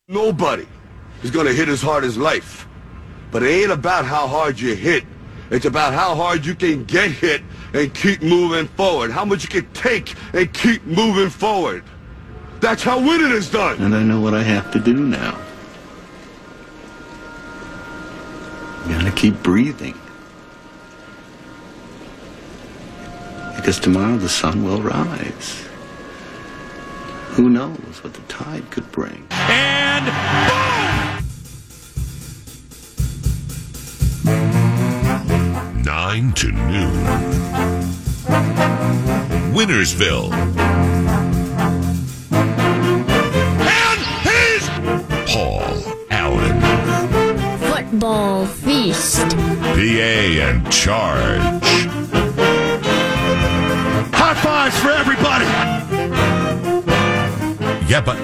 Nobody is going to hit as hard as life. But it ain't about how hard you hit. It's about how hard you can get hit and keep moving forward. How much you can take and keep moving forward. That's how winning is done. And I know what I have to do now. I gotta keep breathing. Because tomorrow the sun will rise. Who knows what the tide could bring. And boom! 9 to noon. Winnersville. And he's Paul Allen. Football Feast. PA and Charge. high fives for everybody. Yeah, but...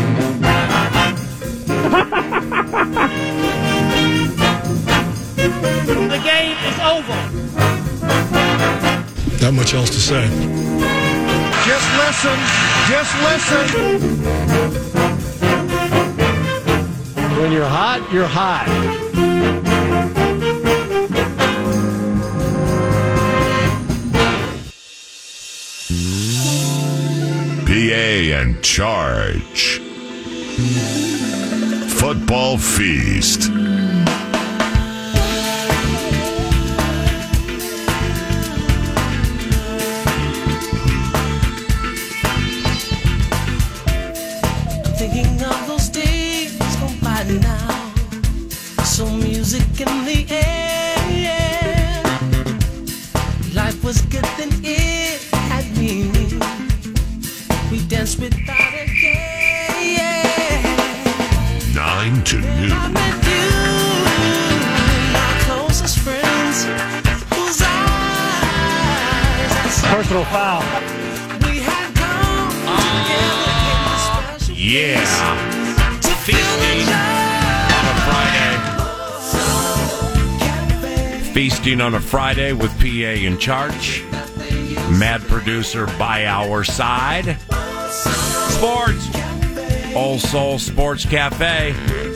The game is over. Not much else to say. Just listen. Just listen. When you're hot, you're hot. PA and Charge. Football Feast. Thinking of those days gone by now. So music in the air. Life was good then it had meaning. We danced without a care. 9 to noon. I met you, my closest friends, whose eyes I saw. Personal foul. We had come together in the special Yeah. to feel the Feasting. Feasting on a Friday with PA in Charge. Mad producer by our side. Sports. Old Soul Sports Cafe.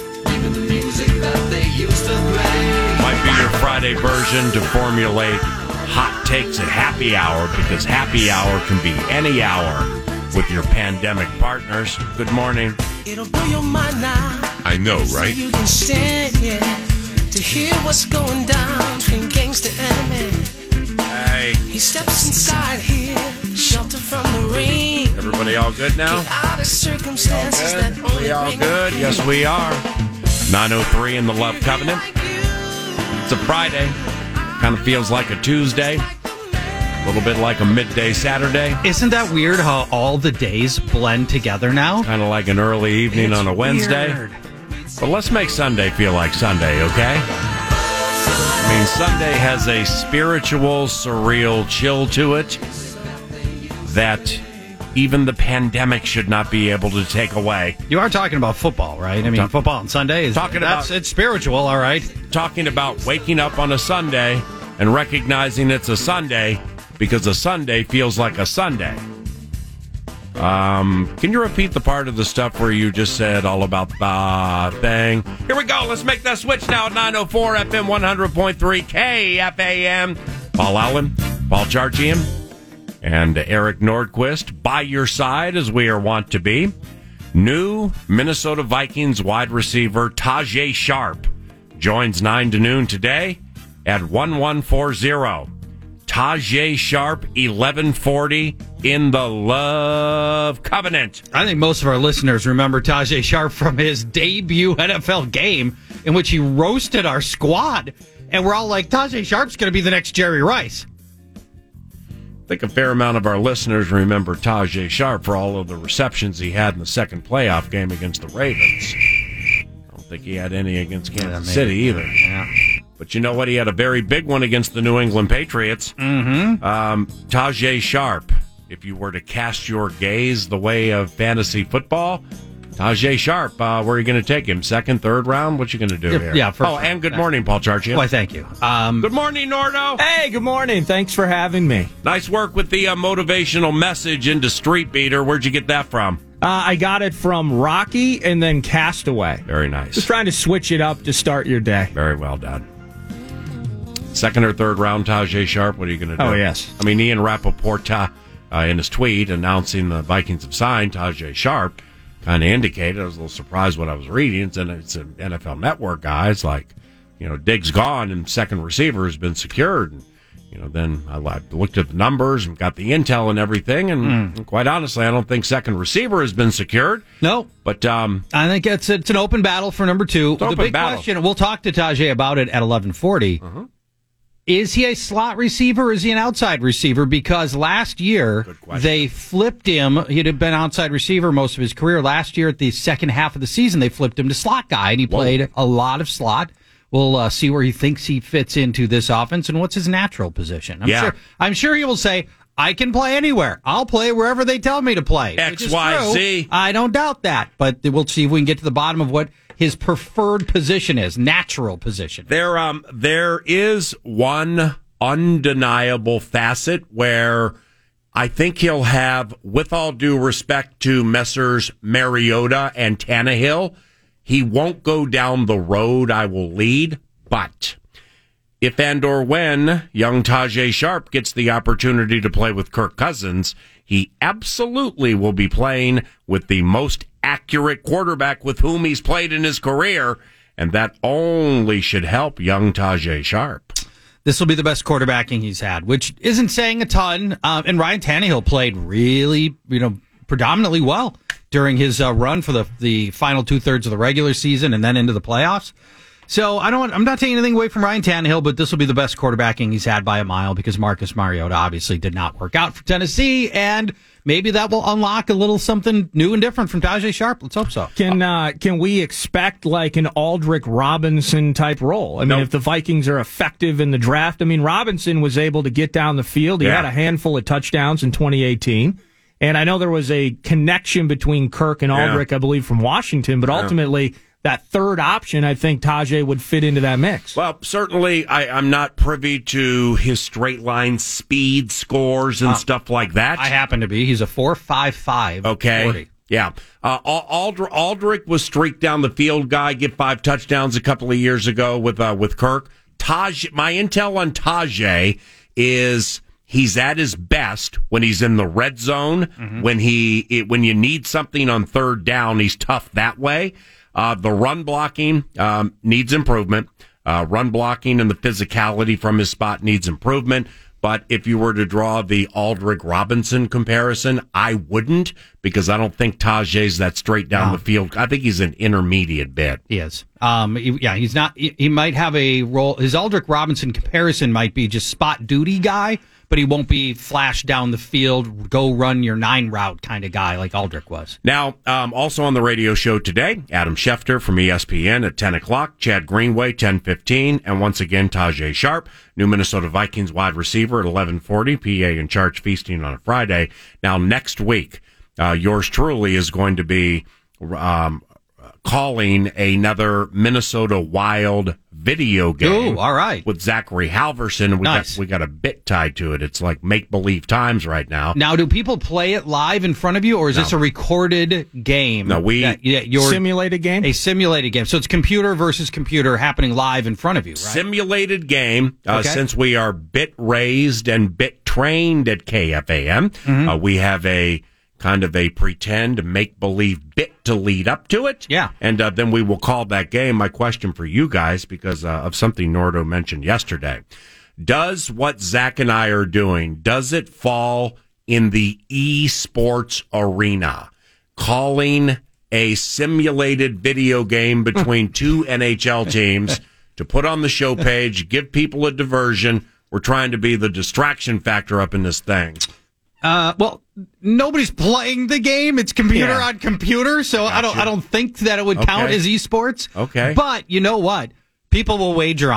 Might be your Friday version to formulate hot takes at happy hour, because happy hour can be any hour with your pandemic partners. Good morning. It'll blow your mind now. I know, right? You can stand here to hear what's going down between gangster and man. Hey, He steps inside here, shelter from the rain. everybody all good now? Get out of circumstances that only We all bring good? pain. Yes, we are. 9:03 in the Love Covenant. It's a Friday. Kind of feels like a Tuesday. A little bit like a midday Saturday. Isn't that weird how all the days blend together now? Kind of like an early evening on a Wednesday. Weird. But let's make Sunday feel like Sunday, okay? I mean, Sunday has a spiritual, surreal chill to it that even the pandemic should not be able to take away. You are talking about football, right? I mean, football on Sunday is it's spiritual, all right. Talking about waking up on a Sunday and recognizing it's a Sunday because a Sunday feels like a Sunday. Can you repeat the part of the stuff where you just said all about the thing? Here we go. Let's make that switch now at 904 FM 100.3 KFAM. Paul Allen, Paul Charchian, and Eric Nordquist by your side as we are wont to be. New Minnesota Vikings wide receiver Tajae Sharpe joins 9 to noon today at 1140. Tajae Sharpe, 1140 in the Love Covenant. I think most of our listeners remember Tajae Sharpe from his debut NFL game in which he roasted our squad. And we're all like, Tajae Sharpe's going to be the next Jerry Rice. I think a fair amount of our listeners remember Tajae Sharpe for all of the receptions he had in the second playoff game against the Ravens. I don't think he had any against Kansas City either. Yeah. But you know what? He had a very big one against the New England Patriots. Mm-hmm. Tajae Sharpe, if you were to cast your gaze the way of fantasy football, Tajay Sharp, where are you going to take him? Second, third round? What you going to do here? Yeah, first Oh, round. and good morning, Paul Charchian. Why, thank you. Good morning, Nordo. Hey, good morning. Thanks for having me. Nice work with the motivational message into Street Beater. Where'd you get that from? I got it from Rocky and then Castaway. Very nice. Just trying to switch it up to start your day. Very well done. Second or third round, Tajay Sharp, what are you going to do? Oh, yes. I mean, Ian Rappaport, in his tweet announcing the Vikings have signed Tajay Sharp, kind of indicated, I was a little surprised what I was reading. It's an NFL Network guy. It's like, Diggs gone and second receiver has been secured. And, then I looked at the numbers and got the intel and everything. And quite honestly, I don't think second receiver has been secured. No. But I think it's an open battle for number two. The big battle. question, we'll talk to Tajay about it at 11:40. Is he a slot receiver or is he an outside receiver? Because last year they flipped him. He'd have been outside receiver most of his career. Last year at the second half of the season, they flipped him to slot guy, and he played a lot of slot. We'll see where he thinks he fits into this offense and what's his natural position. I'm sure he will say, I can play anywhere. I'll play wherever they tell me to play. X, Y, Z. I don't doubt that. But we'll see if we can get to the bottom of what his preferred position is, natural position. There is one undeniable facet where I think he'll have, with all due respect to Messrs. Mariota and Tannehill, he won't go down the road I will lead, but if and or when young Tajay Sharp gets the opportunity to play with Kirk Cousins, he absolutely will be playing with the most accurate quarterback with whom he's played in his career, and that only should help young Tajay Sharp. This will be the best quarterbacking he's had, which isn't saying a ton. And Ryan Tannehill played really, predominantly well during his run for the final 2/3 of the regular season and then into the playoffs. So I'm not taking anything away from Ryan Tannehill, but this will be the best quarterbacking he's had by a mile because Marcus Mariota obviously did not work out for Tennessee, and maybe that will unlock a little something new and different from Tajay Sharp. Let's hope so. Can we expect like an Aldrick Robinson type role? I mean, if the Vikings are effective in the draft, Robinson was able to get down the field. He had a handful of touchdowns in 2018. And I know there was a connection between Kirk and Aldrick, I believe, from Washington, but ultimately that third option, I think Tajay would fit into that mix. Well, certainly I'm not privy to his straight line speed scores and stuff like that. I happen to be. He's a 4.55. Okay. 40. Yeah. Aldrick was streak down the field guy, get 5 touchdowns a couple of years ago with Kirk. My intel on Tajay is he's at his best when he's in the red zone. When you need something on third down, he's tough that way. The run blocking needs improvement. Run blocking and the physicality from his spot needs improvement. But if you were to draw the Aldrick Robinson comparison, I wouldn't, because I don't think Tajay's that straight down the field. I think he's an intermediate bit. He is. He's not. He might have a role. His Aldrick Robinson comparison might be just spot duty guy, but he won't be flash down the field, go run your 9 route kind of guy like Aldrick was. Now, also on the radio show today, Adam Schefter from ESPN at 10 o'clock, Chad Greenway, 10:15, and once again, Tajay Sharp, new Minnesota Vikings wide receiver at 11:40, PA in charge feasting on a Friday. Now, next week, yours truly is going to be calling another Minnesota Wild video game. Ooh, all right. With Zachary Halverson. We got a bit tied to it. It's like make-believe times right now. Now, do people play it live in front of you, or is this a recorded game? No, simulated game? A simulated game. So it's computer versus computer happening live in front of you, right? Simulated game. Since we are bit raised and bit trained at KFAM, we have a kind of a pretend make-believe bit to lead up to it. Yeah. And then we will call that game. My question for you guys, because of something Nordo mentioned yesterday, does what Zach and I are doing, does it fall in the esports arena? Calling a simulated video game between two NHL teams to put on the show page, give people a diversion. We're trying to be the distraction factor up in this thing. Well, nobody's playing the game. It's computer on computer, so I don't think that it would count as esports. Okay. But you know what? People will wager on it.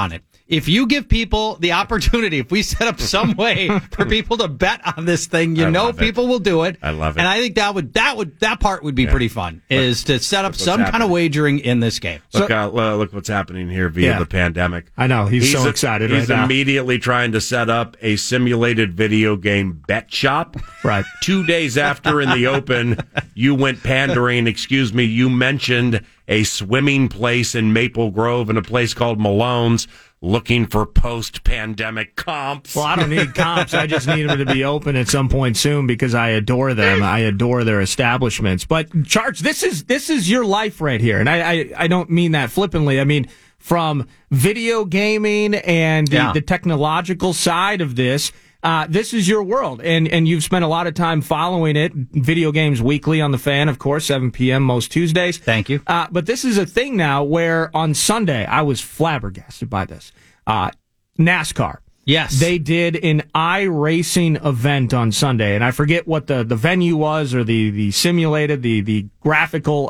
if you give people the opportunity, if we set up some way for people to bet on this thing, people will do it. I love it. And I think that part would be pretty fun, is to set up some kind of wagering in this game. Look what's happening here via the pandemic. I know. He's so excited right now. He's immediately trying to set up a simulated video game bet shop. Right. 2 days after in the open, you went pandering. Excuse me, you mentioned a swimming place in Maple Grove and a place called Malone's, looking for post-pandemic comps. Well, I don't need comps. I just need them to be open at some point soon because I adore them. I adore their establishments. But, Charge, this is your life right here. And I don't mean that flippantly. I mean, from video gaming and the technological side of this, this is your world, and you've spent a lot of time following it. Video Games Weekly on the Fan, of course, 7 p.m. most Tuesdays. Thank you. But this is a thing now where on Sunday, I was flabbergasted by this. NASCAR. Yes. They did an iRacing event on Sunday, and I forget what the venue was or the simulated, the graphical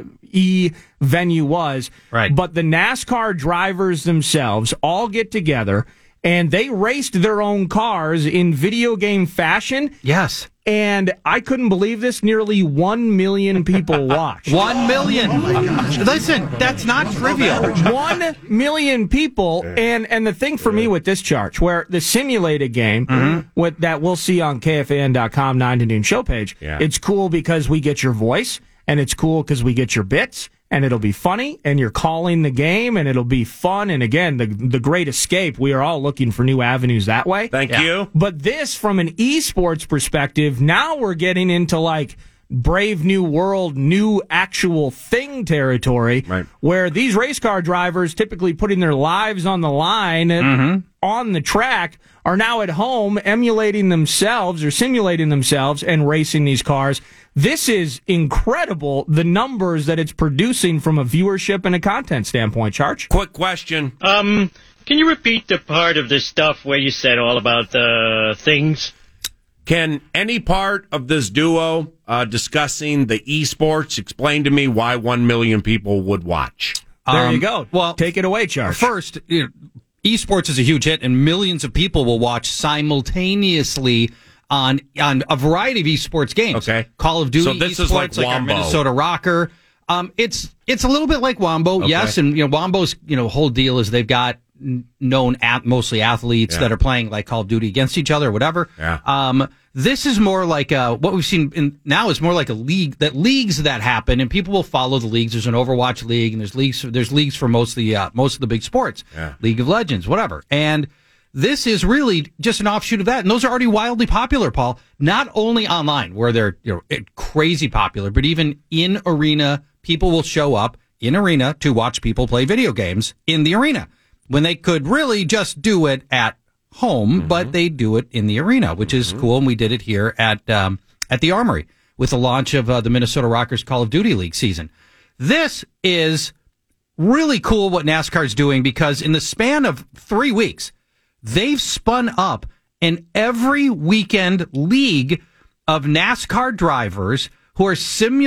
venue was. Right. But the NASCAR drivers themselves all get together, and they raced their own cars in video game fashion. Yes. And I couldn't believe this. Nearly 1 million people watched. 1 million. Oh my gosh. Listen, that's not trivial. 1 million people. And the thing for me with this Charge, where the simulated game that we'll see on KFAN.com 9 to noon show page, it's cool because we get your voice, and it's cool because we get your bits. And it'll be funny, and you're calling the game, and it'll be fun. And again, the great escape. We are all looking for new avenues that way. Thank you. But this, from an esports perspective, now we're getting into like Brave New World, new actual thing territory, where these race car drivers, typically putting their lives on the line on the track, are now at home emulating themselves or simulating themselves and racing these cars. This is incredible, the numbers that it's producing from a viewership and a content standpoint, Charge. Quick question. Can you repeat the part of this stuff where you said all about the things? Can any part of this duo discussing the esports explain to me why 1 million people would watch? There you go. Well, take it away, Charge. First, esports is a huge hit, and millions of people will watch simultaneously on a variety of esports games. Okay. Call of Duty So this esports, is like our Wombo. Minnesota Rocker. It's a little bit like Wombo, yes, and Wombo's whole deal is they've got known mostly athletes that are playing like Call of Duty against each other or whatever. Yeah. This is more like what we've seen now is more like a league, that leagues that happen, and people will follow the leagues. There's an Overwatch league, and there's leagues for most of the big sports, League of Legends, whatever. And this is really just an offshoot of that, and those are already wildly popular, Paul. Not only online, where they're crazy popular, but even in arena, people will show up in arena to watch people play video games in the arena when they could really just do it at home, but they do it in the arena, which is cool. And we did it here at the Armory with the launch of the Minnesota Rockers Call of Duty League season. This is really cool what NASCAR's doing, because in the span of 3 weeks, they've spun up an every weekend league of NASCAR drivers who are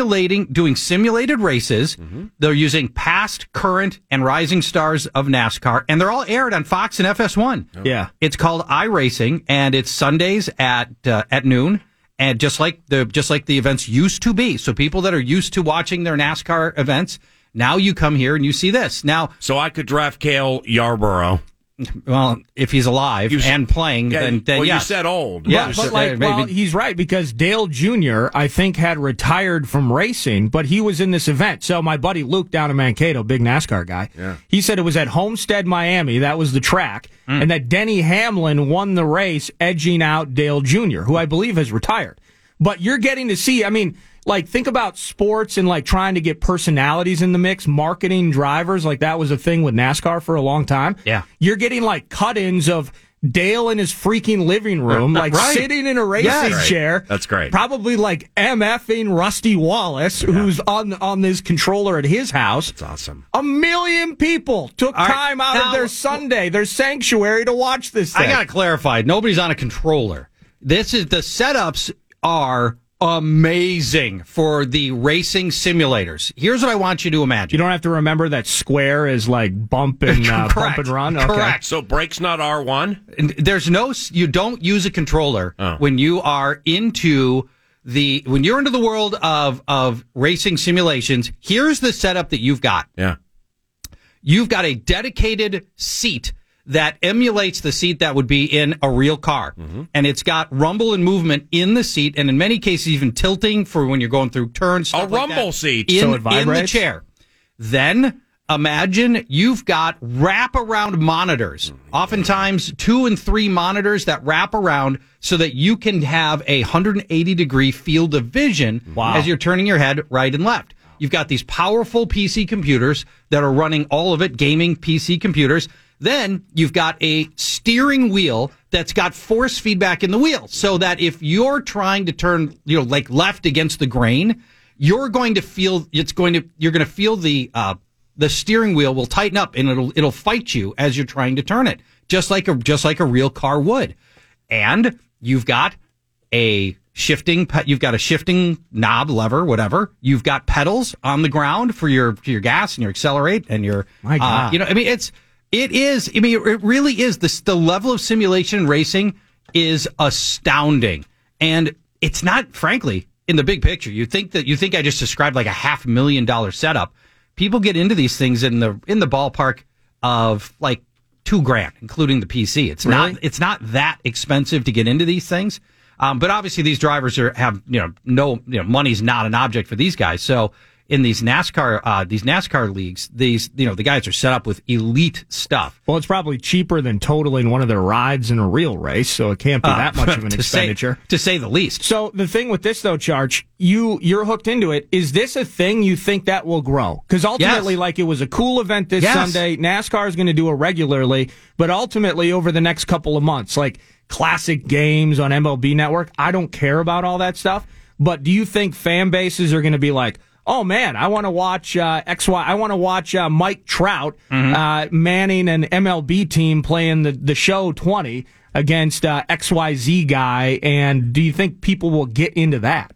doing simulated races. They're using past, current, and rising stars of NASCAR, and they're all aired on Fox and FS1. Yeah. It's called iRacing, and it's Sundays at noon, and just like the events used to be. So people that are used to watching their NASCAR events, now you come here and you see this. Now, so I could draft Cale Yarborough. Well, if he's alive and playing, then well, yes. you said old. Yeah, but he's right, because Dale Jr., I think, had retired from racing, but he was in this event. So my buddy Luke down in Mankato, big NASCAR guy, he said it was at Homestead, Miami. That was the track. And that Denny Hamlin won the race, edging out Dale Jr., who I believe has retired. But you're getting to see, I mean, like, think about sports and, like, trying to get personalities in the mix, marketing drivers. Like, that was a thing with NASCAR for a long time. Yeah. You're getting, like, cut-ins of Dale in his freaking living room, like, sitting in a racing chair. That's great. Probably, like, MFing Rusty Wallace, who's on this controller at his house. That's awesome. 1 million people took time out of their Sunday, their sanctuary, to watch this thing. I got to clarify. Nobody's on a controller. The setups are amazing for the racing simulators. Here's what I want you to imagine. You don't have to remember that square is like bump and run. Okay. Correct. So brake's not R1? And you don't use a controller when you are into when you're into the world of racing simulations. Here's the setup that you've got. Yeah. You've got a dedicated seat that emulates the seat that would be in a real car. Mm-hmm. And it's got rumble and movement in the seat, and in many cases even tilting for when you're going through turns. A rumble seat. So it vibrates? In the chair. Then imagine you've got wraparound monitors, oftentimes 2 and 3 monitors that wrap around so that you can have a 180-degree field of vision as you're turning your head right and left. You've got these powerful PC computers that are running all of it, gaming PC computers. Then you've got a steering wheel that's got force feedback in the wheel, so that if you're trying to turn, like left against the grain, you're going to feel the steering wheel will tighten up and it'll fight you as you're trying to turn it, just like a real car would. And you've got a shifting knob, lever, whatever. You've got pedals on the ground for your gas and your accelerate and your my God. It really is. The level of simulation and racing is astounding. And it's not, frankly, in the big picture. You think I just described like a $500,000 setup. People get into these things in the ballpark of like $2,000, including the PC. It's not that expensive to get into these things. But obviously these drivers money's not an object for these guys. So in these NASCAR leagues, the guys are set up with elite stuff. Well, it's probably cheaper than totaling one of their rides in a real race, so it can't be that much of an expenditure. To say the least. So the thing with this, though, Charge, you're hooked into it. Is this a thing you think that will grow? Because ultimately, it was a cool event this Sunday. NASCAR is going to do it regularly, but ultimately over the next couple of months, like classic games on MLB Network, I don't care about all that stuff. But do you think fan bases are going to be like, oh man, I want to watch I want to watch Mike Trout manning an MLB team playing the show 20 against XYZ guy, and do you think people will get into that?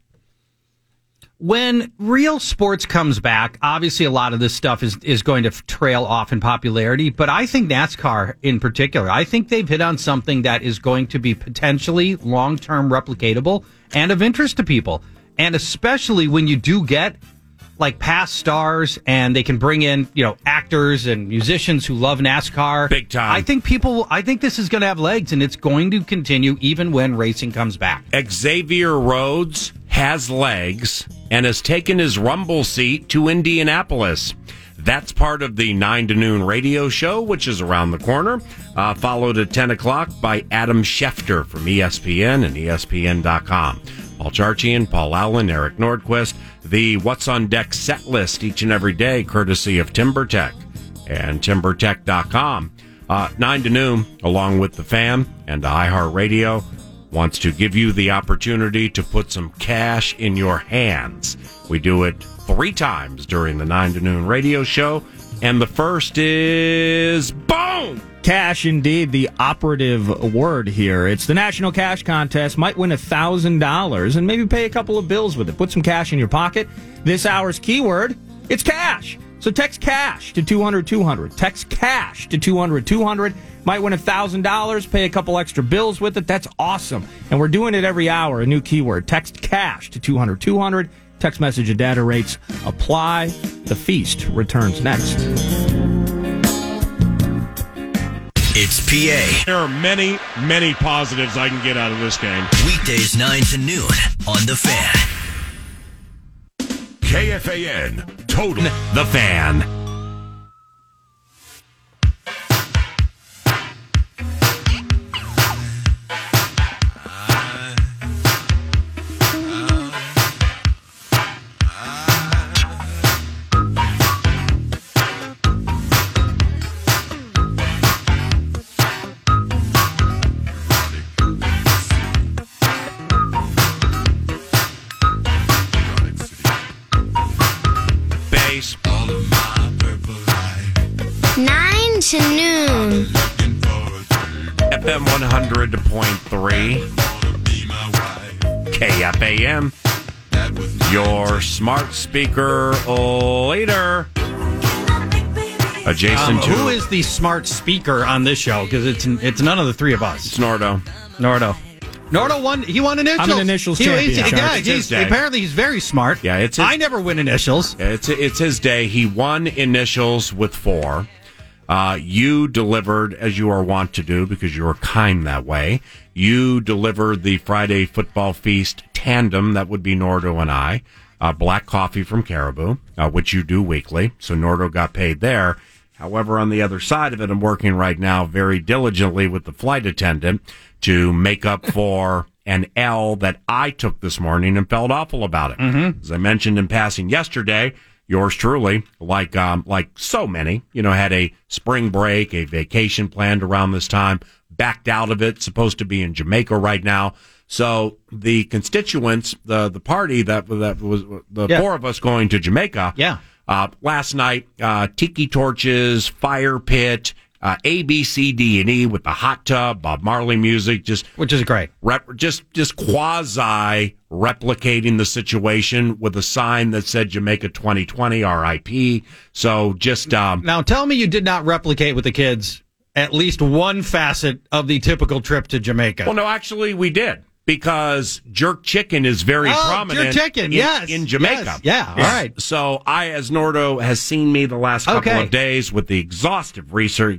When real sports comes back, obviously a lot of this stuff is going to trail off in popularity, but I think NASCAR in particular, I think they've hit on something that is going to be potentially long-term replicatable and of interest to people. And especially when you do get like past stars and they can bring in, actors and musicians who love NASCAR. Big time. I think this is going to have legs, and it's going to continue even when racing comes back. Xavier Rhodes has legs and has taken his rumble seat to Indianapolis. That's part of the 9 to noon radio show, which is around the corner, followed at 10 o'clock by Adam Schefter from ESPN and ESPN.com. Paul Charchian, Paul Allen, Eric Nordquist, the What's on Deck set list each and every day, courtesy of TimberTech and TimberTech.com. 9 to noon, along with the Fan and iHeartRadio, wants to give you the opportunity to put some cash in your hands. We do it 3 times during the 9 to noon radio show, and the first is boom! Cash, indeed, the operative word here. It's the National Cash Contest. Might win $1,000 and maybe pay a couple of bills with it. Put some cash in your pocket. This hour's keyword, it's cash. So text cash to 200-200. Text cash to 200-200. Might win $1,000, pay a couple extra bills with it. That's awesome. And we're doing it every hour, a new keyword. Text cash to 200-200. Text message and data rates apply. The feast returns next. It's PA. There are many, many positives I can get out of this game. Weekdays 9 to noon on The Fan. KFAN, Total. The Fan. To noon. FM 100.3. KFAM. Your smart speaker leader. Adjacent to... Who is the smart speaker on this show? Because it's none of the three of us. It's Nordo. Nordo won. He won initials. I'm an initials champion. Apparently he's very smart. Yeah, it's his, I never win initials. Yeah, it's his day. He won initials with 4. You delivered, as you are wont to do, because you are kind that way. You delivered the Friday Football Feast tandem. That would be Nordo and I. Black coffee from Caribou, which you do weekly. So Nordo got paid there. However, on the other side of it, I'm working right now very diligently with the flight attendant to make up for an L that I took this morning and felt awful about it. Mm-hmm. As I mentioned in passing yesterday, yours truly, like so many, had a spring break, a vacation planned around this time, backed out of it, supposed to be in Jamaica right now. So the constituents, the party that was the 4 of us going to Jamaica. Yeah. Last night, tiki torches, fire pit, A, B, C, D, and E with the hot tub, Bob Marley music, which is great. Just quasi replicating the situation with a sign that said Jamaica 2020 RIP. So just now, tell me you did not replicate with the kids at least one facet of the typical trip to Jamaica. Well, no, actually, we did. Because jerk chicken is very prominent jerk chicken, in Jamaica. Yes. Yeah, all right. So as Nordo has seen me the last couple of days with the exhaustive research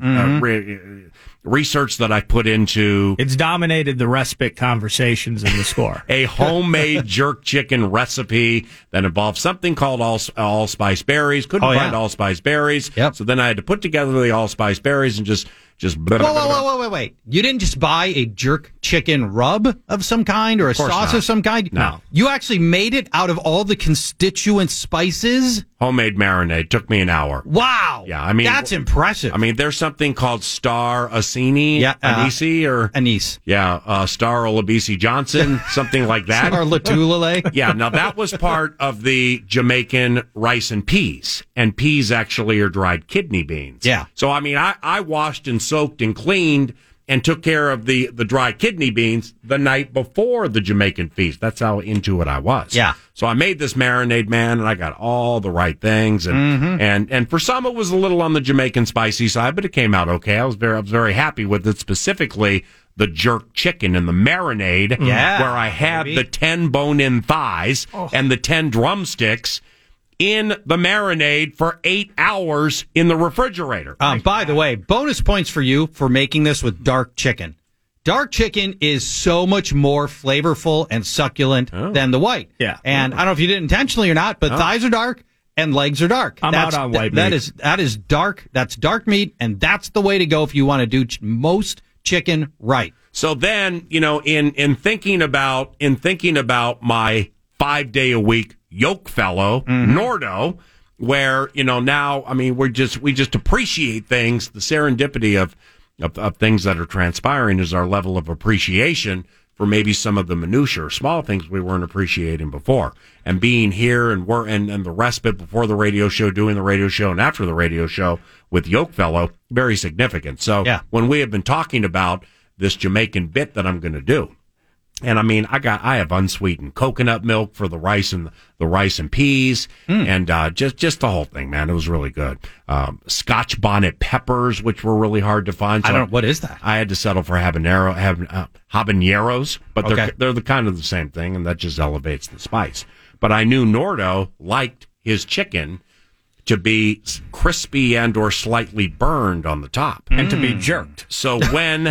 that I put into... It's dominated the respite conversations in the score. A homemade jerk chicken recipe that involves something called allspice berries. Couldn't find allspice berries. Yep. So then I had to put together the allspice berries and just Wait. You didn't just buy a jerk chicken rub of some kind or a sauce of some kind? No. You actually made it out of all the constituent spices? Homemade marinade. Took me an hour. Wow. Yeah, I mean... That's impressive. I mean, there's something called Star Asini? Yeah. Anise. Yeah, Star Olabisi Johnson, something like that. Star Latulale. Yeah, now that was part of the Jamaican rice and peas. And peas actually are dried kidney beans. Yeah. So, I mean, I washed and soaked and cleaned and took care of the dry kidney beans the night before the Jamaican feast. That's how into it I was. Yeah. So I made this marinade, man, and I got all the right things. And and for some it was a little on the Jamaican spicy side, but it came out okay. I was very happy with it, specifically the jerk chicken and the marinade, where I had the 10 bone-in thighs and the 10 drumsticks in the marinade for 8 hours in the refrigerator. By the way, bonus points for you for making this with dark chicken. Dark chicken is so much more flavorful and succulent than the white. Yeah. And I don't know if you did it intentionally or not, but thighs are dark and legs are dark. I'm out on white meat. That is dark. That's dark meat, and that's the way to go if you want to do most chicken right. So then, in thinking about my 5-day-a-week yoke fellow, Nordo, where, now, I mean, we just appreciate things. The serendipity of things that are transpiring is our level of appreciation for maybe some of the minutiae or small things we weren't appreciating before. And being here and the respite before the radio show, doing the radio show, and after the radio show with Yoke Fellow, very significant. So when we have been talking about this Jamaican bit that I'm going to do, and I mean, I have unsweetened coconut milk for the rice and peas, and just the whole thing, man. It was really good. Scotch bonnet peppers, which were really hard to find. So what is that? I had to settle for habaneros, but they're the kind of the same thing, and that just elevates the spice. But I knew Nordo liked his chicken to be crispy and or slightly burned on the top, and to be jerked. So when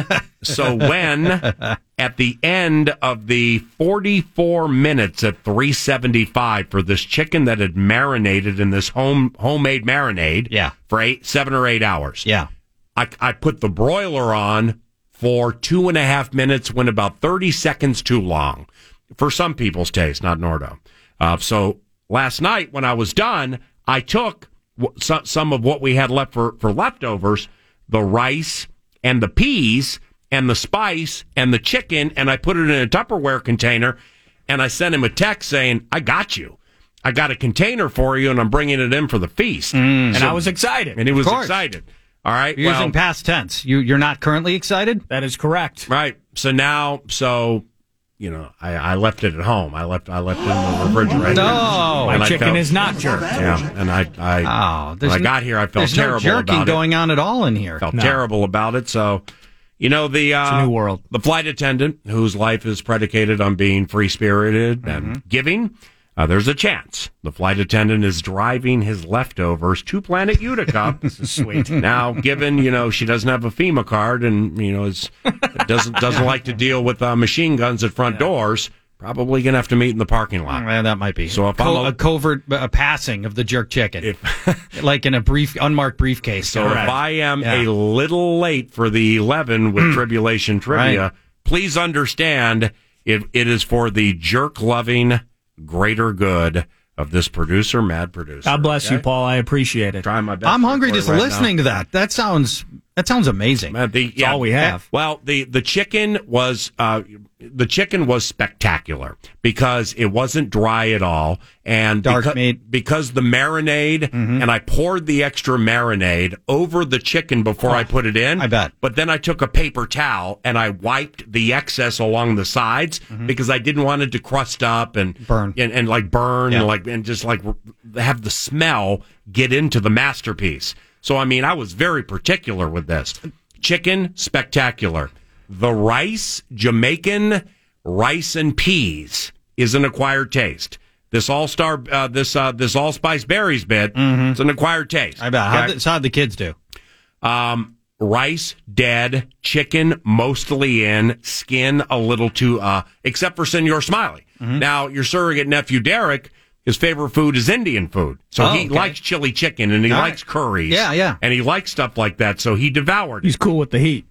at the end of the 44 minutes at 375 for this chicken that had marinated in this homemade marinade for 7 or 8 hours. Yeah. I put the broiler on for 2.5 minutes, went about 30 seconds too long for some people's taste, not Nordo. So last night when I was done, I took some of what we had left for leftovers, the rice and the peas and the spice and the chicken, and I put it in a Tupperware container, and I sent him a text saying, I got you. I got a container for you, and I'm bringing it in for the feast. And I was excited. And he was excited. All right. You're using past tense. You're not currently excited? That is correct. Right. So now, I left it at home. I left it in the refrigerator. No, my chicken is not jerked. Yeah, and when I got here, I felt terrible no jerking about it. going on at all in here. Felt terrible about it. So, it's a new world. The flight attendant whose life is predicated on being free-spirited and giving. There's a chance the flight attendant is driving his leftovers to Planet Utica. This is sweet. Now, given she doesn't have a FEMA card and doesn't like to deal with machine guns at front doors, probably gonna have to meet in the parking lot. That might be. So if a covert passing of the jerk chicken, like in a unmarked briefcase. So if I am a little late for the 11 with Tribulation Trivia, Right. please understand it is for the jerk-loving greater good of this mad producer. God bless you, Paul. I appreciate it. Trying my best. I'm hungry just listening to that. That sounds amazing. That's all we have. Well, the chicken was spectacular because it wasn't dry at all, and Dark meat. because the marinade, and I poured the extra marinade over the chicken before I put it in. I bet. But then I took a paper towel and I wiped the excess along the sides because I didn't want it to crust up and burn and just have the smell get into the masterpiece. So, I was very particular with this. Chicken, spectacular. The rice, Jamaican rice and peas, is an acquired taste. This all-star, this allspice berries bit, it's an acquired taste. I bet. How'd the kids do? Rice, dead. Chicken, mostly in. Skin, a little too, except for Senor Smiley. Now, your surrogate nephew, Derek, his favorite food is Indian food. So he likes chili chicken and he likes curries. Yeah. And he likes stuff like that. So he devoured it. He's cool with the heat.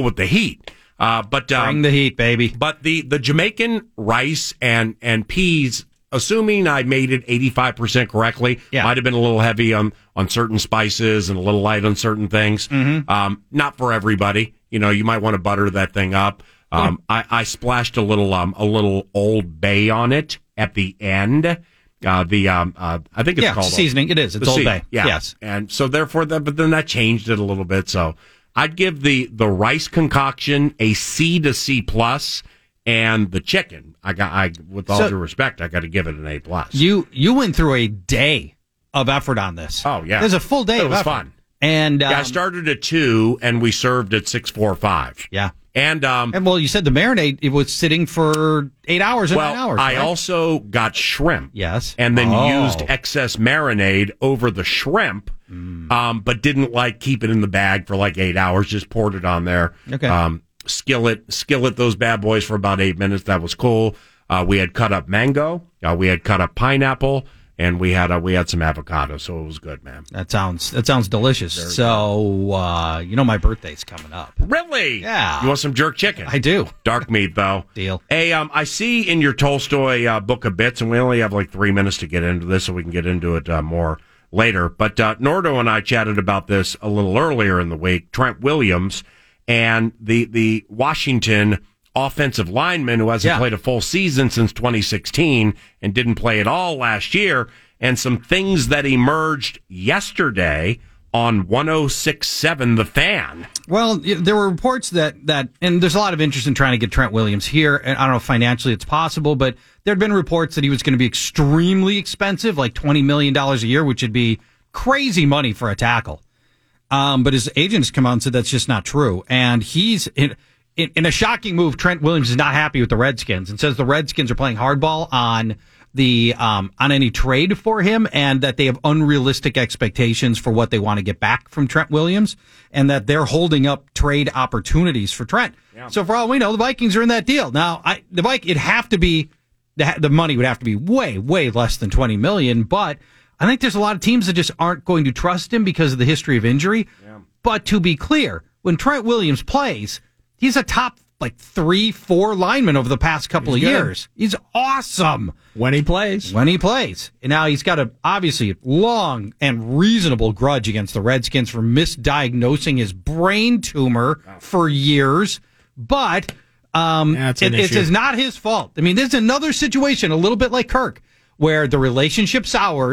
But bring the heat, baby. But the Jamaican rice and peas, assuming I made it 85% correctly, might have been a little heavy on certain spices and a little light on certain things. Not for everybody. You might want to butter that thing up. I splashed a little Old Bay on it at the end. I think it's called seasoning. It is. It's Old Bay. Yeah. Yes. And so therefore but then that changed it a little bit. So I'd give the rice concoction a C to C plus, and the chicken, with all due respect, I got to give it an A plus. You went through a day of effort on this. Oh yeah, there's a full day of effort. It was fun. And I started at 2, and we served at 6:45. Yeah. And well, you said the marinade, it was sitting for 8 hours and 9 hours. I right? also got shrimp. Yes. And then used excess marinade over the shrimp, but didn't keep it in the bag for 8 hours. Just poured it on there. Okay. Skillet those bad boys for about 8 minutes. That was cool. We had cut up mango. We had cut up pineapple. And we had some avocado, so it was good, man. That sounds delicious. Very good. My birthday's coming up. Really? Yeah. You want some jerk chicken? I do. Dark meat, though. Deal. Hey, I see in your Tolstoy book of bits, and we only have 3 minutes to get into this, so we can get into it more later. But Nordo and I chatted about this a little earlier in the week. Trent Williams and the Washington offensive lineman who hasn't played a full season since 2016 and didn't play at all last year, and some things that emerged yesterday on 106.7 The Fan. Well, there were reports that, and there's a lot of interest in trying to get Trent Williams here, and I don't know if financially it's possible, but there had been reports that he was going to be extremely expensive, like $20 million a year, which would be crazy money for a tackle. But his agent has come out and said that's just not true, and he's in a shocking move. Trent Williams is not happy with the Redskins and says the Redskins are playing hardball on any trade for him, and that they have unrealistic expectations for what they want to get back from Trent Williams, and that they're holding up trade opportunities for Trent. Yeah. So for all we know, the Vikings are in that deal. Now, it'd have to be the money would have to be way, way less than $20 million, but I think there's a lot of teams that just aren't going to trust him because of the history of injury. Yeah. But to be clear, when Trent Williams plays, he's a top 3-4 lineman over the past couple of years. He's awesome when he plays. And now he's got a obviously long and reasonable grudge against the Redskins for misdiagnosing his brain tumor for years. But it's not his fault. I mean, there's another situation, a little bit like Kirk, where the relationship sours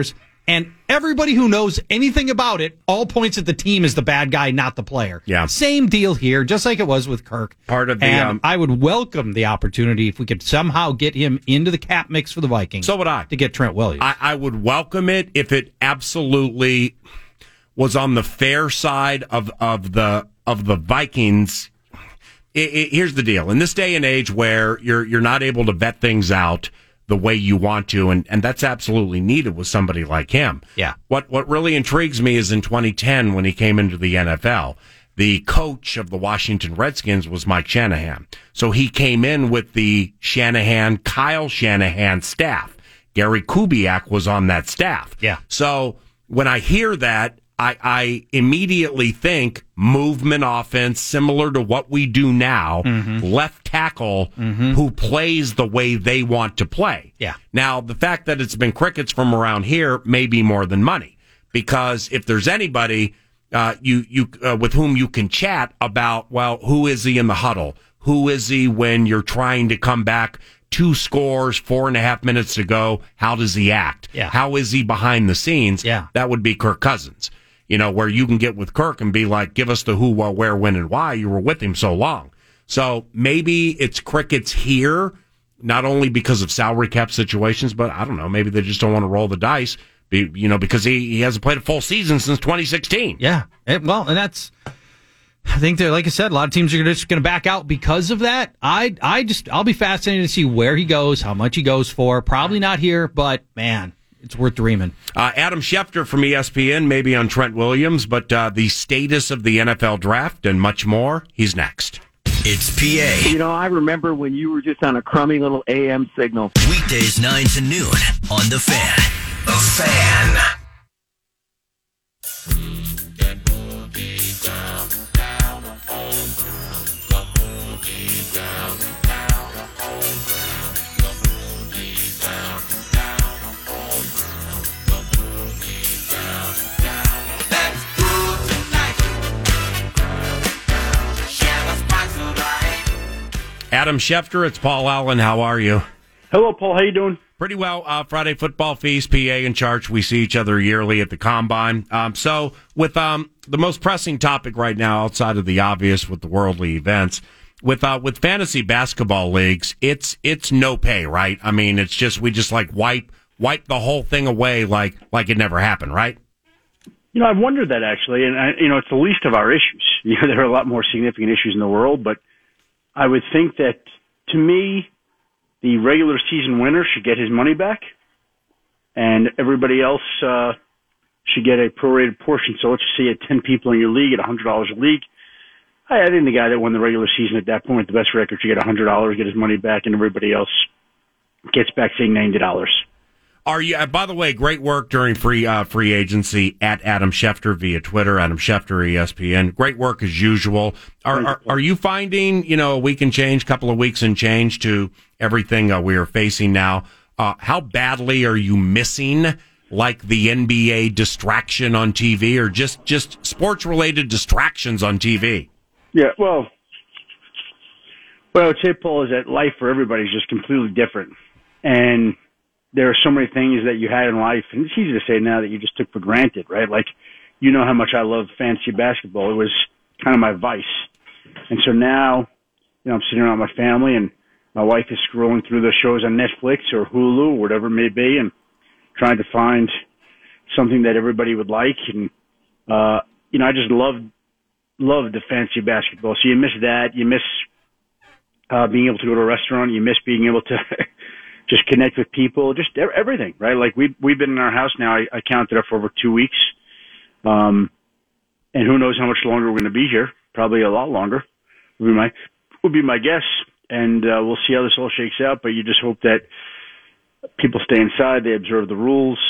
and everybody who knows anything about it all points at the team as the bad guy, not the player. Yeah. Same deal here, just like it was with Kirk. Part of the, and I would welcome the opportunity if we could somehow get him into the cap mix for the Vikings. So would I. To get Trent Williams. I would welcome it if it absolutely was on the fair side of the Vikings. Here's the deal. In this day and age where you're not able to vet things out the way you want to, and that's absolutely needed with somebody like him. Yeah. What really intrigues me is in 2010 when he came into the NFL, the coach of the Washington Redskins was Mike Shanahan. So he came in with the Kyle Shanahan staff. Gary Kubiak was on that staff. Yeah. So when I hear that, I immediately think movement offense, similar to what we do now, left tackle who plays the way they want to play. Yeah. Now, the fact that it's been crickets from around here may be more than money, because if there's anybody with whom you can chat about, well, who is he in the huddle? Who is he when you're trying to come back 2 scores, 4.5 minutes to go? How does he act? Yeah. How is he behind the scenes? Yeah. That would be Kirk Cousins. Where you can get with Kirk and be like, give us the who, what, where, when, and why. You were with him so long. So maybe it's crickets here, not only because of salary cap situations, but I don't know, maybe they just don't want to roll the dice, because he hasn't played a full season since 2016. Yeah. And that's, I think like I said, a lot of teams are just going to back out because of that. I'll be fascinated to see where he goes, how much he goes for. Probably not here, but man, it's worth dreaming. Adam Schefter from ESPN, maybe on Trent Williams, but the status of the NFL draft and much more, he's next. It's PA. I remember when you were just on a crummy little AM signal. Weekdays 9 to noon on The Fan. The Fan. Adam Schefter, it's Paul Allen. How are you? Hello, Paul. How you doing? Pretty well. Friday Football Feast, PA in charge. We see each other yearly at the Combine. So with the most pressing topic right now, outside of the obvious with the worldly events, with fantasy basketball leagues, it's no pay, right? I mean, it's just we just like wipe the whole thing away like it never happened, right? I've wondered that actually, and it's the least of our issues. There are a lot more significant issues in the world, but I would think that, to me, the regular season winner should get his money back, and everybody else should get a prorated portion. So let's just say you had 10 people in your league at $100 a league. I think the guy that won the regular season at that point, the best record, should get $100, get his money back, and everybody else gets back, say, $90. Are you? By the way, great work during free agency at Adam Schefter via Twitter, Adam Schefter ESPN. Great work as usual. Are you finding a week and change, couple of weeks and change to everything we are facing now? How badly are you missing like the NBA distraction on TV, or just sports related distractions on TV? Yeah, well, what I would say, Paul, is that life for everybody is just completely different, and there are so many things that you had in life, and it's easy to say now that you just took for granted, right? Like, how much I love fantasy basketball. It was kind of my vice. And so now, I'm sitting around with my family, and my wife is scrolling through the shows on Netflix or Hulu or whatever it may be, and trying to find something that everybody would like. And, I just love the fantasy basketball. So you miss that. You miss being able to go to a restaurant. You miss being able to just connect with people, just everything, right? Like we've been in our house now. I counted up for over 2 weeks. And who knows how much longer we're going to be here. Probably a lot longer would be my guess. And, we'll see how this all shakes out, but you just hope that people stay inside. They observe the rules.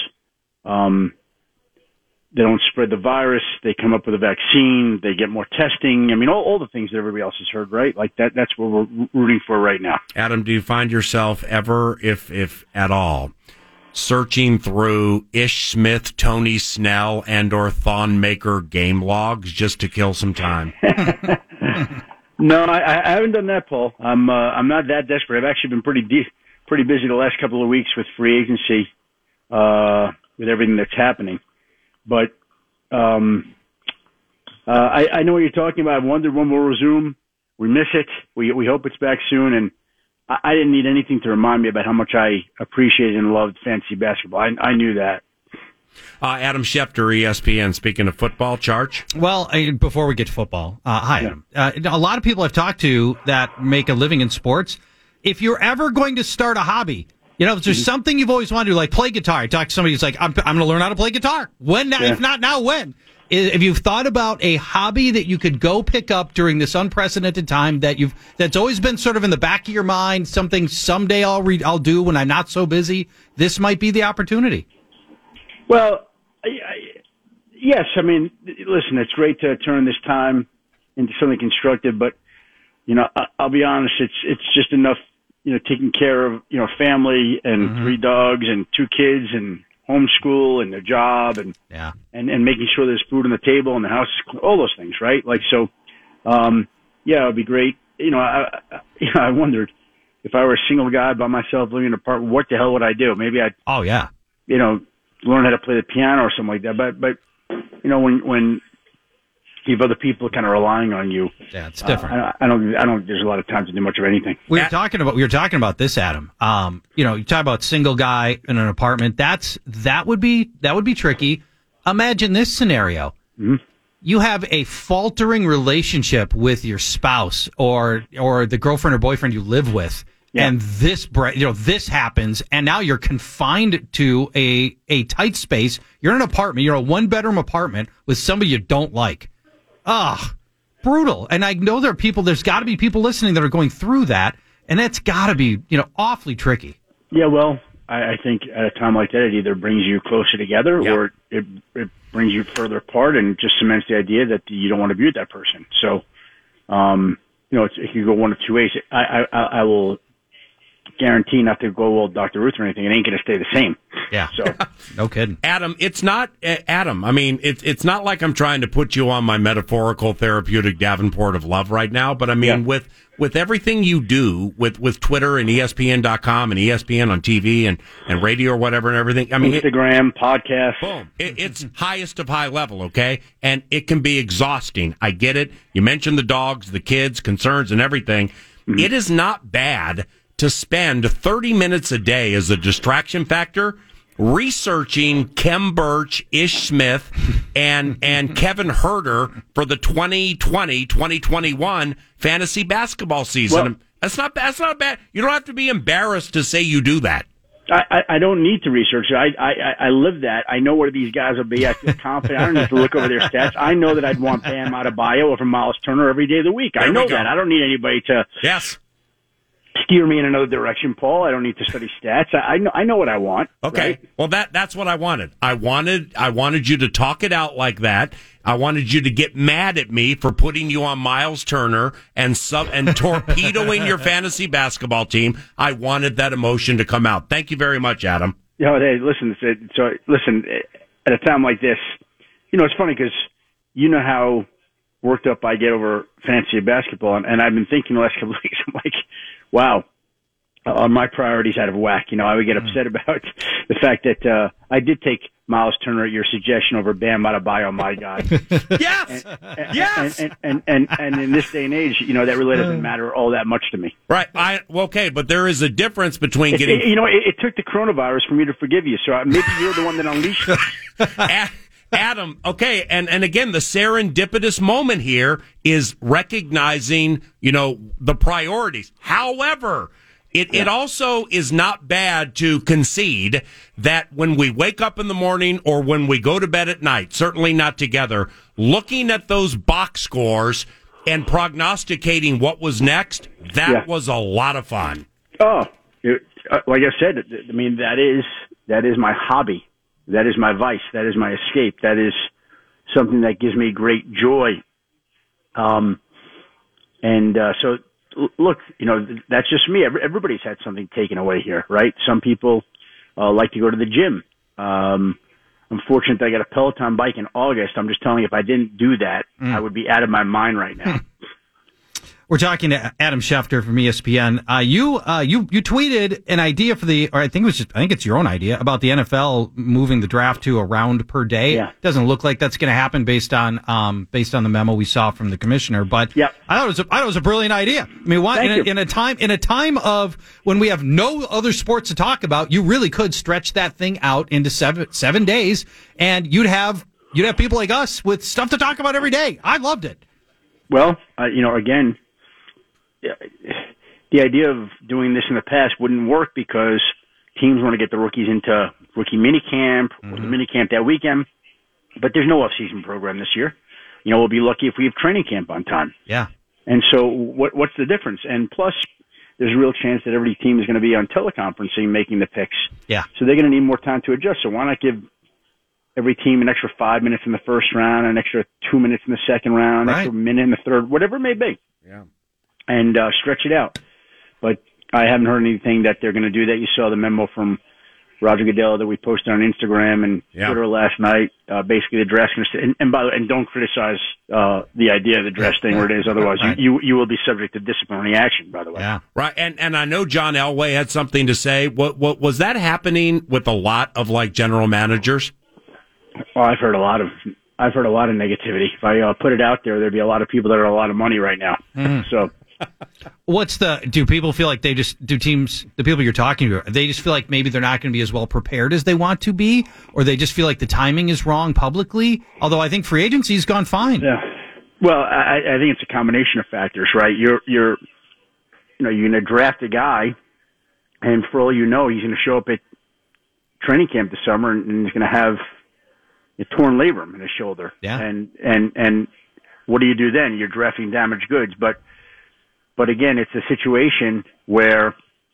They don't spread the virus. They come up with a vaccine. They get more testing. I mean, all the things that everybody else has heard, right? Like that's what we're rooting for right now. Adam, do you find yourself ever, if at all, searching through Ish Smith, Tony Snell, and or Thonmaker game logs just to kill some time? No, I haven't done that, Paul. I'm not that desperate. I've actually been pretty busy the last couple of weeks with free agency. with everything that's happening. But I know what you're talking about. I wondered when we'll resume. We miss it. We hope it's back soon. And I didn't need anything to remind me about how much I appreciated and loved fantasy basketball. I knew that. Adam Schefter, ESPN, speaking of football, Charge? Well, before we get to football, hi, Adam. A lot of people I've talked to that make a living in sports, if you're ever going to start a hobby, if there's something you've always wanted to do, like play guitar, I talk to somebody who's like, I'm going to learn how to play guitar. When? If not now, when? If you've thought about a hobby that you could go pick up during this unprecedented time that's always been sort of in the back of your mind, something someday I'll do when I'm not so busy, this might be the opportunity. Well, yes. I mean, listen, it's great to turn this time into something constructive, but I'll be honest, it's just enough, taking care of family and 3 dogs and 2 kids and homeschool and their job and making sure there's food on the table and the house, all those things, right? Like so, it would be great. I wondered if I were a single guy by myself living in an apartment, what the hell would I do? Maybe I'd learn how to play the piano or something like that. But when you have other people kind of relying on you, it's different. I don't. There's a lot of time to do much of anything. We were talking about this, Adam. You talk about single guy in an apartment. That would be tricky. Imagine this scenario. Mm-hmm. You have a faltering relationship with your spouse or the girlfriend or boyfriend you live with. Yeah. And this happens, and now you're confined to a tight space. You're in an apartment. You're a 1-bedroom apartment with somebody you don't like. Brutal. And I know there's got to be people listening that are going through that, and that's got to be, awfully tricky. Yeah, well, I think at a time like that, it either brings you closer together or it brings you further apart and just cements the idea that you don't want to be with that person. So, it can go one of two ways. I will guarantee not to go old Dr. Ruth or anything. It ain't going to stay the same. Yeah. So no kidding. Adam, it's not Adam. I mean, it's not like I'm trying to put you on my metaphorical therapeutic Davenport of love right now, but I mean, with everything you do with Twitter and ESPN.com and ESPN on TV and radio or whatever and everything. I mean, Instagram, podcast. Boom. It's highest of high level. Okay. And it can be exhausting. I get it. You mentioned the dogs, the kids, concerns and everything. Mm-hmm. It is not bad to spend 30 minutes a day as a distraction factor researching Kem Birch, Ish Smith, and Kevin Herter for the 2020-2021 fantasy basketball season. Well, that's not bad. You don't have to be embarrassed to say you do that. I don't need to research it. I live that. I know where these guys will be. I feel confident. I don't need to look over their stats. I know that I'd want Bam Adebayo over Miles Turner every day of the week. I know that. I don't need anybody to steer me in another direction, Paul. I don't need to study stats. I know what I want. Okay. Right? Well, that's what I wanted. I wanted you to talk it out like that. I wanted you to get mad at me for putting you on Miles Turner and torpedoing your fantasy basketball team. I wanted that emotion to come out. Thank you very much, Adam. Hey, listen. So listen. At a time like this, it's funny because you know how worked up I get over fantasy basketball, and I've been thinking the last couple of weeks. I'm like, wow, are my priorities out of whack? I would get upset about the fact that I did take Miles Turner at your suggestion over Bam Adebayo, my guy. Yes, yes. And in this day and age, that really doesn't matter all that much to me. Right. Okay, but there is a difference between getting. It took the coronavirus for me to forgive you, so maybe you're the one that unleashed it. Adam, okay, and again, the serendipitous moment here is recognizing, the priorities. However, it also is not bad to concede that when we wake up in the morning or when we go to bed at night, certainly not together, looking at those box scores and prognosticating what was next, that was a lot of fun. Oh, like I said, I mean, that is my hobby. That is my vice. That is my escape. That is something that gives me great joy. So look, that's just me. Everybody's had something taken away here, right? Some people like to go to the gym. I'm fortunate that I got a Peloton bike in August. I'm just telling you, if I didn't do that, I would be out of my mind right now. We're talking to Adam Schefter from ESPN. You tweeted an idea or I think it's your own idea about the NFL moving the draft to a round per day. Yeah. Doesn't look like that's going to happen based on the memo we saw from the commissioner. But yep. I thought it was a brilliant idea. I mean, in a time of when we have no other sports to talk about, you really could stretch that thing out into 7 days, and you'd have people like us with stuff to talk about every day. I loved it. Well, again, the idea of doing this in the past wouldn't work because teams want to get the rookies into rookie minicamp or the minicamp that weekend. But there's no off-season program this year. We'll be lucky if we have training camp on time. Yeah. And so what's the difference? And plus, there's a real chance that every team is going to be on teleconferencing making the picks. Yeah. So they're going to need more time to adjust. So why not give every team an extra 5 minutes in the first round, an extra 2 minutes in the second round, an extra minute in the third, whatever it may be. Yeah. And stretch it out. But I haven't heard anything that they're going to do that. You saw the memo from Roger Goodell that we posted on Instagram and Twitter last night. Basically, the draft's going to and by the way, and don't criticize the idea of the draft staying where it is. Otherwise, you will be subject to disciplinary action. By the way, yeah, right. And I know John Elway had something to say. What was that happening with a lot of general managers? Well, I've heard a lot of negativity. If I put it out there, there'd be a lot of people that are a lot of money right now. So. Do people feel like the people you're talking to, they just feel like maybe they're not going to be as well prepared as they want to be, or they just feel like the timing is wrong publicly? Although I think free agency's gone fine. Yeah. Well, I think it's a combination of factors, right? You're going to draft a guy, and for all you know, he's going to show up at training camp this summer and he's going to have a torn labrum in his shoulder. Yeah. And what do you do then? You're drafting damaged goods, But again, it's a situation where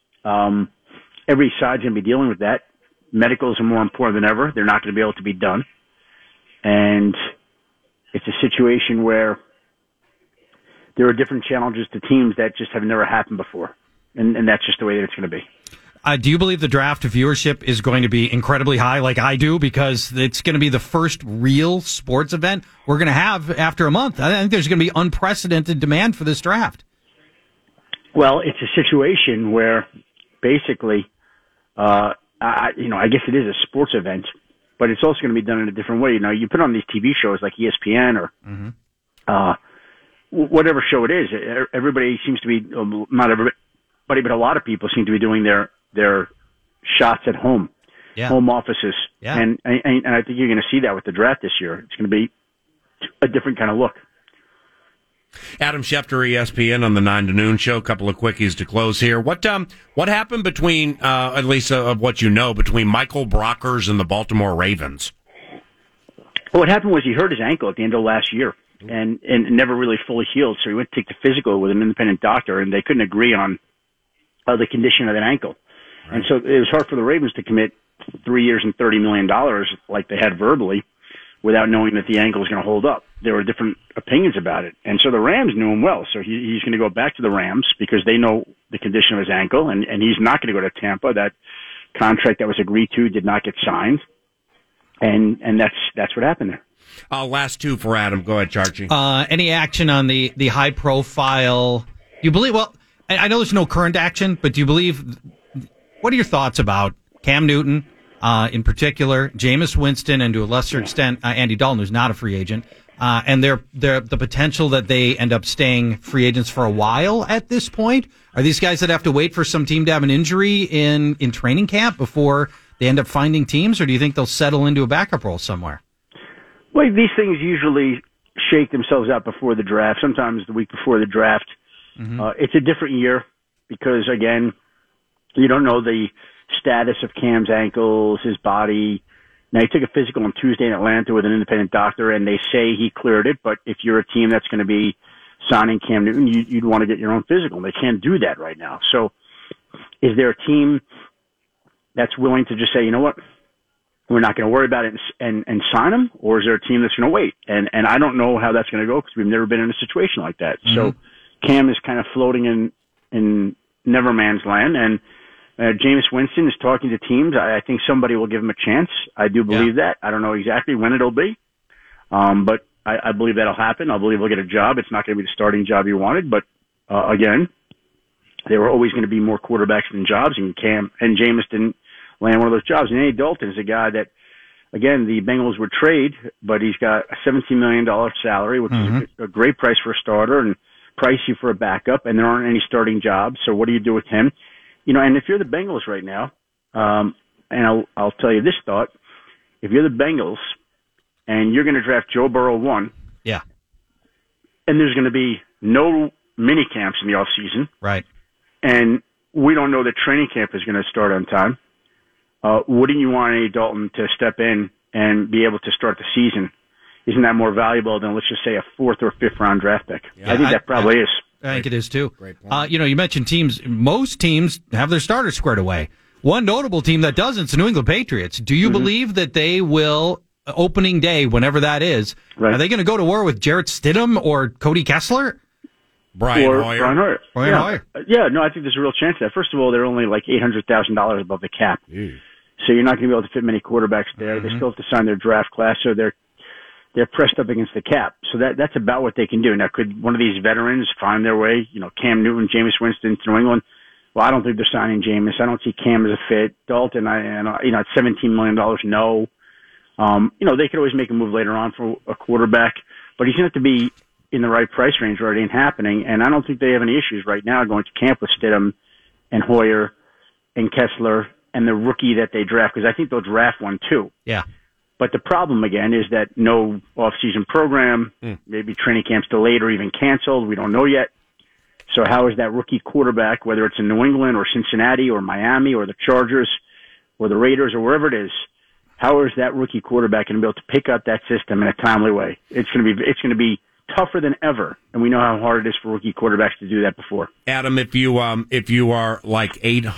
every side's going to be dealing with that. Medicals are more important than ever. They're not going to be able to be done. And it's a situation where there are different challenges to teams that just have never happened before. And that's just the way that it's going to be. Do you believe the draft viewership is going to be incredibly high like I do? Because it's going to be the first real sports event we're going to have after a month. I think there's going to be unprecedented demand for this draft. Well, it's a situation where basically, I guess it is a sports event, but it's also going to be done in a different way. You put on these TV shows like ESPN or whatever show it is. Everybody seems to be, not everybody, but a lot of people seem to be doing their shots at home, home offices. Yeah. And I think you're going to see that with the draft this year. It's going to be a different kind of look. Adam Schefter, ESPN on the 9 to noon show. A couple of quickies to close here. What happened between, at least of what you know, between Michael Brockers and the Baltimore Ravens? Well, what happened was he hurt his ankle at the end of last year and never really fully healed. So he went to take the physical with an independent doctor, and they couldn't agree on the condition of that ankle. Right. And so it was hard for the Ravens to commit 3 years and $30 million like they had verbally without knowing that the ankle was going to hold up. There were different opinions about it. And so the Rams knew him well. So he's going to go back to the Rams because they know the condition of his ankle, and he's not going to go to Tampa. That contract that was agreed to did not get signed. And that's what happened there. Last two for Adam. Go ahead, Charchie. Any action on the high profile? You believe, well, I know there's no current action, but do you believe, what are your thoughts about Cam Newton, in particular, Jameis Winston, and to a lesser extent, Andy Dalton, who's not a free agent, and the potential that they end up staying free agents for a while at this point? Are these guys that have to wait for some team to have an injury in training camp before they end up finding teams, or do you think they'll settle into a backup role somewhere? Well, these things usually shake themselves out before the draft, sometimes the week before the draft. Mm-hmm. It's a different year because, again, you don't know the status of Cam's ankles, his body. Now, he took a physical on Tuesday in Atlanta with an independent doctor, and they say he cleared it. But if you're a team that's going to be signing Cam Newton, you'd want to get your own physical. They can't do that right now. So is there a team that's willing to just say, you know what, we're not going to worry about it and sign him? Or is there a team that's going to wait? And I don't know how that's going to go because we've never been in a situation like that. Mm-hmm. So Cam is kind of floating in never man's land. And Jameis Winston is talking to teams. I think somebody will give him a chance. I do believe that. I don't know exactly when it'll be. But I believe that'll happen. I believe he'll get a job. It's not going to be the starting job he wanted, but again. There were always going to be more quarterbacks than jobs, and Jameis didn't land one of those jobs. And Andy Dalton is a guy that, again, the Bengals would trade, but he's got a $17 million salary, which is a great price for a starter and pricey for a backup, and there aren't any starting jobs. So what do you do with him? And if you're the Bengals right now, and I'll tell you this thought, if you're the Bengals and you're going to draft Joe Burrow 1, yeah, and there's going to be no mini camps in the off season, right, and we don't know that training camp is going to start on time, wouldn't you want Andy Dalton to step in and be able to start the season? Isn't that more valuable than, let's just say, a 4th or 5th round draft pick? Yeah, I think that probably is. I think it is too. Great point. You mentioned teams. Most teams have their starters squared away. One notable team that doesn't is the New England Patriots. Do you believe that they will, opening day, whenever that is, are they going to go to war with Jarrett Stidham or Cody Kessler? Brian Hoyer. Yeah, no, I think there's a real chance of that. First of all, they're only like $800,000 above the cap. So you're not going to be able to fit many quarterbacks there. They still have to sign their draft class, so they're pressed up against the cap. So that's about what they can do. Now, could one of these veterans find their way, Cam Newton, Jameis Winston to New England? Well, I don't think they're signing Jameis. I don't see Cam as a fit. Dalton, at $17 million, no. They could always make a move later on for a quarterback, but he's going to have to be in the right price range or it ain't happening. And I don't think they have any issues right now going to camp with Stidham and Hoyer and Kessler and the rookie that they draft, because I think they'll draft one too. Yeah. But the problem, again, is that no off-season program, maybe training camp's delayed or even canceled. We don't know yet. So how is that rookie quarterback, whether it's in New England or Cincinnati or Miami or the Chargers or the Raiders or wherever it is, how is that rookie quarterback going to be able to pick up that system in a timely way? It's going to be tougher than ever, and we know how hard it is for rookie quarterbacks to do that before. Adam, if you are like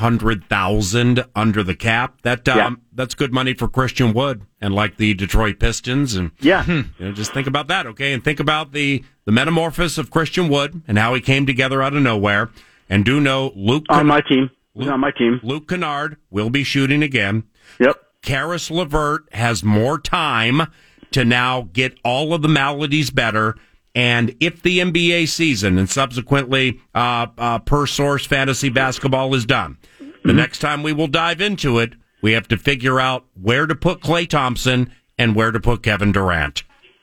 800,000 under the cap, that's good money for Christian Wood and like the Detroit Pistons, and just think about that, okay? And think about the metamorphosis of Christian Wood and how he came together out of nowhere. And do know Luke on my team. Luke Kennard will be shooting again. Yep. Karis LeVert has more time to now get all of the maladies better. And if the NBA season and subsequently per source fantasy basketball is done, the next time we will dive into it, we have to figure out where to put Klay Thompson and where to put Kevin Durant.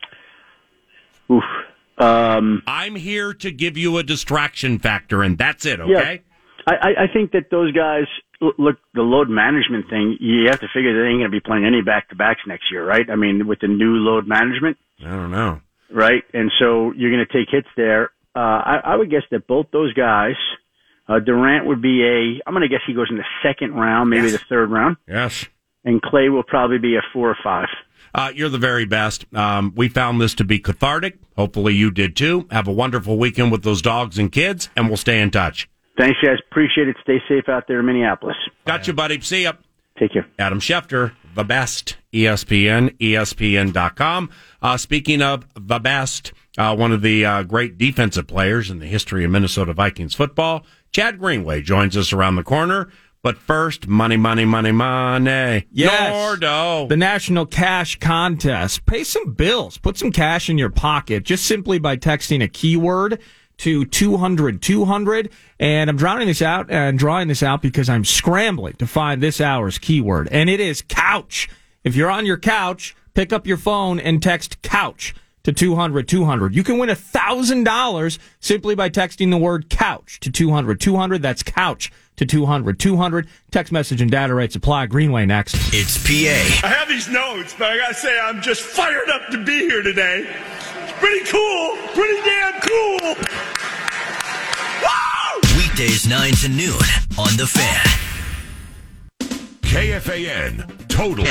Oof. I'm here to give you a distraction factor, and that's it, okay? Yeah. I think that those guys, look, the load management thing, you have to figure they ain't going to be playing any back-to-backs next year, right? I mean, with the new load management. I don't know. Right? And so you're going to take hits there. I would guess that both those guys, Durant would be I'm going to guess he goes in the second round, maybe the third round. Yes. And Klay will probably be a 4 or 5. You're the very best. We found this to be cathartic. Hopefully you did too. Have a wonderful weekend with those dogs and kids, and we'll stay in touch. Thanks, guys. Appreciate it. Stay safe out there in Minneapolis. Got you, buddy. See ya. Take care. Adam Schefter, the best, ESPN, ESPN.com. Speaking of the best, one of the great defensive players in the history of Minnesota Vikings football, Chad Greenway, joins us around the corner. But first, money. Yes. Gordo. The National Cash Contest. Pay some bills. Put some cash in your pocket just simply by texting a keyword to 200-200. And I'm drawing this out because I'm scrambling to find this hour's keyword. And it is couch. If you're on your couch, pick up your phone and text couch to 200-200. You can win $1,000 simply by texting the word couch to 200-200. That's couch to 200-200. Text message and data rates apply. Greenway next. It's PA. I have these notes, but I gotta say I'm just fired up to be here today. It's pretty cool. Pretty damn cool. Woo! Weekdays 9 to noon on The Fan. KFAN. Total.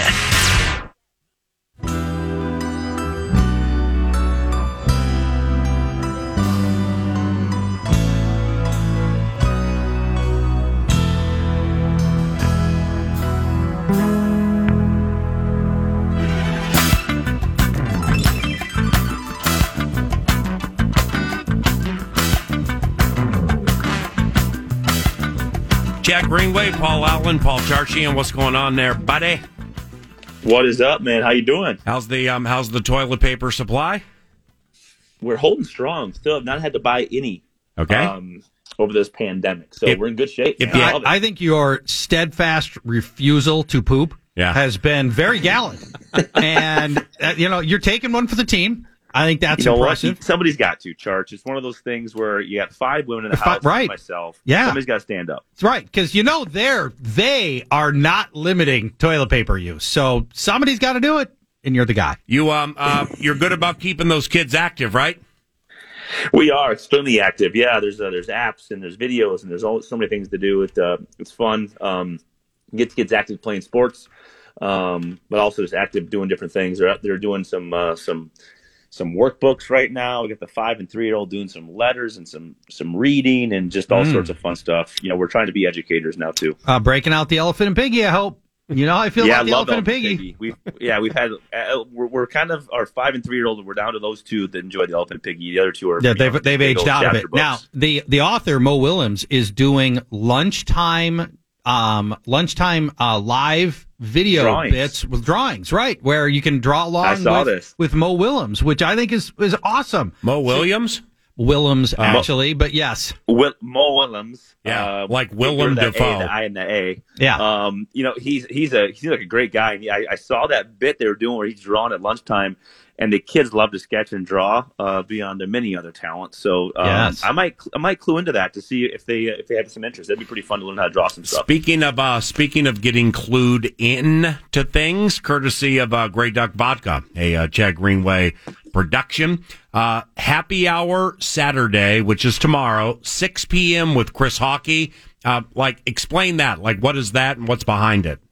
Chad Greenway, Paul Allen, Paul Charchian, what's going on there, buddy? What is up, man? How you doing? How's the toilet paper supply? We're holding strong. Still have not had to buy any. Okay. Over this pandemic. So we're in good shape. I think your steadfast refusal to poop has been very gallant. And, you're taking one for the team. I think that's impressive. What? Somebody's got to, Charge. It's one of those things where you got 5 women in the house, right. Myself. Yeah. Somebody's got to stand up. That's right, because they are not limiting toilet paper use. So somebody's got to do it, and you're the guy. You're good about keeping those kids active, right? We are extremely active. Yeah, there's apps and there's videos and there's so many things to do. It's fun. Get kids active playing sports, but also just active doing different things. They're doing some workbooks right now. We got the 5 and 3-year-old doing some letters and some reading and just all sorts of fun stuff. We're trying to be educators now too. Breaking out the elephant and piggy, I hope. I feel like the elephant and piggy. We've had we're kind of our 5 and 3-year-old. We're down to those 2 that enjoy the elephant and piggy. The other 2 are they've aged out of it. Books. Now the author Mo Willems is doing lunchtime live video bits with drawings, right? Where you can draw along with Mo Willems, which I think is awesome. Mo Williams? Willems, actually, but yes. Mo Willems. Yeah, like Willem Dafoe. The I and the A. Yeah. He's like a great guy. And I saw that bit they were doing where he's drawing at lunchtime, and the kids love to sketch and draw beyond the many other talents. So yes. I might clue into that to see if they have some interest. That'd be pretty fun to learn how to draw some stuff. Speaking of getting clued in to things, courtesy of Grey Duck Vodka, a Chad Greenway production. Happy hour Saturday, which is tomorrow, 6 p.m. with Chris Hockey. Explain that. What is that and what's behind it?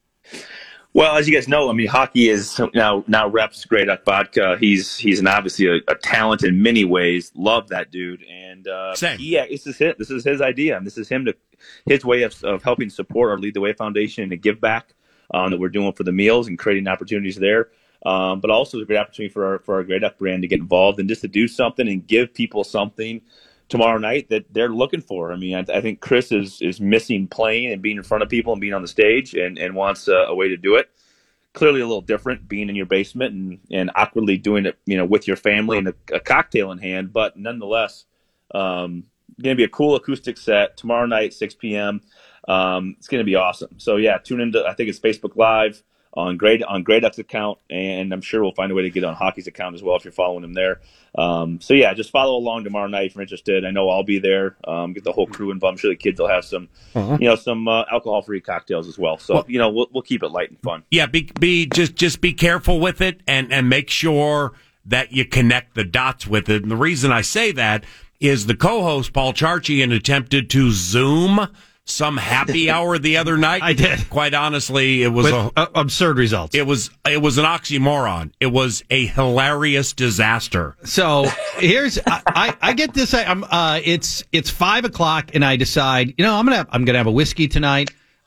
Well, as you guys know, Hockey is now reps Grey Duck Vodka. He's obviously a talent in many ways. Love that dude, and same. This is his idea, and this is his way of helping support our Lead the Way Foundation and to give back that we're doing for the meals and creating opportunities there. But also it's a great opportunity for our Grey Duck brand to get involved and just to do something and give people something tomorrow night that they're looking for. I think Chris is missing playing and being in front of people and being on the stage and wants a way to do it. Clearly a little different being in your basement and awkwardly doing it, with your family and a cocktail in hand, but nonetheless, going to be a cool acoustic set tomorrow night, 6 p.m. It's going to be awesome. So yeah, tune into, I think it's Facebook Live on Grey Duck's account, and I'm sure we'll find a way to get on Hockey's account as well if you're following him there. So yeah, just follow along tomorrow night if you're interested. I know I'll be there. Get the whole crew involved. I'm sure the kids will have some, some alcohol-free cocktails as well. So we'll keep it light and fun. Yeah, just be careful with it and make sure that you connect the dots with it. And the reason I say that is the co-host Paul Charchian attempted to Zoom some happy hour the other night. I did. Quite honestly, it was absurd results. It was an oxymoron. It was a hilarious disaster. So here's I get this. It's 5:00 and I decide I'm gonna have a whiskey tonight.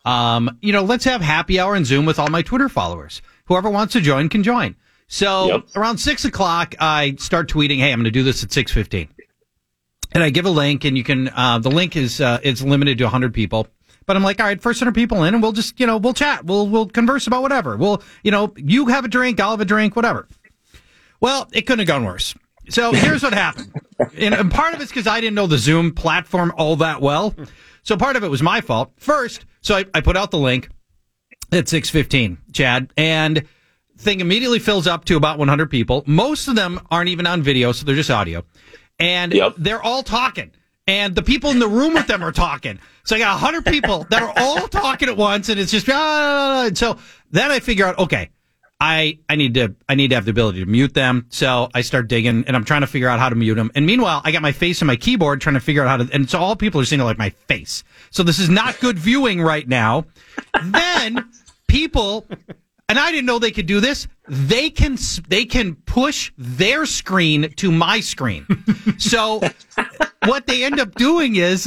Let's have happy hour and Zoom with all my Twitter followers. Whoever wants to join can join. So around 6:00, I start tweeting, "Hey, I'm going to do this at 6:15." And I give a link, and you can. The link is it's limited to 100 people. But I'm like, all right, first 100 people in, and we'll just we'll chat, we'll converse about whatever. You have a drink, I'll have a drink, whatever. Well, it couldn't have gone worse. So here's what happened, and part of it's because I didn't know the Zoom platform all that well. So part of it was my fault. First, so I put out the link at 6:15, Chad, and thing immediately fills up to about 100 people. Most of them aren't even on video, so they're just audio. And they're all talking. And the people in the room with them are talking. So I got 100 people that are all talking at once, and it's just so then I figure out, okay, I need to have the ability to mute them. So I start digging, and I'm trying to figure out how to mute them. And meanwhile, I got my face on my keyboard trying to figure out how to, and so all people are seeing like my face. So this is not good viewing right now. Then people, and I didn't know they could do this. They can push their screen to my screen. So what they end up doing is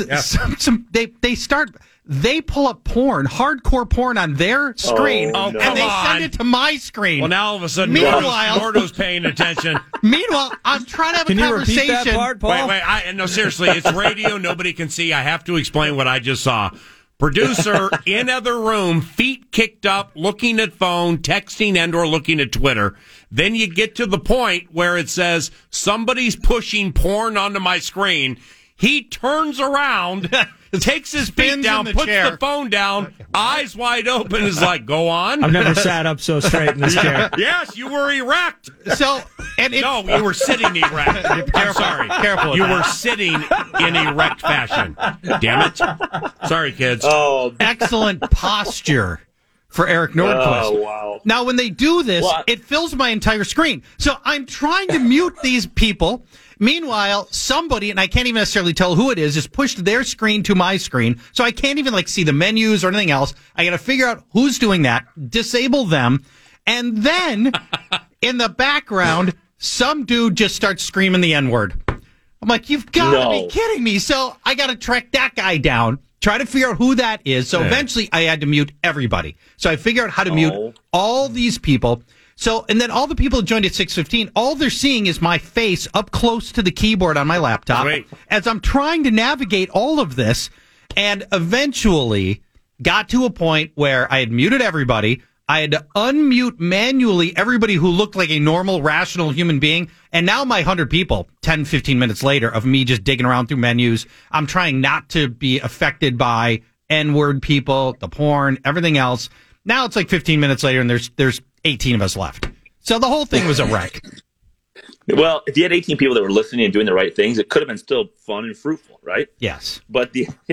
they pull up hardcore porn on their screen, and they send it to my screen. Well, now all of a sudden, Gordo's paying attention. Meanwhile, I'm trying to have a conversation. Can you repeat that part, Paul? Wait. No, seriously, it's radio. Nobody can see. I have to explain what I just saw. Producer in other room, feet kicked up, looking at phone, texting and/or looking at Twitter. Then you get to the point where it says somebody's pushing porn onto my screen. He turns around, takes his feet down, puts the phone down, eyes wide open, is like, go on. I've never sat up so straight in this chair. Yes, you were erect. So, no, you were sitting erect. I'm sorry. Careful. You were sitting in erect fashion. Damn it. Sorry, kids. Oh, excellent posture for Eric Nordquist. Oh, wow. Now, when they do this, it fills my entire screen. So I'm trying to mute these people. Meanwhile, somebody, and I can't even necessarily tell who it is pushed their screen to my screen. So I can't even see the menus or anything else. I got to figure out who's doing that, disable them. And then in the background, some dude just starts screaming the N-word. I'm like, you've got to be kidding me. So I got to track that guy down, try to figure out who that is. So eventually I had to mute everybody. So I figured out how to mute all these people. So, and then all the people who joined at 6:15, all they're seeing is my face up close to the keyboard on my laptop as I'm trying to navigate all of this, and eventually got to a point where I had muted everybody. I had to unmute manually everybody who looked like a normal, rational human being. And now my 100 people, 10, 15 minutes later of me just digging around through menus, I'm trying not to be affected by N-word people, the porn, everything else. Now it's 15 minutes later and there's 18 of us left. So the whole thing was a wreck. Well, if you had 18 people that were listening and doing the right things, it could have been still fun and fruitful, right? Yes. But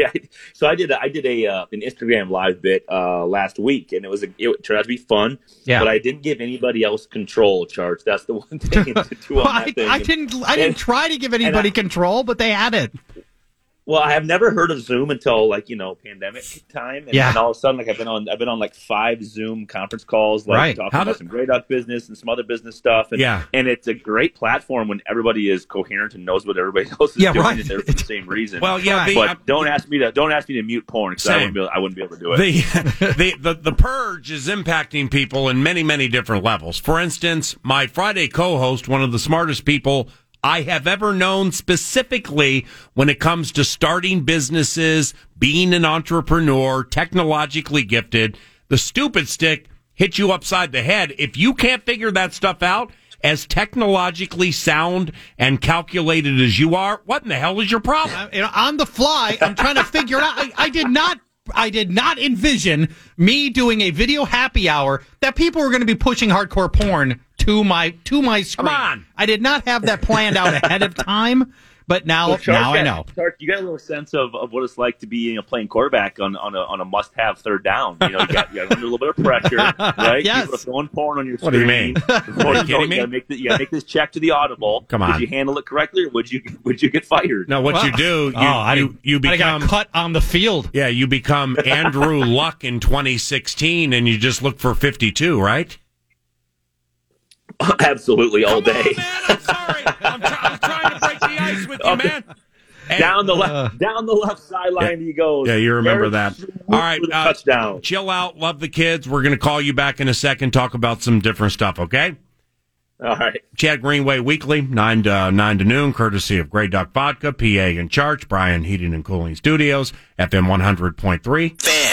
so I did an Instagram live bit last week, and it turned out to be fun. Yeah. But I didn't give anybody else control, Charge. That's the one thing to do on that thing. I didn't try to give anybody control, but they had it. Well, I have never heard of Zoom until pandemic time, and all of a sudden, I've been on 5 Zoom conference calls, talking about some Grey Duck business and some other business stuff, and it's a great platform when everybody is coherent and knows what everybody else is doing, and they're for the same reason. Well, but don't ask me to mute porn because I wouldn't be able to do it. The purge is impacting people in many, many different levels. For instance, my Friday co-host, one of the smartest people I have ever known, specifically when it comes to starting businesses, being an entrepreneur, technologically gifted. The stupid stick hits you upside the head. If you can't figure that stuff out, as technologically sound and calculated as you are, what in the hell is your problem? On the fly, I'm trying to figure it out. I did not envision me doing a video happy hour that people were going to be pushing hardcore porn to my screen. Come on. I did not have that planned out ahead of time, but now I know. You got a little sense of what it's like to be playing quarterback on a must-have third down. You got under a little bit of pressure, right? Yes. People are throwing porn on your screen. What do you mean? Are you kidding me? You got to make this check to the audible. Come on. Did you handle it correctly, or would you get fired? No, you do, you become... I got cut on the field. Yeah, you become Andrew Luck in 2016, and you just look for 52, right? Absolutely, all day. On, man. I'm sorry. I'm trying to break the ice with you, man. And, down the left sideline he goes. Yeah, you remember that. All right, touchdown. Chill out. Love the kids. We're going to call you back in a second. Talk about some different stuff. Okay. All right. Chad Greenway Weekly, 9 to noon, courtesy of Grey Duck Vodka, PA in Charge, Brian Heating and Cooling Studios, FM 100.3. Fan.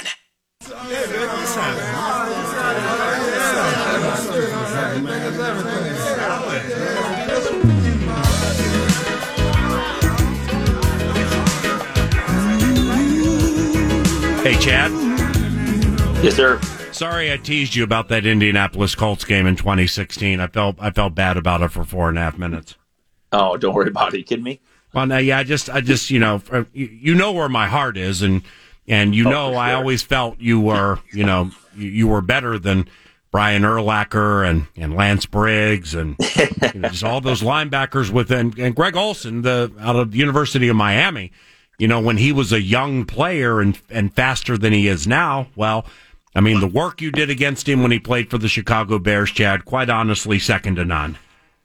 Hey, Chad. Yes, sir. Sorry I teased you about that Indianapolis Colts game in 2016. I felt bad about it for 4.5 minutes. Oh, don't worry about it. You kidding me? Well, no, yeah, I just you know where my heart is, and sure. I always felt you were you were better than Brian Urlacher and Lance Briggs and just all those linebackers and Greg Olson out of the University of Miami. When he was a young player and faster than he is now, well, I mean, the work you did against him when he played for the Chicago Bears, Chad, quite honestly, second to none.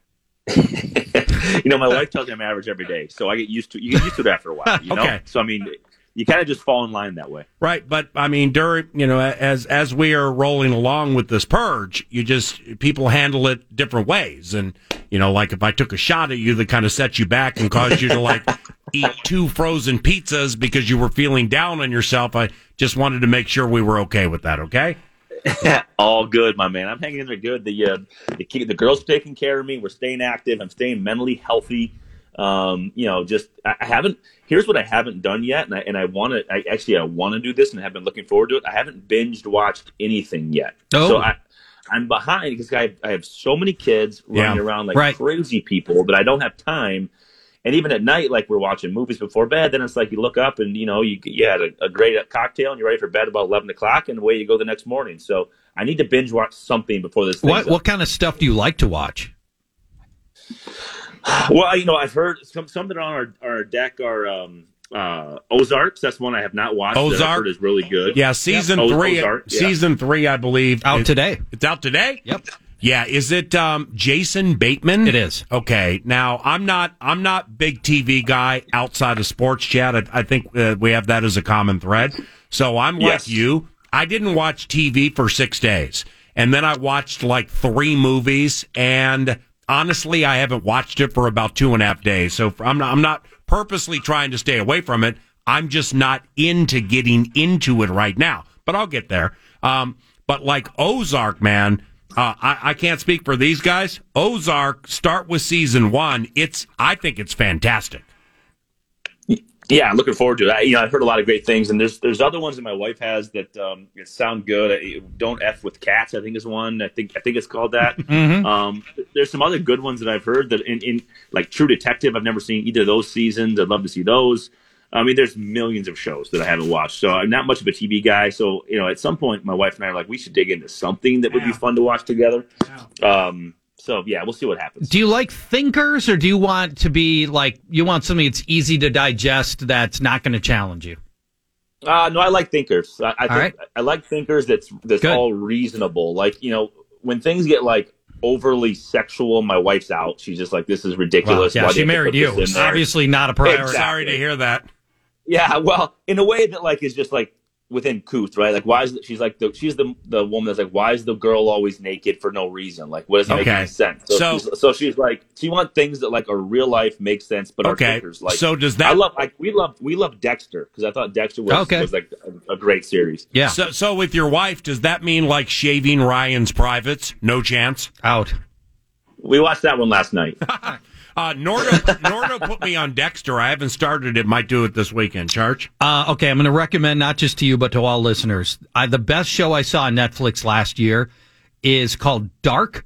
My wife tells me I'm average every day, so you get used to it after a while, Okay. So, I mean, you kind of just fall in line that way. Right, but, I mean, as we are rolling along with this purge, people handle it different ways. And, like if I took a shot at you that kind of set you back and caused you to, eat 2 frozen pizzas because you were feeling down on yourself, I just wanted to make sure we were okay with that, okay? All good, my man. I'm hanging in there good. The girls are taking care of me. We're staying active. I'm staying mentally healthy. I haven't. Here's what I haven't done yet, and I want to. I want to do this, and I have been looking forward to it. I haven't binged watched anything yet, so I'm behind because I have so many kids running around like crazy people that I don't have time. And even at night, like we're watching movies before bed, then it's like you look up and you had a great cocktail and you're ready for bed about 11 o'clock, and away you go the next morning. So I need to binge watch something before this. What kind of stuff do you like to watch? Well, I've heard something on our deck are Ozarks. That's one I have not watched. Ozark that I've heard is really good. Yeah, season 3. Ozark, season 3, I believe, out today. It's out today. Yep. Yeah, is it Jason Bateman? It is. Okay. Now, I'm not big TV guy outside of sports chat. I think we have that as a common thread. So I'm like you. I didn't watch TV for 6 days. And then I watched like 3 movies, and honestly, I haven't watched it for about 2.5 days. So I'm not purposely trying to stay away from it. I'm just not into getting into it right now. But I'll get there. But like Ozark, man, I can't speak for these guys. Ozark, start with season 1. I think it's fantastic. Yeah, I'm looking forward to it. I've heard a lot of great things, and there's other ones that my wife has that sound good. Don't F with Cats, I think is one. I think it's called that. Mm-hmm. There's some other good ones that I've heard that in like True Detective. I've never seen either of those seasons. I'd love to see those. I mean, there's millions of shows that I haven't watched, so I'm not much of a TV guy. So at some point, my wife and I are like, we should dig into something that would be fun to watch together. So, yeah, we'll see what happens. Do you like thinkers, or do you want to be like, you want something that's easy to digest that's not going to challenge you? No, I like thinkers. I like thinkers that's all reasonable. Like, when things get like overly sexual, my wife's out. She's just like, this is ridiculous. Well, yeah, she married you. Obviously not a priority. Exactly. Sorry to hear that. Yeah, well, in a way that like is just like within couth, right? Like, why is she's the woman that's like, why is the girl always naked for no reason? Like, what doesn't make any sense? So she's like, she wants things that like are real life, make sense, but are thinkers. Like, so does that? We love Dexter because I thought Dexter was like a great series. Yeah. So with your wife, does that mean like shaving Ryan's privates? No chance. Out. We watched that one last night. Nordo put me on Dexter. I haven't started it. Might do it this weekend. Charge. Okay, I'm going to recommend not just to you, but to all listeners. The best show I saw on Netflix last year is called Dark.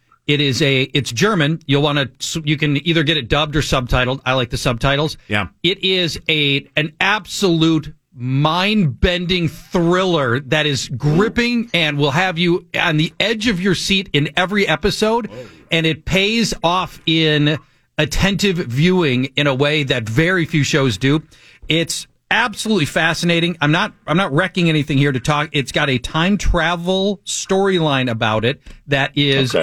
It's German. You can either get it dubbed or subtitled. I like the subtitles. Yeah. It is an absolute mind-bending thriller that is gripping and will have you on the edge of your seat in every episode. And it pays off in attentive viewing in a way that very few shows do. It's absolutely fascinating. I'm not wrecking anything here to talk. It's got a time travel storyline about it that is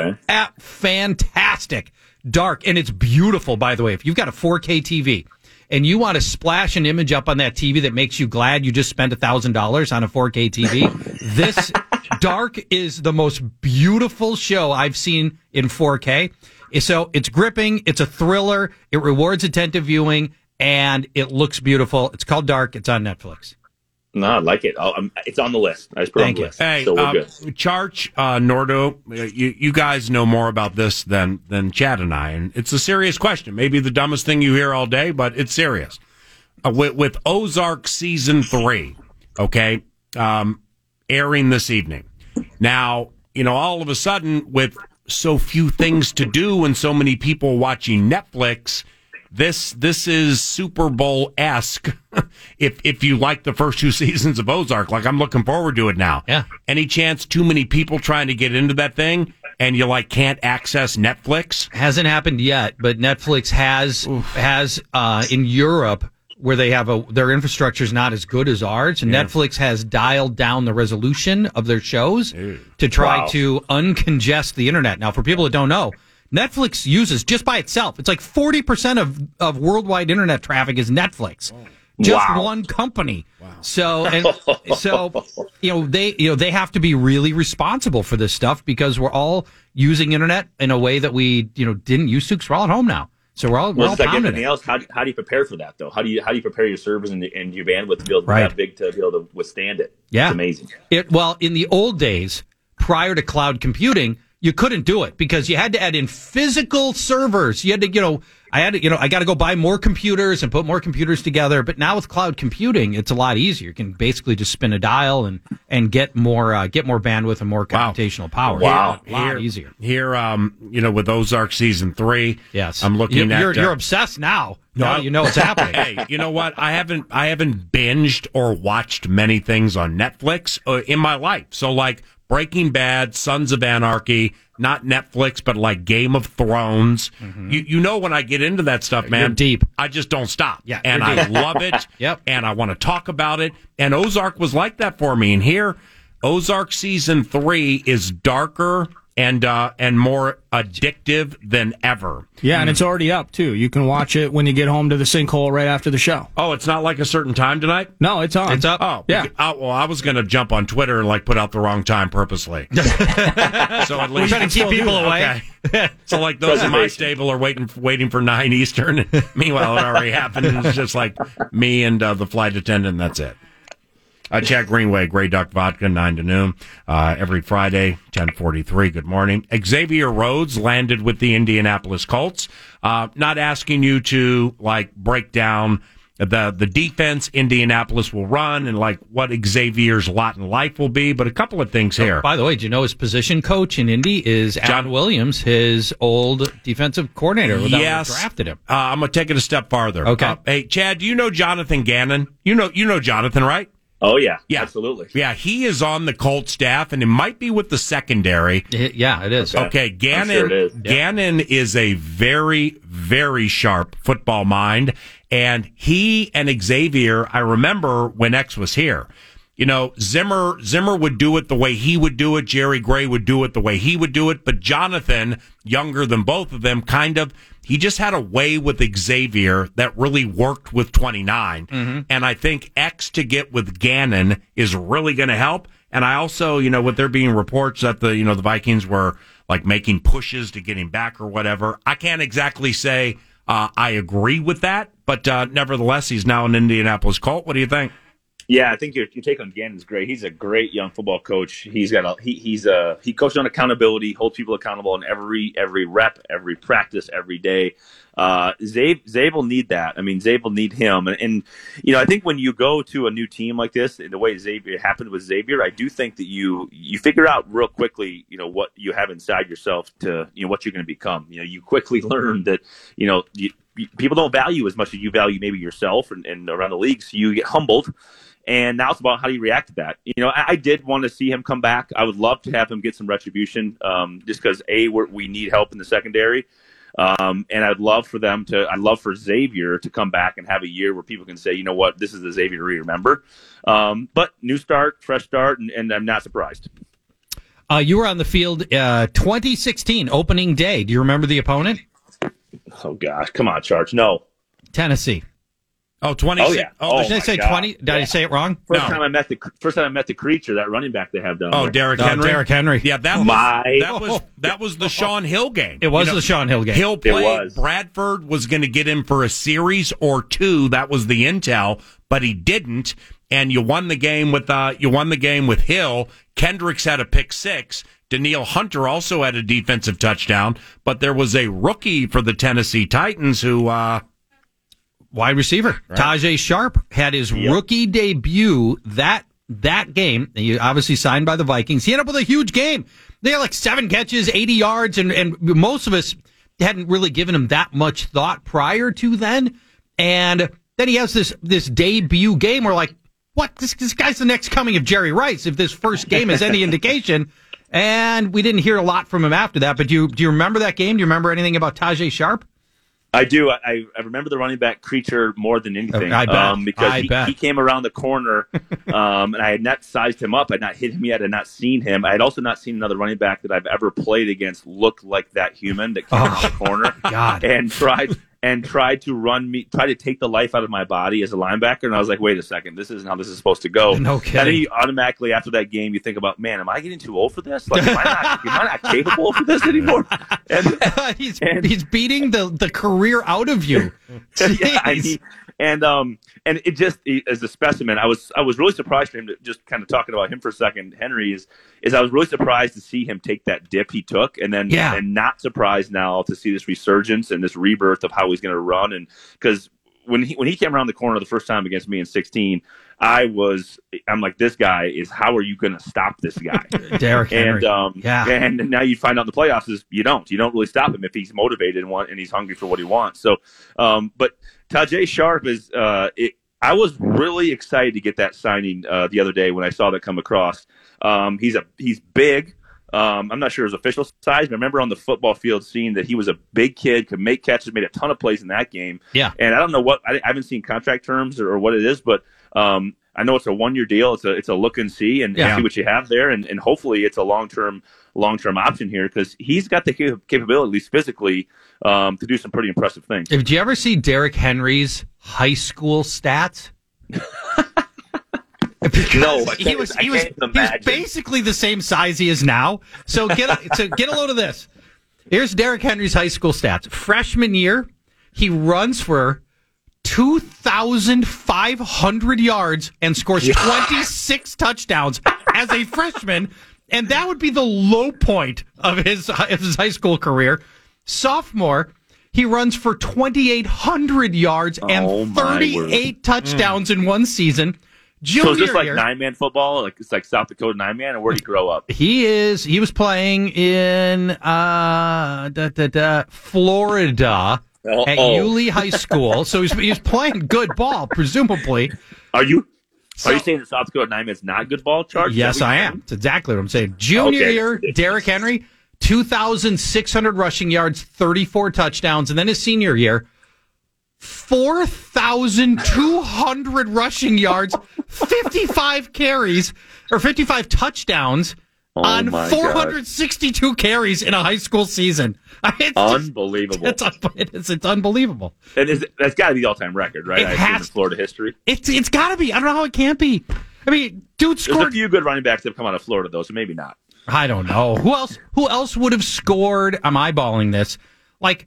fantastic. Dark, and it's beautiful, by the way. If you've got a 4K TV and you want to splash an image up on that TV that makes you glad you just spent $1,000 on a 4K TV, this Dark is the most beautiful show I've seen in 4K. So it's gripping, it's a thriller, it rewards attentive viewing, and it looks beautiful. It's called Dark. It's on Netflix. No, I like it. It's on the list. I just put it on the list. Hey, so we're good. Charch, Nordo, you guys know more about this than Chad and I, and it's a serious question. Maybe the dumbest thing you hear all day, but it's serious. With Ozark Season 3, okay, airing this evening. Now, all of a sudden, with so few things to do and so many people watching Netflix, this is Super Bowl-esque if you like the first 2 seasons of Ozark. Like, I'm looking forward to it now. Yeah. Any chance too many people trying to get into that thing and you can't access Netflix? Hasn't happened yet, but Netflix has in Europe, where they have their infrastructure is not as good as ours, and Netflix has dialed down the resolution of their shows to try to uncongest the internet. Now, for people that don't know, Netflix uses, just by itself, it's like 40% of worldwide internet traffic is Netflix. Just one company. Wow. So they have to be really responsible for this stuff because we're all using internet in a way that we didn't ususe to because we're all at home now. So we're all like pounding anything it. else. How do you prepare for that though? How do you prepare your servers and your bandwidth to be able to that big to be able to withstand it? Yeah, it's amazing. In the old days, prior to cloud computing, you couldn't do it because you had to add in physical servers. You had to, I got to go buy more computers and put more computers together. But now with cloud computing, it's a lot easier. You can basically just spin a dial and get more bandwidth and more computational power. Wow, a lot easier. Here, with Ozark season 3. Yes, I'm looking at. You're obsessed now. No, you know what's happening. Hey, you know what? I haven't binged or watched many things on Netflix in my life. So like Breaking Bad, Sons of Anarchy, not Netflix, but like Game of Thrones. Mm-hmm. You know when I get into that stuff, man, you're deep. I just don't stop. Yeah, and I love it. Yep. And I want to talk about it. And Ozark was like that for me. And here, Ozark season 3 is darker and more addictive than ever. Yeah, and it's already up, too. You can watch it when you get home to the sinkhole right after the show. Oh, it's not like a certain time tonight? No, it's on. It's up. Oh, yeah. Well, I was going to jump on Twitter and put out the wrong time purposely. So at least we're trying to keep people away. Okay. So like those in my stable are waiting for 9 Eastern. Meanwhile, it already happened. It's just like me and the flight attendant. And that's it. Chad Greenway, Grey Duck Vodka, 9 to noon, every Friday, 10:43. Good morning. Xavier Rhodes landed with the Indianapolis Colts. Not asking you to break down the defense Indianapolis will run and what Xavier's lot in life will be, but a couple of things here. Oh, by the way, do you know his position coach in Indy is John Williams, his old defensive coordinator? Yes, drafted him. I'm gonna take it a step farther. Okay. Hey, Chad, do you know Jonathan Gannon? You know Jonathan, right? Oh, yeah, absolutely. Yeah, he is on the Colts staff, and it might be with the secondary. Yeah, it is. Okay, Gannon, sure it is. Yeah. Gannon is a very, very sharp football mind, and he and Xavier, I remember when X was here, Zimmer would do it the way he would do it, Jerry Gray would do it the way he would do it, but Jonathan, younger than both of them, he just had a way with Xavier that really worked with 29. Mm-hmm. And I think X to get with Gannon is really going to help. And I also, with there being reports that the Vikings were making pushes to get him back or whatever, I can't exactly say I agree with that. But nevertheless, he's now an Indianapolis Colt. What do you think? Yeah, I think your take on Gannon's great. He's a great young football coach. He coaches on accountability, holds people accountable in every rep, every practice, every day. Zabe will need that. I mean, Zabe will need him. And I think when you go to a new team like this, the way it happened with Xavier, I do think that you figure out real quickly, what you have inside yourself to, what you're going to become. You quickly learn that, people don't value as much as you value maybe yourself and around the league. So you get humbled. And now it's about how do you react to that. I did want to see him come back. I would love to have him get some retribution, just because we need help in the secondary, and I'd love for Xavier to come back and have a year where people can say, you know what, this is the Xavier we remember. But new start, fresh start, and I'm not surprised. You were on the field 2016 opening day. Do you remember the opponent? Oh gosh, come on, Charge. No, Tennessee. Oh, 20. Oh, yeah. Did I say 20? Did I say it wrong? First time I met the creature, that running back they have down there. Oh, Derrick Henry. Derrick Henry. Yeah, that was the Sean Hill game. It was the Sean Hill game. Hill played. Bradford was going to get him for a series or two. That was the intel, but he didn't. And you won the game with Hill. Kendricks had a pick six. Danielle Hunter also had a defensive touchdown, but there was a rookie for the Tennessee Titans who. Wide receiver. Right. Tajay Sharp had his rookie debut that game. He obviously signed by the Vikings. He ended up with a huge game. They had 7 catches, 80 yards, and most of us hadn't really given him that much thought prior to then. And then he has this debut game. We're like, what? This guy's the next coming of Jerry Rice, if this first game is any indication. And we didn't hear a lot from him after that. But do you remember that game? Do you remember anything about Tajay Sharp? I do. I remember the running back creature more than anything. I bet. Because he came around the corner, and I had not sized him up. I had not hit him yet. I had not seen him. I had also not seen another running back that I've ever played against look like that human that came around the corner God. and tried to take the life out of my body as a linebacker. And I was like, wait a second, this isn't how this is supposed to go. No kidding. And then you automatically, after that game, you think about, man, am I getting too old for this? Am I not capable for this anymore? He's beating the career out of you. And it just as a specimen, I was really surprised for him to just kind of talking about him for a second. Henry is I was really surprised to see him take that dip he took, and then and not surprised now to see this resurgence and this rebirth of how he's going to run. And because when he came around the corner the first time against me in 2016, I'm like, this guy is, how are you going to stop this guy? Derrick Henry. And now you find out in the playoffs is you don't really stop him if he's motivated and he's hungry for what he wants. So, but Tajaé Sharpe is, I was really excited to get that signing the other day when I saw that come across. He's big. I'm not sure his official size, but I remember on the football field seeing that he was a big kid, could make catches, made a ton of plays in that game. Yeah. And I don't know I haven't seen contract terms or what it is, but I know it's a 1-year deal. It's a look and see and see what you have there, and hopefully it's a long-term option here because he's got the capability, at least physically, to do some pretty impressive things. Did you ever see Derrick Henry's high school stats? No, he was basically the same size he is now. So get a load of this. Here's Derrick Henry's high school stats. Freshman year, he runs for 2,500 yards and scores 26 touchdowns as a freshman, and that would be the low point of his high school career. Sophomore, he runs for 2,800 yards and 38 touchdowns in one season. Junior so is this like year, 9-man football? Like it's like South Dakota 9-man, or where did he grow up? He was playing in Florida at Yulee High School. So he's playing good ball, presumably. Are you saying that South Dakota 9-man's not good ball, Charge? Yes, I am. That's exactly what I'm saying. Junior year, Derrick Henry, 2,600 rushing yards, 34 touchdowns, and then his senior year, 4,200 rushing yards, 55 carries, or 55 touchdowns on 462 carries in a high school season. It's unbelievable. It's unbelievable. And that's got to be the all-time record, right? I assume in Florida history. It's got to be. I don't know how it can't be. I mean, dude scored. There's a few good running backs that have come out of Florida, though, so maybe not. I don't know. Who else would have scored, I'm eyeballing this, like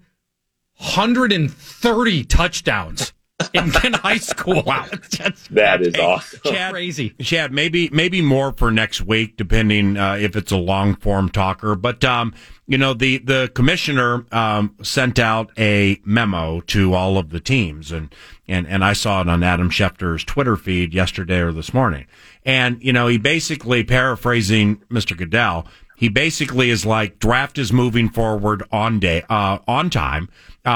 130 touchdowns in high school. Wow. That is awesome. Chad, crazy. Chad, maybe more for next week, depending if it's a long form talker. But the commissioner sent out a memo to all of the teams, and I saw it on Adam Schefter's Twitter feed yesterday or this morning. And he basically, paraphrasing Mr. Goodell, he basically is like, draft is moving forward on time.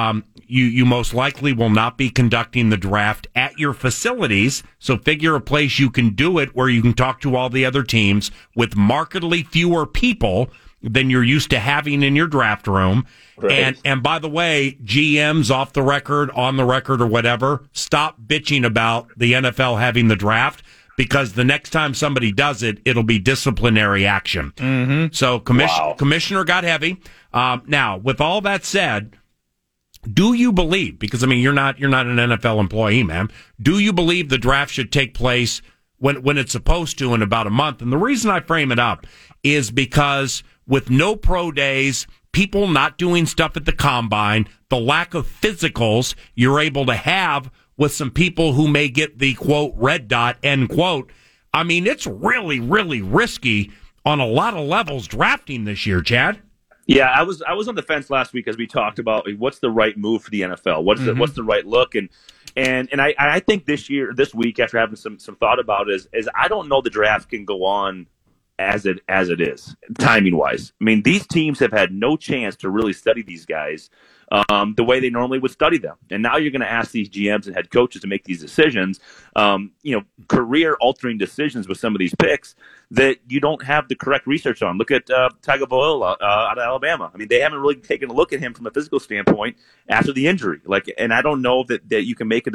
You most likely will not be conducting the draft at your facilities, so figure a place you can do it where you can talk to all the other teams with markedly fewer people than you're used to having in your draft room. Right. And by the way, GMs off the record, on the record, or whatever, stop bitching about the NFL having the draft, because the next time somebody does it, it'll be disciplinary action. Mm-hmm. So commissioner got heavy. Now, with all that said, do you believe, because you're not an NFL employee, man, do you believe the draft should take place when it's supposed to in about a month? And the reason I frame it up is because with no pro days, people not doing stuff at the combine, the lack of physicals you're able to have with some people who may get the, quote, red dot, end quote. It's really, really risky on a lot of levels drafting this year, Chad. Yeah, I was on the fence last week as we talked about what's the right move for the NFL, what's the right look, and I think this week after having some thought about it is I don't know the draft can go on as it is timing wise. These teams have had no chance to really study these guys the way they normally would study them, and now you're going to ask these GMs and head coaches to make these decisions, career altering decisions with some of these picks that you don't have the correct research on. Look at Tagovailoa out of Alabama. They haven't really taken a look at him from a physical standpoint after the injury. And I don't know that you can make it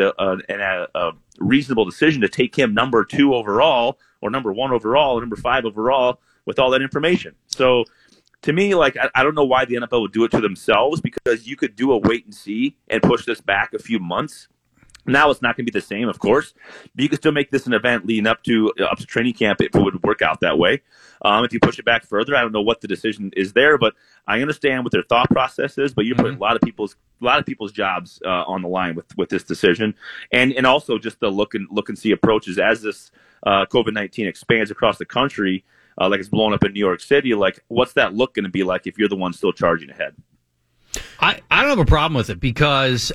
a reasonable decision to take him number 2 overall, or number 1 overall, or number 5 overall with all that information. So to me, I don't know why the NFL would do it to themselves, because you could do a wait and see and push this back a few months Now it's not going to be the same, of course, but you can still make this an event leading up to training camp if it would work out that way. If you push it back further, I don't know what the decision is there, but I understand what their thought process is. But you're putting a lot of people's jobs on the line with this decision, and also just the look and see approaches as this COVID-19 expands across the country, like it's blowing up in New York City. Like, what's that look going to be like if you're the one still charging ahead? I don't have a problem with it because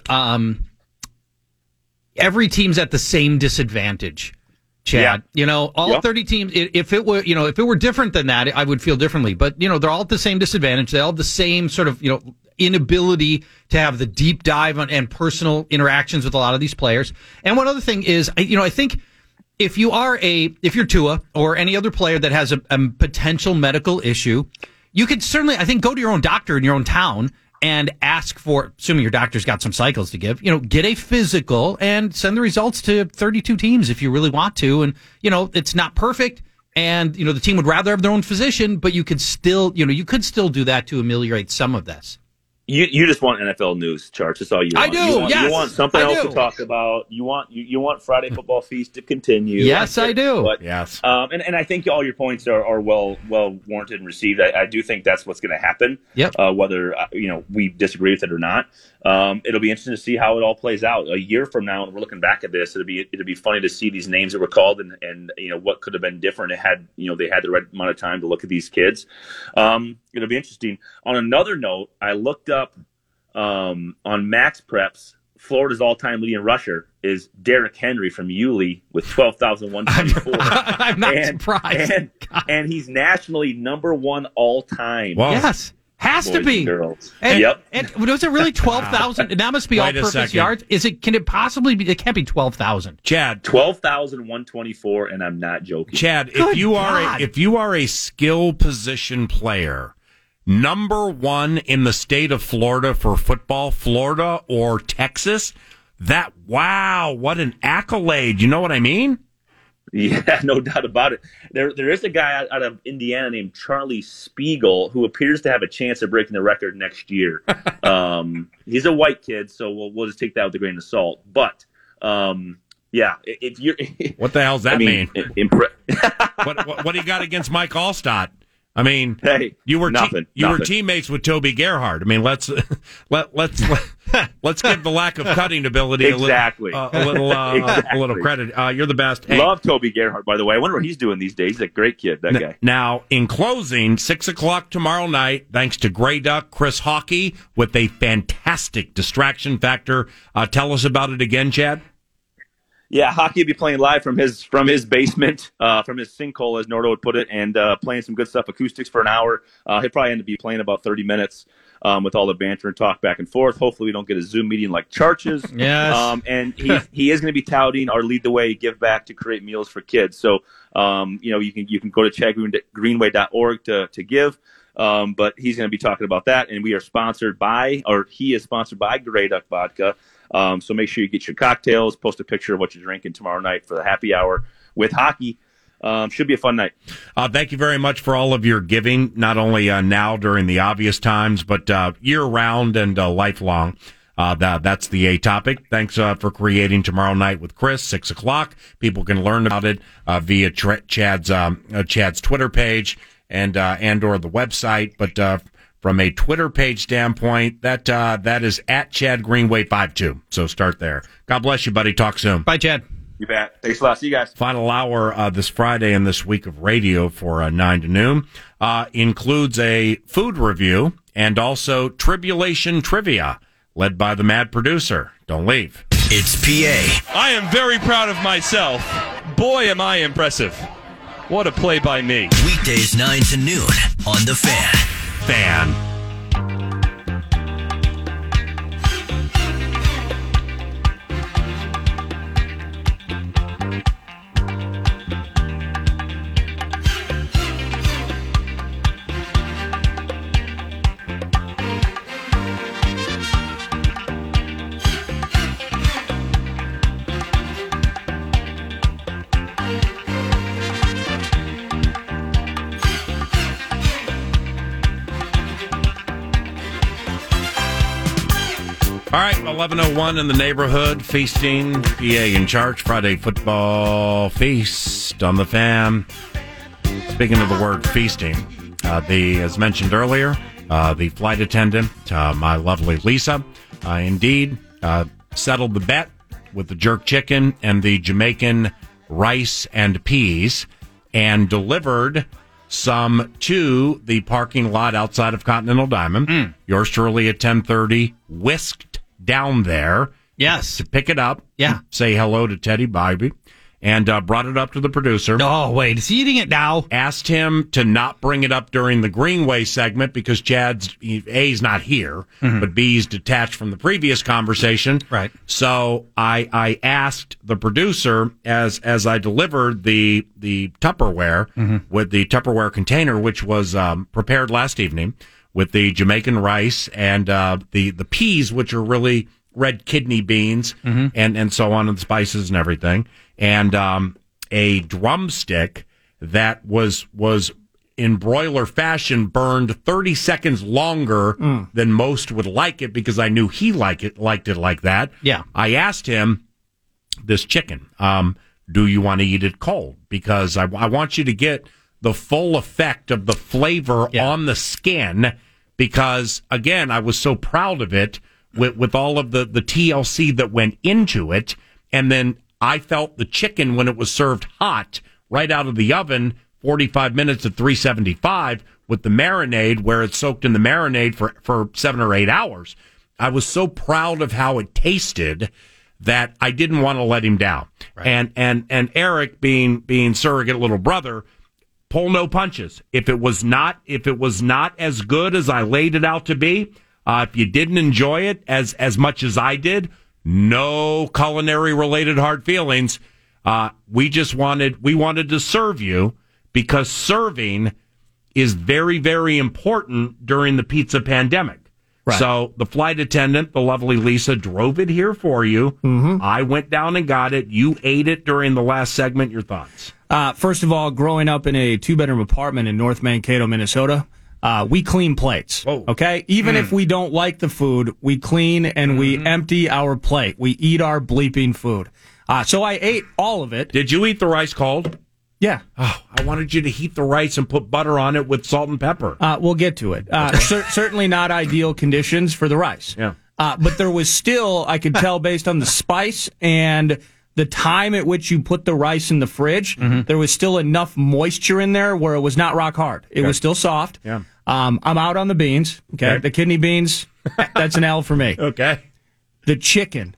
every team's at the same disadvantage, Chad. Yeah. All 30 teams, if it were different than that, I would feel differently. But, they're all at the same disadvantage. They all have the same sort of, inability to have the deep dive and personal interactions with a lot of these players. And one other thing is, I think if you're Tua or any other player that has a potential medical issue, you could certainly, I think, go to your own doctor in your own town and ask for, assuming your doctor's got some cycles to give, get a physical and send the results to 32 teams if you really want to. And, it's not perfect. And, the team would rather have their own physician, but you could still, you could still do that to ameliorate some of this. You just want NFL news charts. That's all you want. I do. Yes, you want something else to talk about. You want Friday Football Feast to continue. Yes, I do. But, yes. And I think all your points are well warranted and received. I do think that's what's going to happen. Yep. Whether we disagree with it or not. It'll be interesting to see how it all plays out. A year from now, when we're looking back at this, it'll be funny to see these names that were called and what could have been different. It had they had the right amount of time to look at these kids. It'll be interesting. On another note, I looked up on Max Preps. Florida's all-time leading rusher is Derrick Henry from Yulee with 12,124. I'm not surprised. And he's nationally number one all-time. Wow. Yes. Has to be. And, yep. And was it really 12,000? That must be all-purpose yards. Can it possibly be? It can't be 12,000. Chad, 12,124, and I'm not joking. Chad, if you are a skill position player, number one in the state of Florida for football, Florida or Texas, what an accolade. You know what I mean? Yeah, no doubt about it. There is a guy out of Indiana named Charlie Spiegel who appears to have a chance of breaking the record next year. He's a white kid, so we'll just take that with a grain of salt. But yeah, if you're what the hell's that mean? What do you got against Mike Allstott? I mean, hey, you were nothing. Were teammates with Toby Gerhart. I mean, let's give the lack of cutting ability exactly. a little credit. You're the best. Hey, love Toby Gerhart, by the way. I wonder what he's doing these days. He's a great kid, that guy. Now, in closing, 6:00 tomorrow night, thanks to Grey Duck, Chris Hockey with a fantastic distraction factor. Tell us about it again, Chad. Yeah, Hockey will be playing live from his basement, from his sinkhole, as Nordo would put it, and playing some good stuff, acoustics for an hour. He'll probably end up playing about 30 minutes with all the banter and talk back and forth. Hopefully we don't get a Zoom meeting like Charches. Yes. And he is going to be touting our Lead the Way, Give Back to create meals for kids. So, you can go to chadgreenway.org to give. But he's going to be talking about that, and he is sponsored by Grey Duck Vodka. So make sure you get your cocktails, post a picture of what you're drinking tomorrow night for the happy hour with Hockey. Should be a fun night. Thank you very much for all of your giving, not only now during the obvious times, but year-round and lifelong. That's the topic. Thanks for creating Tomorrow Night with Chris, 6:00. People can learn about it via Chad's Twitter page and or the website, but from a Twitter page standpoint, that is at Chad Greenway 52. So start there. God bless you, buddy. Talk soon. Bye, Chad. You bet. Thanks a lot. See you guys. Final hour this Friday and this week of radio for 9 to noon includes a food review and also Tribulation Trivia, led by the Mad Producer. Don't leave. It's PA. I am very proud of myself. Boy, am I impressive. What a play by me. Weekdays 9 to noon on The Fan. All right, 11:01 in the neighborhood. Feasting, PA in charge. Friday football feast on the Fan. Speaking of the word feasting, as mentioned earlier, the flight attendant, my lovely Lisa, indeed settled the bet with the jerk chicken and the Jamaican rice and peas, and delivered some to the parking lot outside of Continental Diamond. Yours truly at 10:30, whisked down there. Yes. To pick it up. Yeah. Say hello to Teddy Bybee. And brought it up to the producer. Oh, wait. Is he eating it now? Asked him to not bring it up during the Greenway segment because A's not here, but B's detached from the previous conversation. Right. So I asked the producer as I delivered the Tupperware with the Tupperware container, which was prepared last evening with the Jamaican rice and the peas, which are really red kidney beans and so on, and spices and everything. And a drumstick that was in broiler fashion burned 30 seconds longer than most would like it, because I knew he liked it like that. Yeah. I asked him, this chicken, do you want to eat it cold? Because I want you to get the full effect of the flavor on the skin, because, again, I was so proud of it with all of the TLC that went into it. And then I felt the chicken when it was served hot right out of the oven, 45 minutes at 375 with the marinade, where it's soaked in the marinade for 7 or 8 hours. I was so proud of how it tasted that I didn't want to let him down. Right. And Eric, being surrogate little brother, pull no punches. If it was not as good as I laid it out to be, if you didn't enjoy it as much as I did, no culinary related hard feelings. We wanted to serve you, because serving is very, very important during the pizza pandemic. Right. So the flight attendant, the lovely Lisa, drove it here for you. I went down and got it. You ate it during the last segment. Your thoughts? First of all, growing up in a 2-bedroom apartment in North Mankato, Minnesota, we clean plates. Okay? Even if we don't like the food, we clean and we empty our plate. We eat our bleeping food. So I ate all of it. Did you eat the rice cold? Yeah. Oh, I wanted you to heat the rice and put butter on it with salt and pepper. We'll get to it. Certainly not ideal conditions for the rice. Yeah. But there was still, I could tell based on the spice and the time at which you put the rice in the fridge, there was still enough moisture in there where it was not rock hard. It was still soft. Yeah. I'm out on the beans. Okay. The kidney beans, that's an L for me. Okay. The chicken.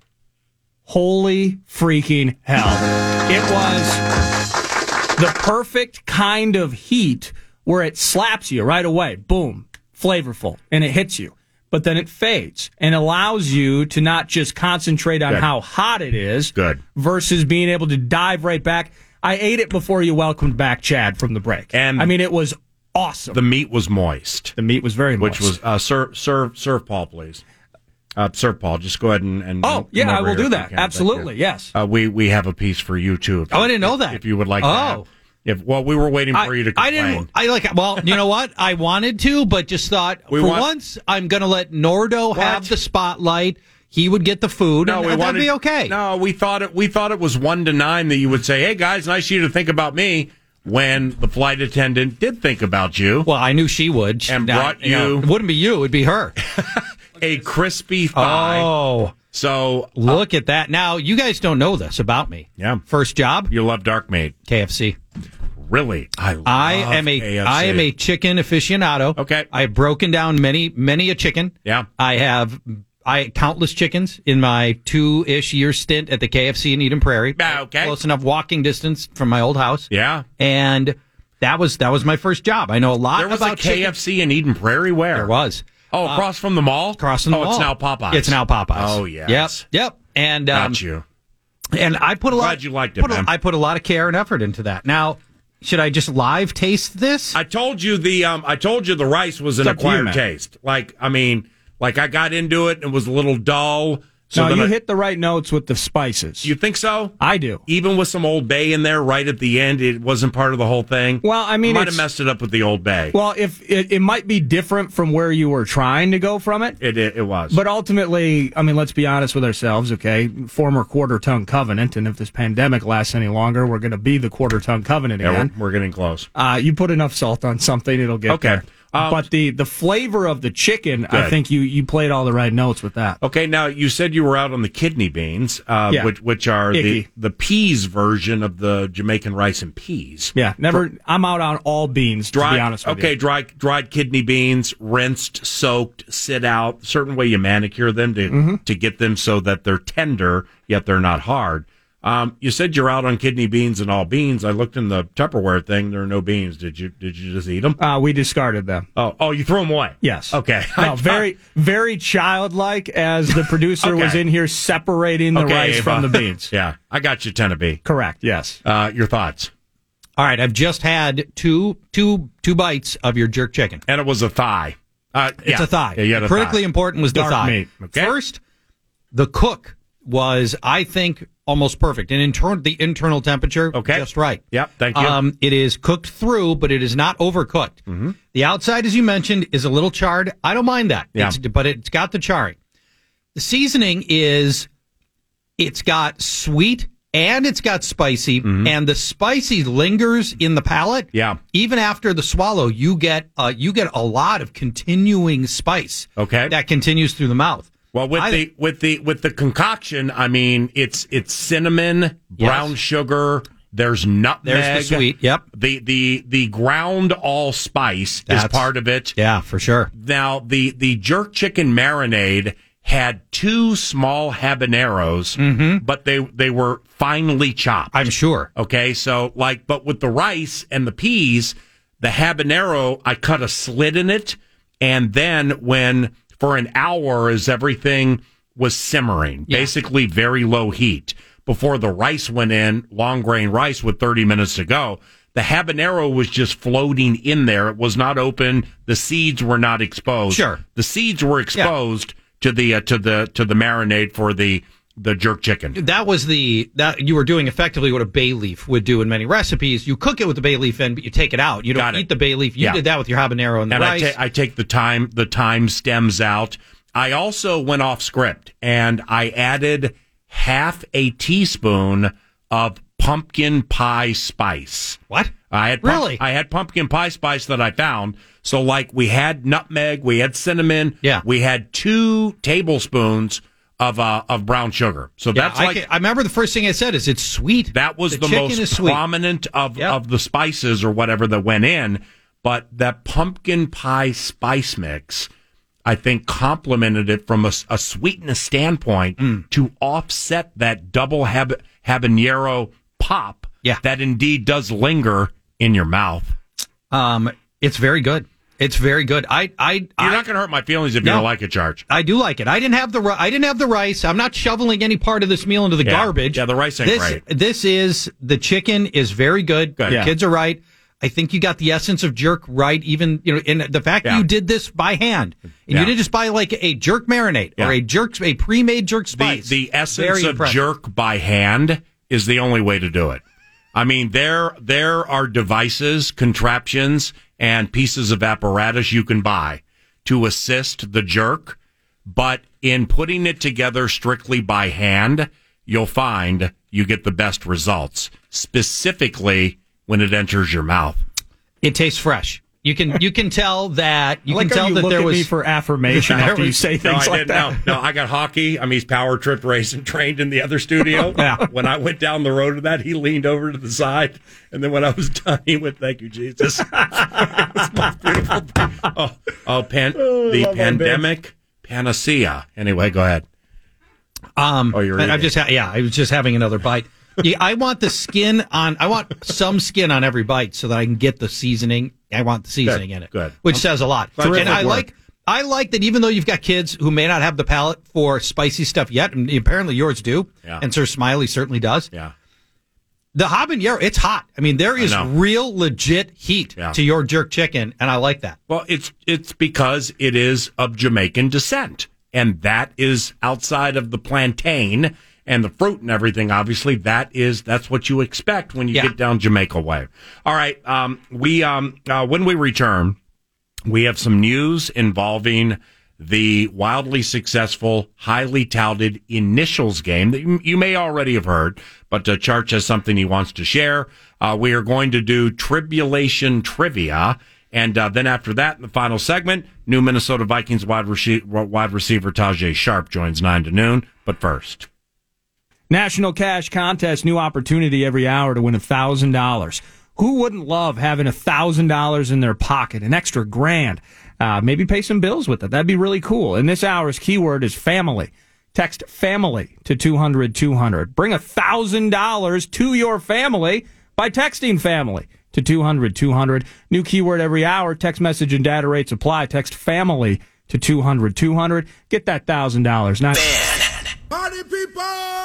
Holy freaking hell. It was the perfect kind of heat where it slaps you right away. Boom. Flavorful. And it hits you. But then it fades and allows you to not just concentrate on how hot it is versus being able to dive right back. I ate it before you welcomed back Chad from the break. And I mean, it was awesome. The meat was moist. The meat was very moist. Which was, serve Paul, please. Sir Paul, just go ahead and oh, yeah, I will do that. Absolutely, yes. We have a piece for you, too. I didn't know that. If you would like to. We were waiting for you to complain. Well, you know what? I wanted to, but just thought, once, I'm going to let Nordo have the spotlight. He would get the food, that'd be okay. No, we thought it was 1 to 9 that you would say, hey, guys, nice of you to think about me, when the flight attendant did think about you. Well, I knew she would. And brought you... It wouldn't be you, it would be her. A crispy thigh. Oh. So look at that. Now, you guys don't know this about me. Yeah. First job? You love Dark Maid. KFC. Really? I am a chicken aficionado. Okay. I've broken down many a chicken. Yeah. I have countless chickens in my 2-ish year stint at the KFC in Eden Prairie. Okay. Close enough walking distance from my old house. Yeah. And that was my first job. I know a lot about chicken. There was a KFC in Eden Prairie? Where? There was. Oh, across from the mall? Across from the mall. Oh, it's now Popeyes. It's now Popeyes. Oh, yes. Yep. And got you. And I put a lot. Glad you liked it, man. I put a lot of care and effort into that. Now, should I just live taste this? I told you the rice was an acquired taste. I got into it and it was a little dull. So no, then you hit the right notes with the spices. You think so? I do. Even with some Old Bay in there right at the end, it wasn't part of the whole thing? Well, I mean, might have messed it up with the Old Bay. Well, if it might be different from where you were trying to go from it. It was. But ultimately, I mean, let's be honest with ourselves, okay? Former quarter-ton covenant, and if this pandemic lasts any longer, we're going to be the quarter-ton covenant again. We're getting close. You put enough salt on something, it'll get there. But the flavor of the chicken, Good. I think you played all the right notes with that. Okay, now you said you were out on the kidney beans, which are the peas version of the Jamaican rice and peas. Yeah, I'm out on all beans, to be honest with you. Dried kidney beans, rinsed, soaked, sit out, certain way you manicure them to get them so that they're tender, yet they're not hard. You said you're out on kidney beans and all beans. I looked in the Tupperware thing. There are no beans. Did you just eat them? We discarded them. Oh, you threw them away? Yes. Okay. No, very, very childlike as the producer was in here separating the rice from the beans. Yeah, I got you, Tennessee. Correct. Yes. Your thoughts? All right, I've just had two bites of your jerk chicken, and it was a thigh. It's a thigh. Yeah, you had a critically thigh. important was the Dark thigh. meat. Okay. First, the cook was, I think, almost perfect. And the internal temperature, just right. Yep, thank you. It is cooked through, but it is not overcooked. Mm-hmm. The outside, as you mentioned, is a little charred. I don't mind that. Yeah. But it's got the charring. The seasoning is, it's got sweet and it's got spicy, and the spicy lingers in the palate. Yeah. Even after the swallow, you get a lot of continuing spice. Okay. That continues through the mouth. Well, with the concoction, I mean, it's cinnamon, brown sugar. There's nutmeg. There's the sweet. Yep. The ground allspice is part of it. Yeah, for sure. Now the jerk chicken marinade had 2 small habaneros, but they were finely chopped. I'm sure. Okay, so but with the rice and the peas, the habanero, I cut a slit in it, and then for an hour as everything was simmering, basically very low heat, before the rice went in, long grain rice with 30 minutes to go. The habanero was just floating in there. It was not open. The seeds were not exposed. Sure. The seeds were exposed to the marinade for the jerk chicken. That was that you were doing effectively what a bay leaf would do in many recipes. You cook it with the bay leaf in, but you take it out. You don't eat the bay leaf. You did that with your habanero and the rice. I take the thyme stems out. I also went off script and I added half a teaspoon of pumpkin pie spice. What? I had pumpkin pie spice that I found. So we had nutmeg, we had cinnamon. Yeah. We had 2 tablespoons of brown sugar. So that's I remember the first thing I said is it's sweet. That was the most prominent of the spices or whatever that went in. But that pumpkin pie spice mix, I think, complemented it from a sweetness standpoint to offset that double habanero pop that indeed does linger in your mouth. It's very good. It's very good. You're not going to hurt my feelings if you don't like it, Charge. I do like it. I didn't have the rice. I'm not shoveling any part of this meal into the garbage. Yeah, the rice ain't great. The chicken is very good. The kids are right. I think you got the essence of jerk right. Even in the fact that you did this by hand, and you didn't just buy a jerk marinade or a pre-made jerk spice. The essence of jerk by hand is the only way to do it. I mean, there are devices, contraptions, and pieces of apparatus you can buy to assist the jerk, but in putting it together strictly by hand, you'll find you get the best results, specifically when it enters your mouth. It tastes fresh. You can tell that there was me for affirmation after you say things like that. No, I got hockey. I mean, he's power tripped, racing, trained in the other studio. When I went down the road to that, he leaned over to the side, and then when I was done, he went, "Thank you, Jesus." It's the most beautiful thing. The pandemic panacea. Anyway, go ahead. I was just having another bite. I want the skin on. I want some skin on every bite so that I can get the seasoning. I want the seasoning in it, which says a lot. And I like that even though you've got kids who may not have the palate for spicy stuff yet, and apparently yours do, and Sir Smiley certainly does. Yeah. The habanero, it's hot. I mean, there is real legit heat to your jerk chicken, and I like that. Well, it's because it is of Jamaican descent. and that is outside of the plantain and the fruit and everything. Obviously, that's what you expect when you get down Jamaica way. All right, when we return, we have some news involving the wildly successful, highly touted Initials game that you may already have heard, but Charch has something he wants to share. We are going to do Tribulation Trivia, and then after that, in the final segment, new Minnesota Vikings wide receiver Tajay Sharp joins 9 to noon. But first, National Cash Contest, new opportunity every hour to win $1,000. Who wouldn't love having $1,000 in their pocket, an extra grand? Maybe pay some bills with it. That'd be really cool. And this hour's keyword is family. Text family to 200-200. Bring $1,000 to your family by texting family to 200-200. New keyword every hour. Text message and data rates apply. Text family to 200-200. Get that $1,000. Now, Party people!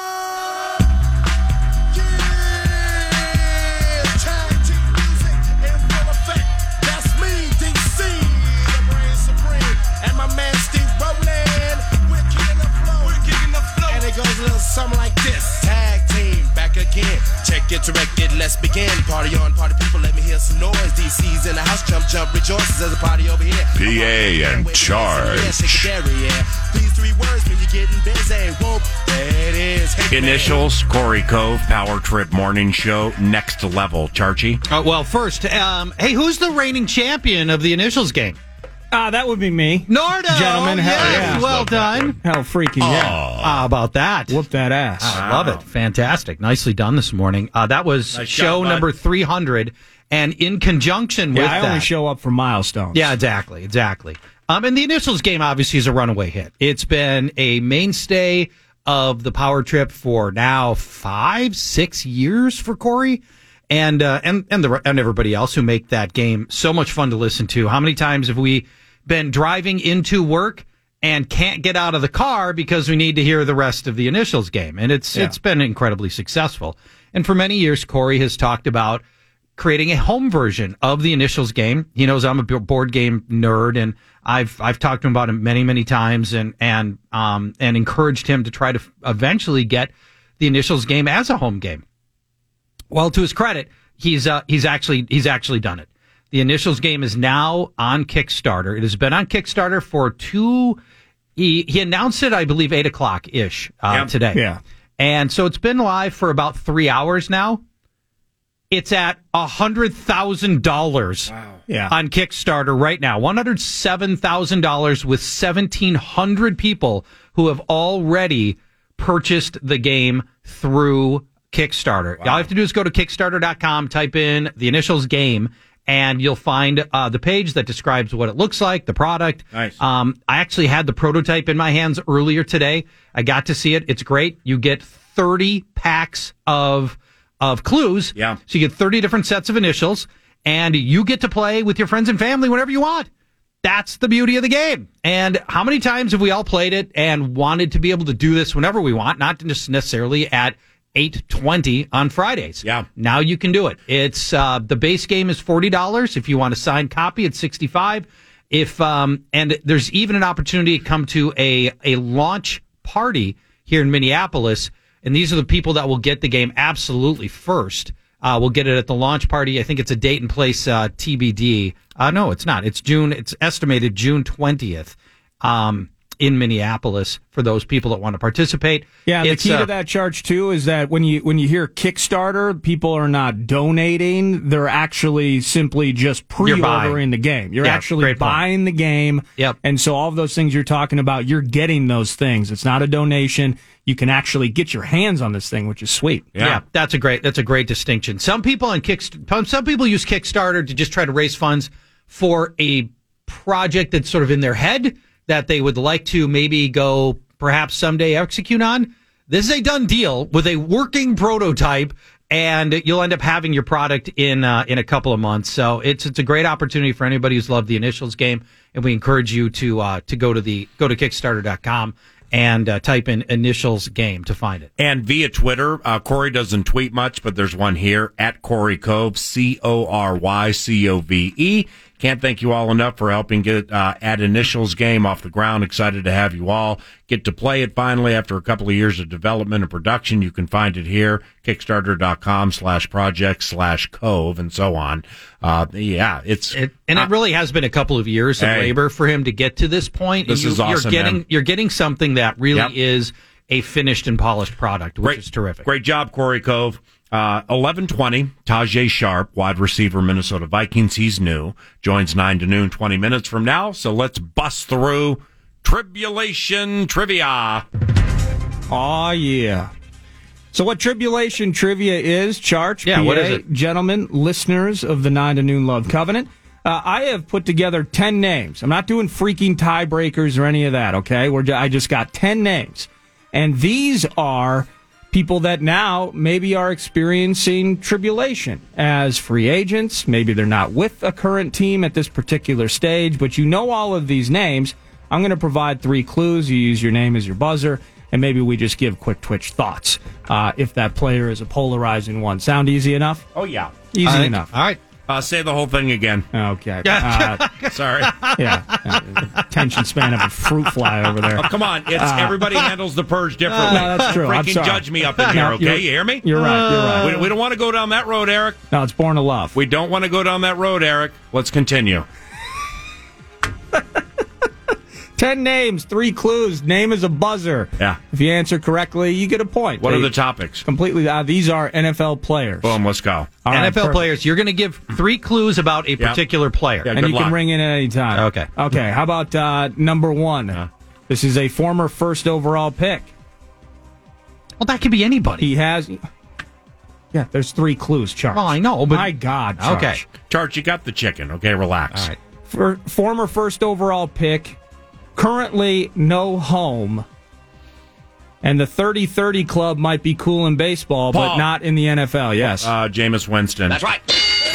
Something like this. Tag team back again. Check it, direct it, let's begin. Party on, party people, let me hear some noise. DC's in the house, jump, rejoices. There's a party over here. PA and Charge. These 3 words when you're getting busy. Whoop, there it is. Hey, Initials, Corey Cove, Power Trip Morning Show, next level. Charchie? Well, first, hey, who's the reigning champion of the Initials game? That would be me. Nordo! Gentlemen, hell yeah. Well done. Hell freaking yeah. How about that? Whoop that ass. I love it. Fantastic. Nicely done this morning. That was nice show job, number 300. And in conjunction with I that... only show up for milestones. Yeah, exactly. And the Initials game obviously is a runaway hit. It's been a mainstay of the Power Trip for now 5-6 years for Corey. And everybody else who make that game so much fun to listen to. How many times have we been driving into work and can't get out of the car because we need to hear the rest of the Initials game? And it's been incredibly successful. And for many years, Corey has talked about creating a home version of the Initials game. He knows I'm a board game nerd, and I've talked to him about it many, many times and encouraged him to try to eventually get the Initials game as a home game. Well, to his credit, he's actually done it. The Initials game is now on Kickstarter. It has been on Kickstarter for 2. He announced it, I believe, 8:00-ish today. Yeah, and so it's been live for about 3 hours now. It's at $100,000 on Kickstarter right now. $107,000 with 1,700 people who have already purchased the game through Kickstarter. All you have to do is go to Kickstarter.com, type in the Initials game, and you'll find the page that describes what it looks like, the product. Nice. I actually had the prototype in my hands earlier today. I got to see it. It's great. You get 30 packs of clues. Yeah. So you get 30 different sets of initials, and you get to play with your friends and family whenever you want. That's the beauty of the game. And how many times have we all played it and wanted to be able to do this whenever we want, not just necessarily at 8:20 on Fridays. Yeah. Now you can do it. It's the base game is $40. If you want a signed copy, it's $65. And there's even an opportunity to come to a launch party here in Minneapolis, and these are the people that will get the game absolutely first. We'll get it at the launch party. I think it's a date and place TBD. No, it's not. It's June. It's estimated June 20th. In Minneapolis for those people that want to participate. Yeah, the key to that charge too is that when you hear Kickstarter, people are not donating; they're actually simply just pre-ordering the game. You're actually buying the game. Yep. And so all of those things you're talking about, you're getting those things. It's not a donation. You can actually get your hands on this thing, which is sweet. Yeah, that's a great distinction. Some people use Kickstarter to just try to raise funds for a project that's sort of in their head that they would like to maybe go perhaps someday execute on. This is a done deal with a working prototype, and you'll end up having your product in a couple of months. So it's a great opportunity for anybody who's loved the Initials game, and we encourage you to go to Kickstarter.com and type in Initials game to find it. And via Twitter, Corey doesn't tweet much, but there's one here at Corey Cove, CoryCove. Can't thank you all enough for helping get At Initials game off the ground. Excited to have you all get to play it finally after a couple of years of development and production. You can find it here, Kickstarter.com/project/Cove and so on. It really has been a couple of years of labor for him to get to this point. This is awesome, You're getting something that really is a finished and polished product, which is terrific. Great job, Corey Cove. 11:20, Tajay Sharp, wide receiver, Minnesota Vikings. He's new. Joins 9 to noon, 20 minutes from now. So let's bust through Tribulation Trivia. Oh, yeah. So what Tribulation Trivia is, Charch, PA, what is it? Gentlemen, listeners of the 9 to noon Love Covenant, I have put together 10 names. I'm not doing freaking tiebreakers or any of that, okay? I just got 10 names. And these are people that now maybe are experiencing tribulation as free agents. Maybe they're not with a current team at this particular stage, but you know all of these names. I'm going to provide 3 clues. You use your name as your buzzer, and maybe we just give quick twitch thoughts if that player is a polarizing one. Sound easy enough? Oh, yeah. Easy enough. All right. Say the whole thing again. Okay. Sorry. Yeah. Attention span of a fruit fly over there. Oh, come on. It's everybody handles the purge differently. No, that's true. I'm Freaking sorry. judge me up in here, okay? You hear me? You're right. We don't want to go down that road, Eric. No, it's Born to Love. We don't want to go down that road, Eric. Let's continue. 10 names, 3 clues. Name is a buzzer. Yeah. If you answer correctly, you get a point. What are the topics? Completely. These are NFL players. Boom, let's go. All right, NFL players, you're going to give 3 clues about a particular player. Yeah, and you luck. can ring in at any time. Okay. Okay, how about number 1? This is a former first overall pick. Well, that could be anybody. He has... Yeah, there's 3 clues, Charles. Well, I know, but... My God, Charles. Okay. Charles, you got the chicken, okay? Relax. All right. Former first overall pick, currently no home, and the 30-30 club might be cool in baseball, Paul. but not in the NFL, yes. Jameis Winston. That's right.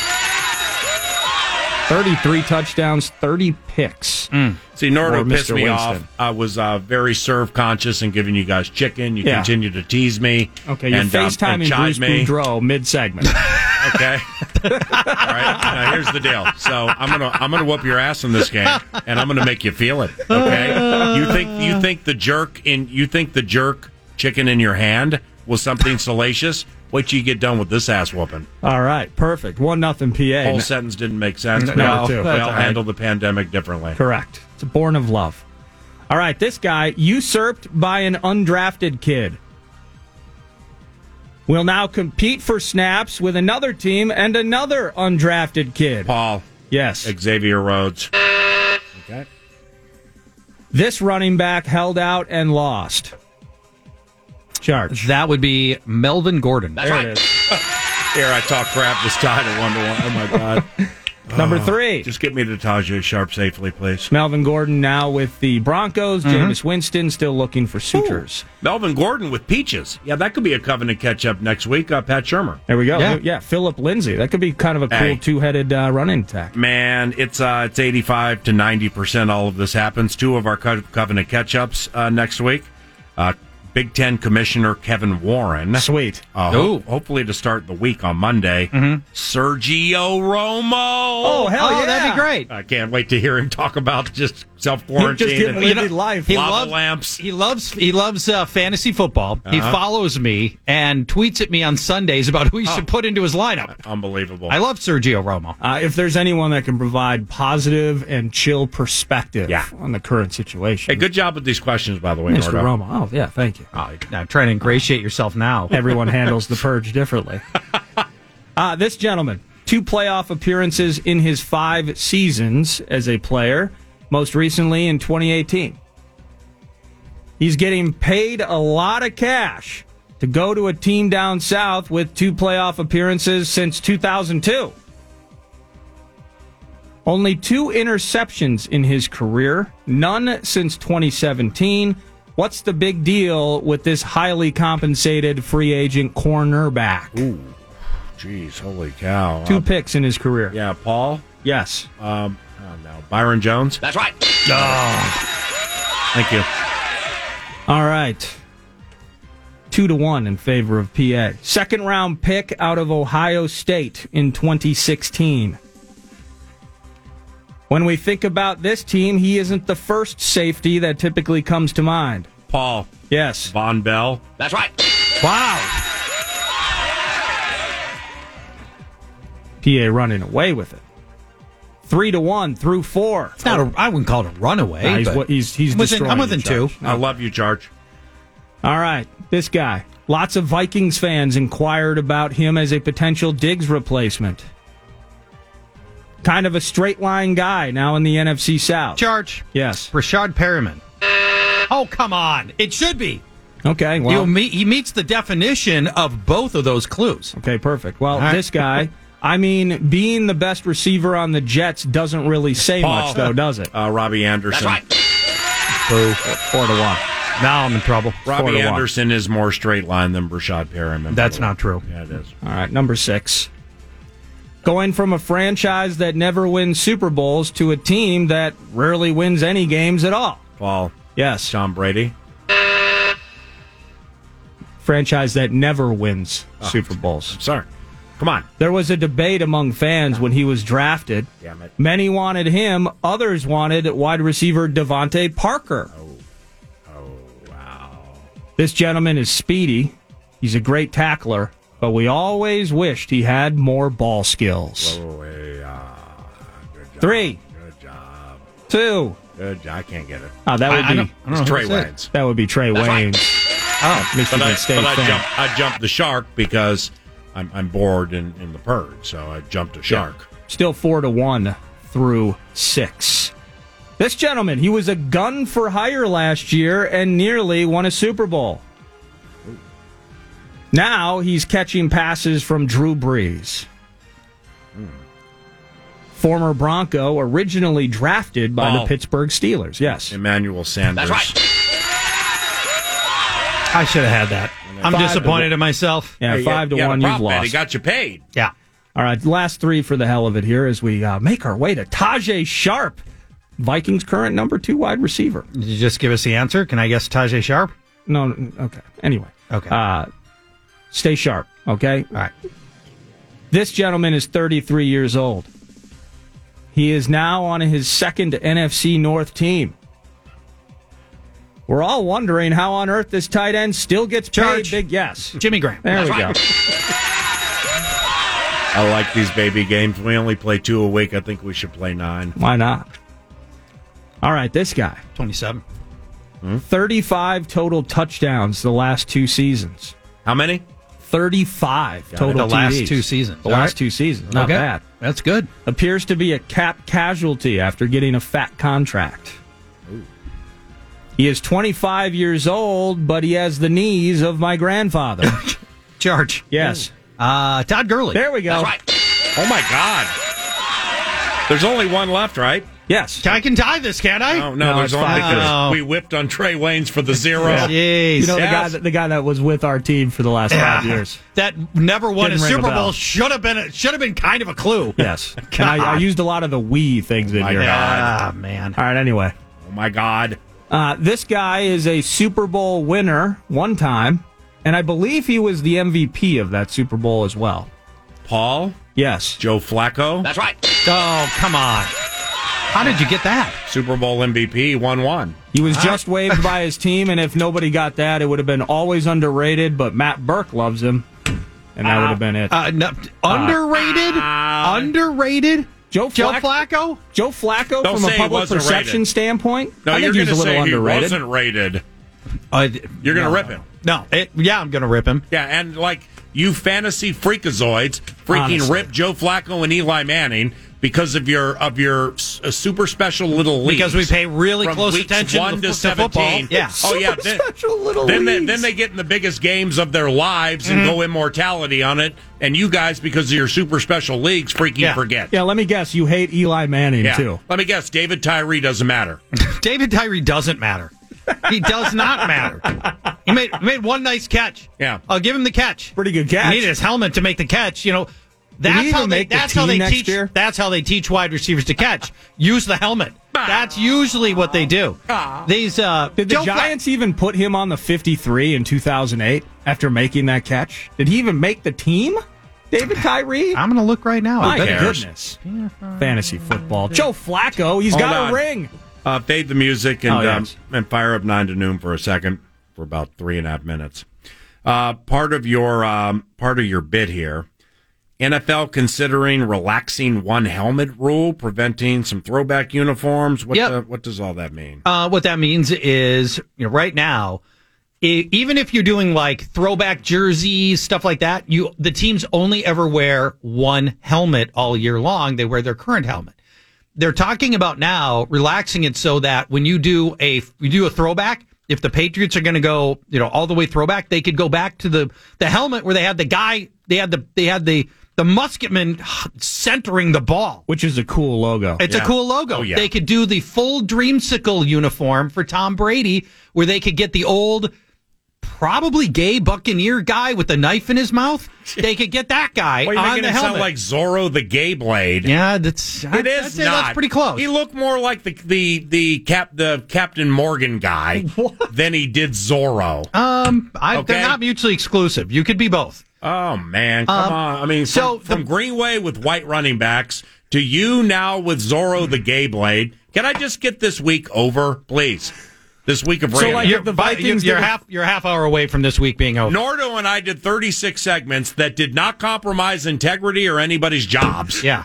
33 touchdowns, 30 picks. See, Nordo For pissed Mr. me Winston. off. I was very serve conscious and giving you guys chicken. You continue to tease me. Okay, you're and FaceTiming chide Bruce me. Boudreau mid-segment. Okay. All right. Now here's the deal. So I'm gonna whoop your ass in this game, and I'm gonna make you feel it. Okay. You think the jerk chicken in your hand was something salacious? Wait till you get done with this ass whooping. All right, perfect. 1-0 PA. Whole sentence didn't make sense. No, we all that's handled the pandemic differently. Correct. It's Born of Love. All right, this guy, usurped by an undrafted kid, will now compete for snaps with another team and another undrafted kid. Paul. Yes. Xavier Rhodes. Okay. This running back held out and lost. Charge. That would be Melvin Gordon. That's right. It is. Here, I talk crap. This tied at 1-1. Oh, my God. Number 3. Just get me to Tajay Sharp safely, please. Melvin Gordon now with the Broncos. Jameis Winston still looking for suitors. Melvin Gordon with peaches. Yeah, that could be a Covenant catch-up next week. Pat Shermer. There we go. Yeah, Philip Lindsay. That could be kind of a cool two-headed running attack. Man, it's 85 to 90% all of this happens. 2 of our Covenant catch-ups next week. Big Ten Commissioner Kevin Warren. Sweet. Hopefully to start the week on Monday. Sergio Romo. Oh, hell yeah. That'd be great. I can't wait to hear him talk about just self-quarantine. Just and living life. lava lamps. He loves fantasy football. He follows me and tweets at me on Sundays about who he should put into his lineup. Unbelievable. I love Sergio Romo. If there's anyone that can provide positive and chill perspective on the current situation. Hey, good job with these questions, by the way, Mr. Nordo. Romo. Oh, yeah, thank you. Now trying to ingratiate yourself now. Everyone handles the purge differently. This gentleman, 2 playoff appearances in his 5 seasons as a player, most recently in 2018. He's getting paid a lot of cash to go to a team down south with 2 playoff appearances since 2002. Only 2 interceptions in his career, none since 2017. What's the big deal with this highly compensated free agent cornerback? Ooh, jeez, holy cow. 2 picks in his career. Yeah, Paul? Yes. No. Byron Jones? That's right. Thank you. All right. 2-1 in favor of PA. 2nd round pick out of Ohio State in 2016. When we think about this team, he isn't the first safety that typically comes to mind. Paul. Yes. Von Bell. That's right. Wow. PA running away with it. 3-1 through 4. It's not I wouldn't call it a runaway. Nah, he's I'm within 2. I love you, Charge. All right, this guy. Lots of Vikings fans inquired about him as a potential Diggs replacement. Kind of a straight line guy now in the NFC South. Charge. Yes. Rashad Perriman. Oh, come on. It should be. Okay, well. He meets the definition of both of those clues. Okay, perfect. Well, this guy, I mean, being the best receiver on the Jets doesn't really say much, though, does it? Robbie Anderson. That's right. Boo. 4-1. Now I'm in trouble. Robbie Anderson is more straight line than Rashad Perriman. That's not true. Yeah, it is. All right, number 6. Going from a franchise that never wins Super Bowls to a team that rarely wins any games at all. Paul. Yes. Tom Brady. Franchise that never wins Super Bowls. Sorry. Come on. There was a debate among fans when he was drafted. Damn it. Many wanted him. Others wanted wide receiver Devontae Parker. Oh, wow. This gentleman is speedy. He's a great tackler, but we always wished he had more ball skills. Good job. 3. Good job. 2. Good job. I can't get it. Oh, that would be It's Trey Waynes. That would be Trey Waynes. Oh, Michigan State fan. I jumped the shark because I'm bored in the purge, so I jumped a shark. Still 4-1 through 6. This gentleman, he was a gun for hire last year and nearly won a Super Bowl. Now he's catching passes from Drew Brees. Former Bronco, originally drafted by the Pittsburgh Steelers. Yes. Emmanuel Sanders. That's right. I should have had that. I'm disappointed in myself. Yeah, 5-1, you've lost. He got you paid. Yeah. All right, last 3 for the hell of it here as we make our way to Tajay Sharp, Vikings' current number 2 wide receiver. Did you just give us the answer? Can I guess Tajay Sharp? No, okay. Anyway. Okay. Stay sharp, okay? All right. This gentleman is 33 years old. He is now on his second NFC North team. We're all wondering how on earth this tight end still gets paid big. Yes. Jimmy Graham. There we go. I like these baby games. We only play 2 a week. I think we should play 9. Why not? All right, this guy. 27. 35 total touchdowns the last 2 seasons. How many? 35 total the last TDs. 2 seasons. The last 2 seasons. Not bad. That's good. Appears to be a cap casualty after getting a fat contract. Ooh. He is 25 years old, but he has the knees of my grandfather. Charge. Yes. Todd Gurley. There we go. That's right. Oh, my God. There's only one left, right? Yes. I can tie this, can't I? No, there's it's only fine. because we whipped on Trey Waynes for the 0. Yeah. Jeez. You know, the guy that was with our team for the last 5 years. That never won Didn't a ring a Super bell. Bowl should have been kind of a clue. Yes. And I used a lot of the we things in here. Ah, man. All right, anyway. Oh, my God. This guy is a Super Bowl winner one time, and I believe he was the MVP of that Super Bowl as well. Paul? Yes. Joe Flacco? That's right. Oh, come on. How did you get that? Super Bowl MVP, 1-1. He was just waived by his team, and if nobody got that, it would have been always underrated, but Matt Burke loves him, and that would have been it. Underrated? Underrated? Joe Flacco? Joe Flacco, Don't from a say he public wasn't perception rated. standpoint? No, I you're think going he's to a little say underrated. he wasn't rated. You're going to rip him. No. I'm going to rip him. Yeah, and like you fantasy freakazoids freaking Honestly. rip Joe Flacco and Eli Manning because of your super special little leagues. Because we pay really From close weeks attention 1 to to 17. football. Yeah. Oh yeah. Special little Then leagues. they get in the biggest games of their lives and go immortality on it. And you guys, because of your super special leagues, freaking forget. Yeah, let me guess. You hate Eli Manning, too. Let me guess. David Tyree doesn't matter. David Tyree doesn't matter. He does not matter. He made one nice catch. Yeah. I'll give him the catch. Pretty good catch. He needed his helmet to make the catch. You know, that's how they teach. Year? That's how they teach wide receivers to catch. Use the helmet. That's usually what they do. These Did the Giants even put him on the 53 in 2008 after making that catch? Did he even make the team? David Tyree? I'm going to look right now. My goodness. Fantasy football. Joe Flacco, he's got a ring. Fade the music and fire up 9 to noon for a second for about 3.5 minutes. Part of your bid here. NFL considering relaxing one helmet rule, preventing some throwback uniforms. What does all that mean? What that means is, right now, even if you're doing like throwback jerseys, stuff like that, the teams only ever wear one helmet all year long. They wear their current helmet. They're talking about now relaxing it so that when you do a throwback, if the Patriots are going to go, all the way throwback, they could go back to the helmet where they had the guy, they had the musketman centering the ball. Which is a cool logo. It's a cool logo. Oh, yeah. They could do the full Dreamsicle uniform for Tom Brady, where they could get the old, probably gay Buccaneer guy with the knife in his mouth. They could get that guy Well, you're on making the it helmet. sound like Zorro the Gay Blade. Yeah, I'd not. say That's pretty close. He looked more like the Captain Morgan guy than he did Zorro. They're not mutually exclusive. You could be both. Oh man, come on! I mean, from Greenway with white running backs to you now with Zorro the Gay Blade. Can I just get this week over, please? This week of random. You're the Vikings. You're a half hour away from this week being over. Nordo and I did 36 segments that did not compromise integrity or anybody's jobs. Yeah.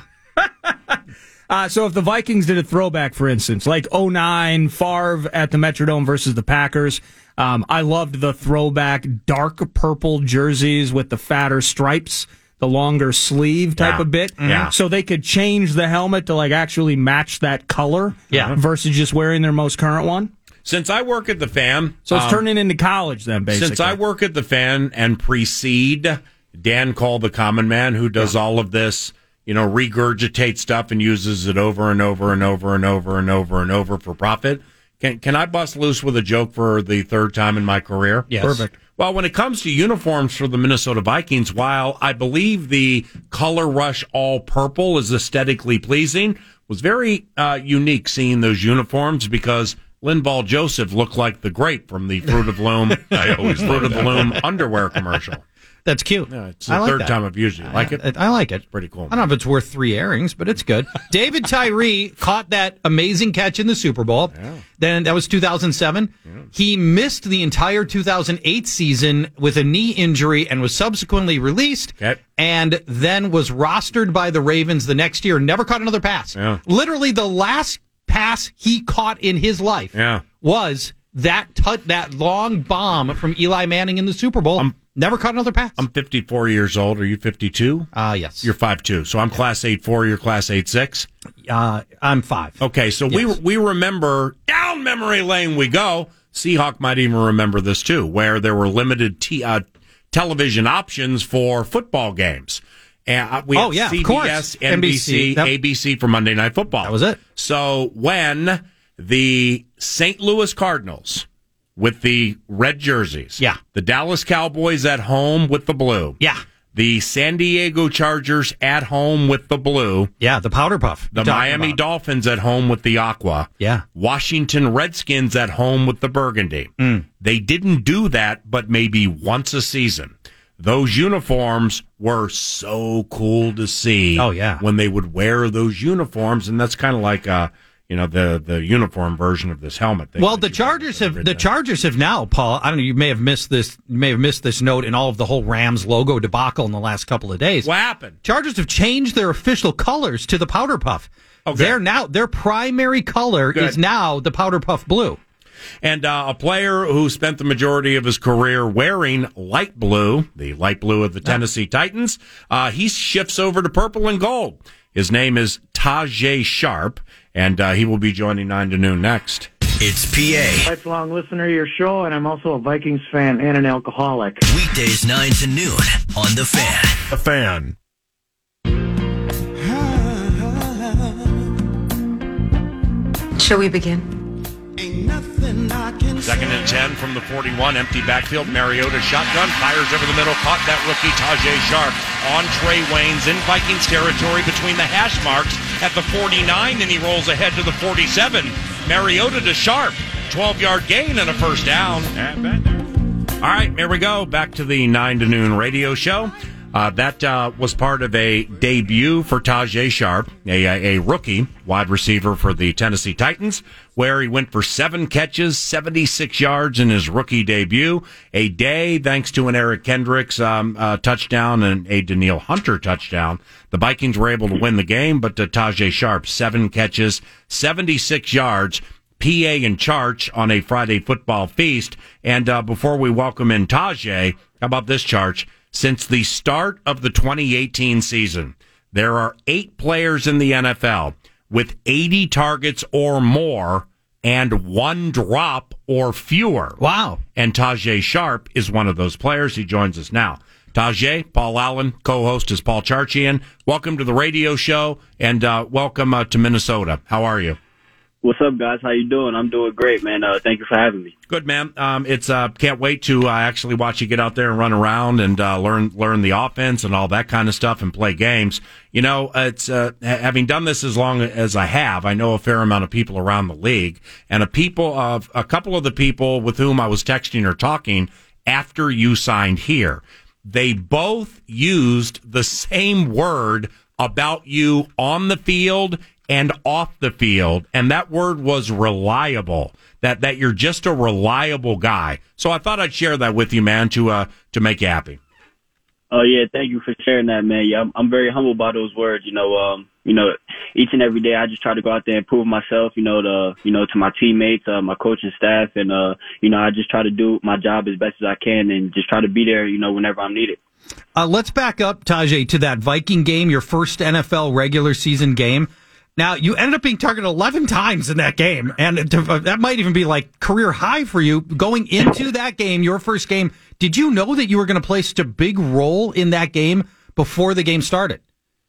So if the Vikings did a throwback, for instance, like 2009 Favre at the Metrodome versus the Packers, I loved the throwback dark purple jerseys with the fatter stripes, the longer sleeve type of bit. Yeah. So they could change the helmet to like actually match that color versus just wearing their most current one. Since I work at the Fan. So it's turning into college then, basically. Since I work at the Fan and precede Dan Call, the common man, who does all of this, regurgitate stuff and uses it over and over and over and over and over and over for profit. Can I bust loose with a joke for the third time in my career? Yes. Perfect. Well, when it comes to uniforms for the Minnesota Vikings, while I believe the Color Rush all purple is aesthetically pleasing, was very unique seeing those uniforms because Linval Joseph looked like the grape from the Fruit of the Loom. I always Fruit of the Loom underwear commercial. That's cute. Yeah, it's the third time I've used it. Like it? I like it. It's pretty cool. I don't know if it's worth 3 airings, but it's good. David Tyree caught that amazing catch in the Super Bowl. Yeah. Then that was 2007. Yeah. He missed the entire 2008 season with a knee injury and was subsequently released. Okay. And then was rostered by the Ravens the next year. Never caught another pass. Yeah. Literally the last pass he caught in his life was that long bomb from Eli Manning in the Super Bowl. Never caught another pass. I'm 54 years old. Are you 52? Yes. You're 5'2". So I'm class 8'4", you're class 8'6". I'm 5. Okay, so yes. we remember, down memory lane we go. Seahawk might even remember this too, where there were limited television options for football games. And we had CBS, of course. NBC, ABC for Monday Night Football. That was it. So when the St. Louis Cardinals with the red jerseys, the Dallas Cowboys at home with the blue, the San Diego Chargers at home with the blue, the powder puff, the Miami Dolphins at home with the aqua, Washington Redskins at home with the burgundy. They didn't do that, but maybe once a season. Those uniforms were so cool to see. Oh, yeah. When they would wear those uniforms, and that's kind of like the uniform version of this helmet. Well, the Chargers have now, Paul. I don't know. You may have missed this. You may have missed this note in all of the whole Rams logo debacle in the last couple of days. What happened? Chargers have changed their official colors to the powder puff. Okay. Their primary color is now the powder puff blue. And a player who spent the majority of his career wearing light blue, the light blue of the Tennessee Titans, he shifts over to purple and gold. His name is Tajay Sharp, and he will be joining 9 to noon next. It's PA. Lifelong listener to your show, and I'm also a Vikings fan and an alcoholic. Weekdays 9 to noon on The Fan. The Fan. Shall we begin? Second and 10 from the 41, empty backfield. Mariota shotgun, fires over the middle, caught that rookie Tajay Sharp on Trey Waynes in Vikings territory between the hash marks at the 49, and he rolls ahead to the 47. Mariota to Sharp, 12-yard gain and a first down. All right, here we go. Back to the 9 to noon radio show. That was part of a debut for Tajae Sharpe, a rookie wide receiver for the Tennessee Titans, where he went for 7 catches, 76 yards in his rookie debut. A day, thanks to an Eric Kendricks touchdown and a Danielle Hunter touchdown. The Vikings were able to win the game, but Tajae Sharpe, 7 catches, 76 yards. PA in charge on a Friday football feast. And before we welcome in Tajae, how about this charge? Since the start of the 2018 season, there are 8 players in the NFL with 80 targets or more and 1 drop or fewer. Wow. And Tajae Sharpe is one of those players. He joins us now. Tajae, Paul Allen, co-host is Paul Charchian. Welcome to the radio show, and welcome to Minnesota. How are you? What's up, guys? How you doing? I'm doing great, man. Thank you for having me. Good, man. It's can't wait to actually watch you get out there and run around and learn the offense and all that kind of stuff and play games. You know, it's having done this as long as I have, I know a fair amount of people around the league, and a couple of the people with whom I was texting or talking after you signed here, they both used the same word about you on the field and off the field, and that word was reliable. That you're just a reliable guy. So I thought I'd share that with you, man, to make you happy. Oh yeah, thank you for sharing that, man. Yeah, I'm very humbled by those words. You know, each and every day I just try to go out there and prove myself. To my teammates, my coaching staff, and I just try to do my job as best as I can, and just try to be there, whenever I'm needed. Let's back up, Tajae, to that Viking game, your first NFL regular season game. Now, you ended up being targeted 11 times in that game, and that might even be like career high for you. Going into that game, your first game, did you know that you were going to play such a big role in that game before the game started?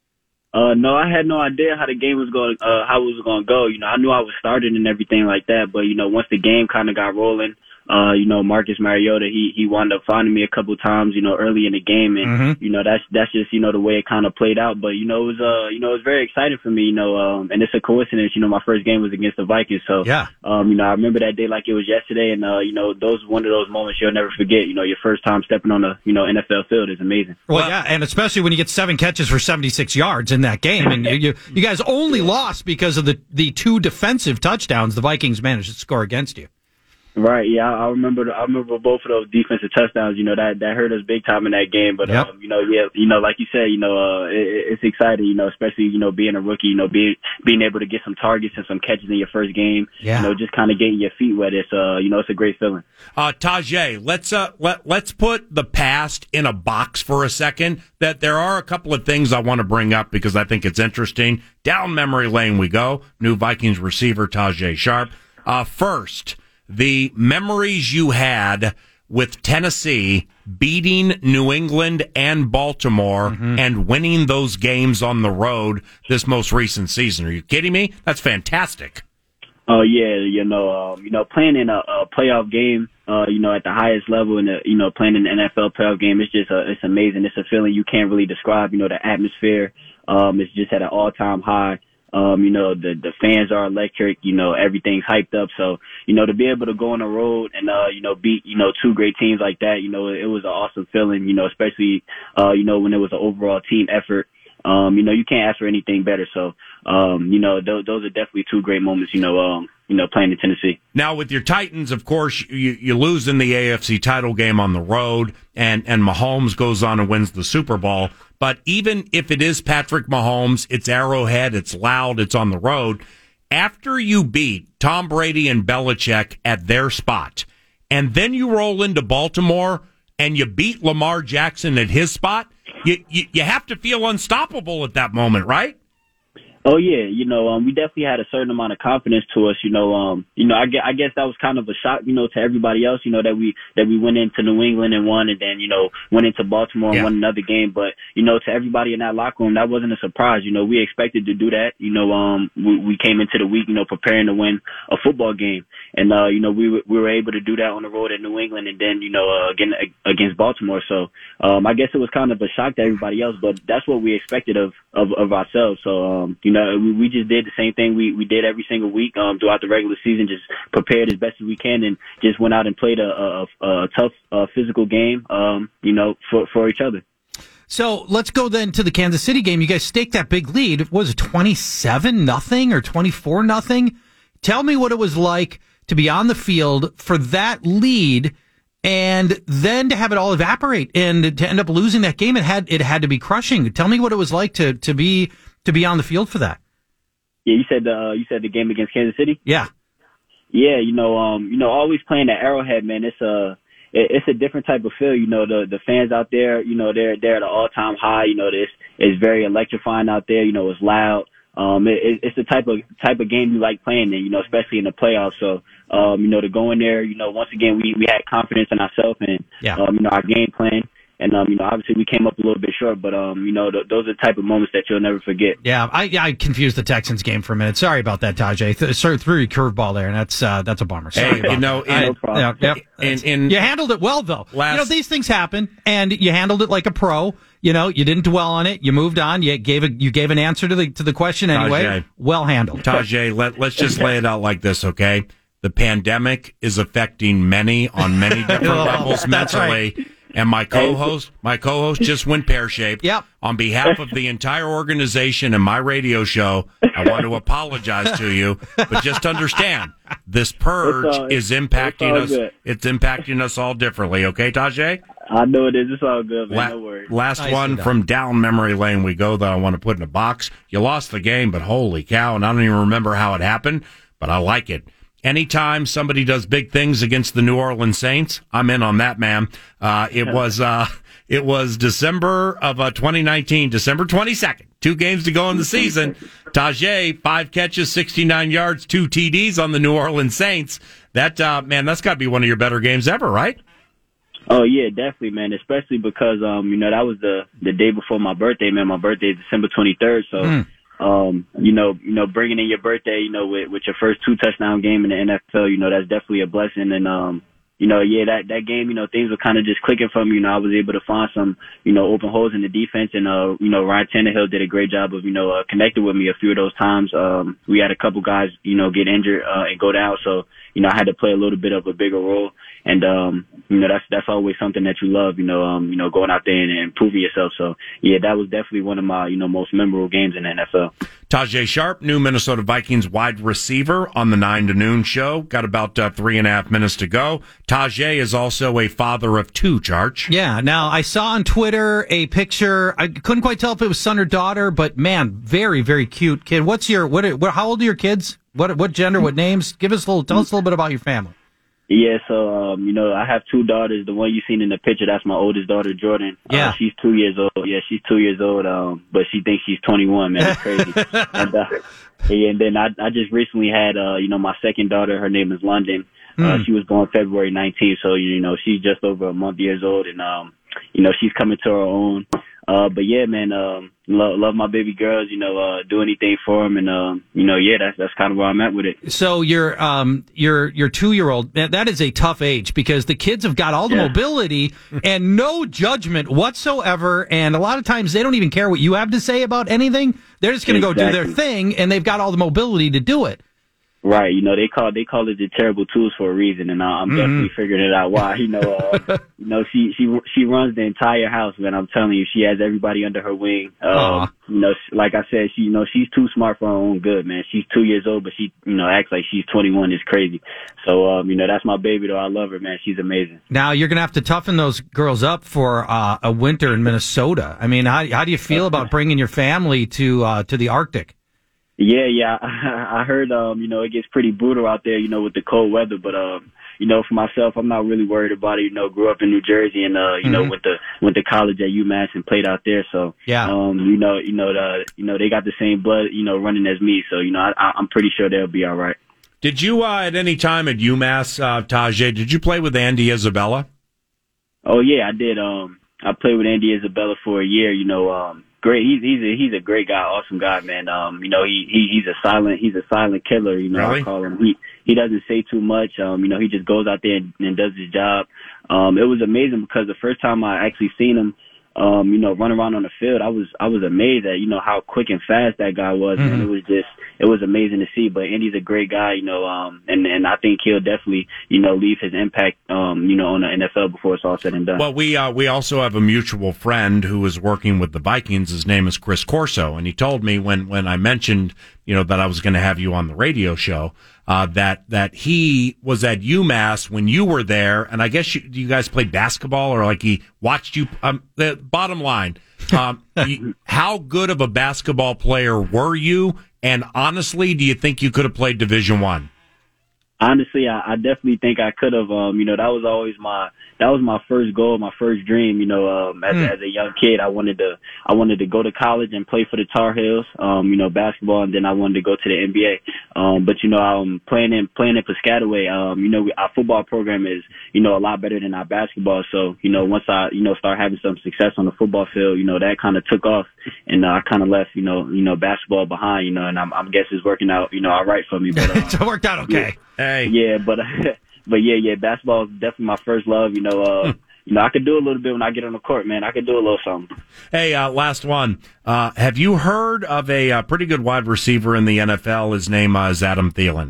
No, I had no idea how the game was going, how it was going to go. I knew I was starting and everything like that, but once the game kind of got rolling, Marcus Mariota, he wound up finding me a couple of times, early in the game, and that's just the way it kind of played out. But it was very exciting for me, and it's a coincidence. My first game was against the Vikings, so yeah. I remember that day like it was yesterday, and those one of those moments you'll never forget. Your first time stepping on the NFL field is amazing. Well, yeah, and especially when you get 7 catches for 76 yards in that game, and you guys only lost because of the 2 defensive touchdowns the Vikings managed to score against you. Right, yeah, I remember both of those defensive touchdowns. That hurt us big time in that game. But yep. Like you said, it's exciting. Especially being a rookie. Being able to get some targets and some catches in your first game. Yeah. Just kind of getting your feet wet. It's it's a great feeling. Tajae, let's put the past in a box for a second. That there are a couple of things I want to bring up because I think it's interesting. Down memory lane we go. New Vikings receiver Tajae Sharpe. First, the memories you had with Tennessee beating New England and Baltimore and winning those games on the road this most recent season. Are you kidding me? That's fantastic. Oh yeah, playing in a playoff game, at the highest level, and playing in the NFL playoff game, it's just it's amazing. It's a feeling you can't really describe. The atmosphere, it's just at an all-time high. The fans are electric, everything's hyped up. So, to be able to go on the road and, beat, 2 great teams like that, it was an awesome feeling, especially, when it was an overall team effort. You can't ask for anything better. So, those are definitely 2 great moments, playing in Tennessee. Now, with your Titans, of course, you lose in the AFC title game on the road, and Mahomes goes on and wins the Super Bowl. But even if it is Patrick Mahomes, it's Arrowhead, it's loud, it's on the road. After you beat Tom Brady and Belichick at their spot, and then you roll into Baltimore and you beat Lamar Jackson at his spot, you have to feel unstoppable at that moment, right? Oh yeah, we definitely had a certain amount of confidence to us. I guess that was kind of a shock, to everybody else. That we went into New England and won, and then went into Baltimore and won another game. But to everybody in that locker room, that wasn't a surprise. We expected to do that. We came into the week, preparing to win a football game, and we were able to do that on the road at New England, and then again against Baltimore. So I guess it was kind of a shock to everybody else, but that's what we expected of ourselves. So know, we just did the same thing we did every single week throughout the regular season, just prepared as best as we can and just went out and played a tough physical game, you know, for each other. So let's go then to the Kansas City game. You guys staked that big lead. Was it 27-0 or 24-0? Tell me what it was like to be on the field for that lead and then to have it all evaporate and to end up losing that game. It had to be crushing. Tell me what it was like to be on the field for that. Yeah, you said the game against Kansas City? Yeah. Yeah, you know, always playing at Arrowhead, man, it's a different type of feel. You know, the fans out there, you know, they're at an all-time high. You know, it's very electrifying out there. You know, it's loud. It's the type of game you like playing in, you know, especially in the playoffs. So, you know, to go in there, you know, once again, we had confidence in ourselves and, you know, our game plan. And, you know, obviously we came up a little bit short, but, you know, those are the type of moments that you'll never forget. Yeah, I confused the Texans game for a minute. Sorry about that, Tajay. Threw your curveball there, and that's a bummer. Sorry. Hey, you know, no problem. You handled it well, though. You know, these things happen, and you handled it like a pro. You know, you didn't dwell on it. You moved on. You gave an answer to the question anyway. Tajay. Well handled. Tajay, let's just lay it out like this, okay? The pandemic is affecting many on many different levels mentally. Right. And my co-host just went pear-shaped. Yep. On behalf of the entire organization and my radio show, I want to apologize to you. But just understand, this purge is impacting us. Good. It's impacting us all differently. Okay, Tajay? I know it is. It's all good, man. No worries. Last one from down memory lane we go that I want to put in a box. You lost the game, but holy cow, and I don't even remember how it happened, but I like it. Anytime somebody does big things against the New Orleans Saints, I'm in on that, man. It was December of 2019, December 22nd. 2 games to go in the season. Tajay, 5 catches, 69 yards, 2 TDs on the New Orleans Saints. That, man, that's got to be one of your better games ever, right? Oh yeah, definitely, man. Especially because, you know, that was the day before my birthday, man. My birthday is December 23rd. So, you know, bringing in your birthday, you know, with your first 2 touchdown game in the NFL, you know, that's definitely a blessing. And, you know, yeah, that game, you know, things were kind of just clicking for me. You know, I was able to find some, you know, open holes in the defense. And, you know, Ryan Tannehill did a great job of, you know, connecting with me a few of those times. We had a couple guys, you know, get injured, and go down. So, you know, I had to play a little bit of a bigger role. And, you know, that's always something that you love, you know, going out there and improving yourself. So, yeah, that was definitely one of my, you know, most memorable games in the NFL. Tajay Sharp, new Minnesota Vikings wide receiver on the 9 to noon show. Got about 3.5 minutes to go. Tajay is also a father of 2, Charge. Yeah. Now, I saw on Twitter a picture. I couldn't quite tell if it was son or daughter, but man, very, very cute kid. How old are your kids? What gender? What names? Tell us a little bit about your family. Yeah, so, you know, I have 2 daughters. The one you seen in the picture, that's my oldest daughter, Jordan. Yeah. She's 2 years old. Yeah, she's 2 years old, but she thinks she's 21, man. It's crazy. And then I just recently had, you know, my second daughter. Her name is London. She was born February 19th, so, you know, she's just over a month years old, and, you know, she's coming to her own. But yeah, man, love my baby girls, you know, do anything for them. And, you know, yeah, that's kind of where I'm at with it. So your 2-year-old, that is a tough age because the kids have got all the mobility and no judgment whatsoever. And a lot of times they don't even care what you have to say about anything. They're just going to go do their thing and they've got all the mobility to do it. Right, you know, they call it the terrible twos for a reason, and I'm definitely figuring it out why. You know, she runs the entire house, man. I'm telling you, she has everybody under her wing. You know, like I said, she's too smart for her own good, man. She's 2 years old, but she, you know, acts like she's 21. It's crazy. So, you know, that's my baby, though. I love her, man. She's amazing. Now you're gonna have to toughen those girls up for a winter in Minnesota. I mean, how do you feel about bringing your family to the Arctic? Yeah. I heard, you know, it gets pretty brutal out there, you know, with the cold weather. But, you know, for myself, I'm not really worried about it. You know, grew up in New Jersey and, you know, went to college at UMass and played out there. So, you know, they got the same blood, you know, running as me. So, you know, I'm pretty sure they'll be all right. Did you, at any time at UMass, Tajay, did you play with Andy Isabella? Oh, yeah, I did. I played with Andy Isabella for a year, you know, great. He's a great guy, awesome guy, man. You know, he's a silent killer. You know, really? I call him. He doesn't say too much. You know, he just goes out there and does his job. It was amazing because the first time I actually seen him, you know, run around on the field. I was amazed at, you know, how quick and fast that guy was. Mm-hmm. And it was amazing to see. But Andy's a great guy, you know, and I think he'll definitely, you know, leave his impact, you know, on the NFL before it's all said and done. Well, we also have a mutual friend who is working with the Vikings. His name is Chris Corso, and he told me when I mentioned, you know, that I was going to have you on the radio show, that he was at UMass when you were there, and I guess you guys played basketball, or like he watched you. The bottom line, how good of a basketball player were you? And honestly, do you think you could have played Division I? Honestly, I definitely think I could have. You know, that was always my first goal, my first dream. You know, as a young kid, I wanted to go to college and play for the Tar Heels. You know, basketball, and then I wanted to go to the NBA. But you know, playing in Piscataway, you know, our football program is, you know, a lot better than our basketball. So you know, once I, you know, start having some success on the football field, you know, that kind of took off, and I kind of left, you know, basketball behind. You know, and I'm guess it's working out, you know, all right for me. But it worked out okay. Yeah. Hey. Yeah, but yeah, basketball is definitely my first love. You know, you know, I could do a little bit when I get on the court, man. I could do a little something. Hey, last one. Have you heard of a pretty good wide receiver in the NFL? His name is Adam Thielen.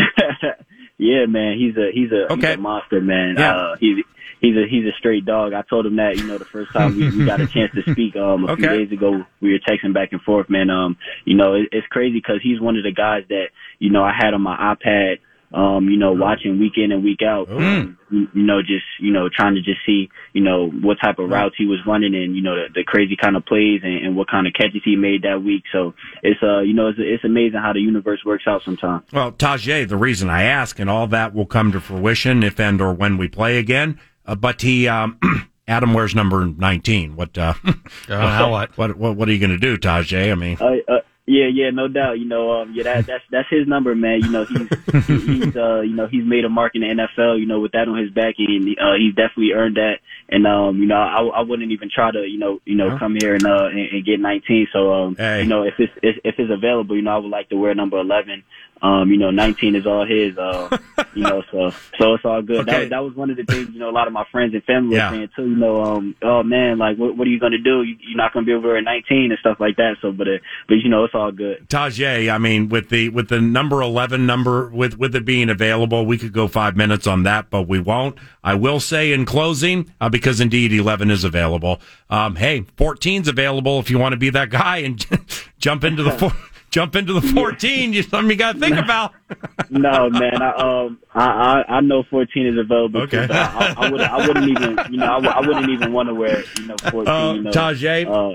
Yeah, man, he's a monster, man. Yeah. He's a straight dog. I told him that, you know, the first time we got a chance to speak a few days ago. We were texting back and forth, man. You know, it's crazy because he's one of the guys that, you know, I had on my iPad. You know, watching week in and week out, you know, just, you know, trying to just see, you know, what type of routes he was running and, you know, the crazy kind of plays and what kind of catches he made that week. So it's, you know, it's amazing how the universe works out sometimes. Well, Tajay, the reason I ask, and all that will come to fruition if and or when we play again, but he, Adam wears number 19. What are you going to do, Tajay? I mean, Yeah, no doubt. You know, that's his number, man. You know, he's you know, he's made a mark in the NFL, you know, with that on his back, and he's definitely earned that. And you know, I wouldn't even try to, you know, come here and get 19. So you know, if it's available, you know, I would like to wear number 11. You know, 19 is all his. You know, so it's all good. Okay. That was one of the things, you know, a lot of my friends and family were saying too. You know, oh man, like what are you gonna do? You're not gonna be able to wear 19 and stuff like that. So, but you know, it's all good. Tajay, I mean, with the number 11 number, with it being available, we could go 5 minutes on that, but we won't. I will say in closing, because indeed 11 is available. Hey, 14's available if you want to be that guy and jump into the 14. You something you got to think about. No, man. I know 14 is available. Okay. Too, I wouldn't even, you know, I wouldn't even want to wear, you know, 14. You know. Tajay,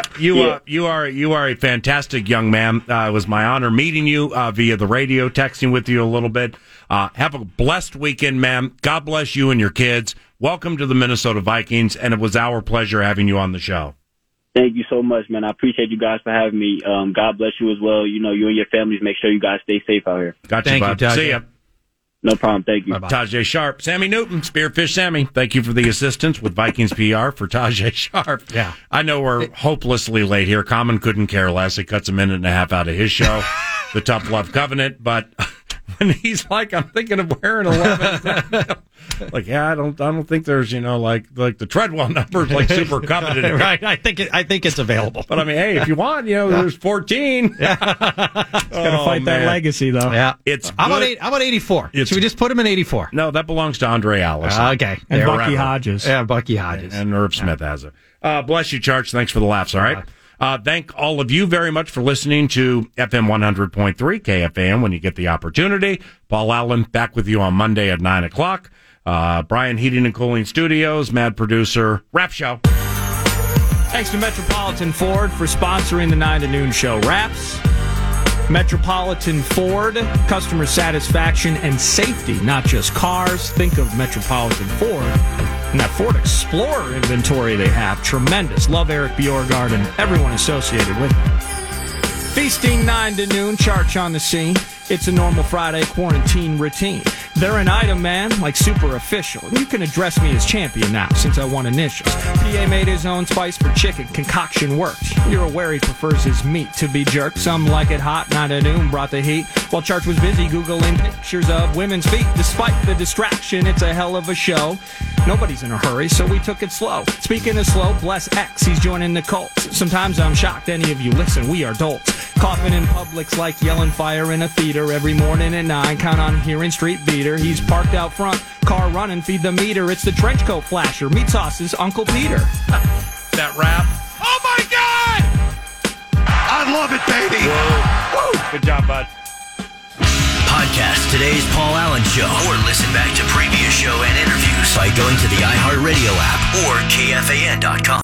you are a fantastic young man. It was my honor meeting you via the radio, texting with you a little bit. Have a blessed weekend, man. God bless you and your kids. Welcome to the Minnesota Vikings, and it was our pleasure having you on the show. Thank you so much, man. I appreciate you guys for having me. God bless you as well. You know, you and your families, make sure you guys stay safe out here. Got you, bud. See ya. No problem. Thank you. Bye-bye. Tajay Sharp. Sammy Newton, Spearfish Sammy. Thank you for the assistance with Vikings PR for Tajay Sharp. Yeah. I know we're hopelessly late here. Common couldn't care less. It cuts a minute and a half out of his show, The Tough Love Covenant, but when he's like, I'm thinking of wearing 11. Like, yeah, I don't think there's, you know, like the Treadwell numbers like super coveted. Right. I think it's available. But I mean, hey, if you want, you know, there's 14. Got to fight that legacy though. Yeah. It's How about 84? Should we just put him in 84? No, that belongs to Andre Allison. Okay. And Bucky Hodges. Yeah, Bucky Hodges. And Irv Smith has it. Bless you, Charge. Thanks for the laughs, all right? Thank all of you very much for listening to FM 100.3 KFAN when you get the opportunity. Paul Allen back with you on Monday at 9 o'clock. Brian Heating and Cooling Studios, Mad Producer, Rap Show. Thanks to Metropolitan Ford for sponsoring the 9 to noon show. Raps. Metropolitan Ford, customer satisfaction and safety, not just cars. Think of Metropolitan Ford and that Ford Explorer inventory they have. Tremendous. Love Eric Bjorgard and everyone associated with it. Feasting 9 to noon, Charge on the scene. It's a normal Friday quarantine routine. They're an item, man, like super official. You can address me as champion now, since I won initials. PA made his own spice for chicken. Concoction works. You're aware he prefers his meat to be jerked. Some like it hot, 9 to noon brought the heat. While Charge was busy Googling pictures of women's feet. Despite the distraction, it's a hell of a show. Nobody's in a hurry, so we took it slow. Speaking of slow, bless X, he's joining the cult. Sometimes I'm shocked any of you listen, we are dolts. Coughing in Publix like yelling fire in a theater. Every morning at 9, count on hearing Street Beater. He's parked out front, car running, feed the meter. It's the trench coat flasher, meat sauce's Uncle Peter. That rap. Oh my God! I love it, baby. Whoa. Good job, bud. Podcast today's Paul Allen Show or listen back to previous show and interviews by going to the iHeartRadio app or KFAN.com.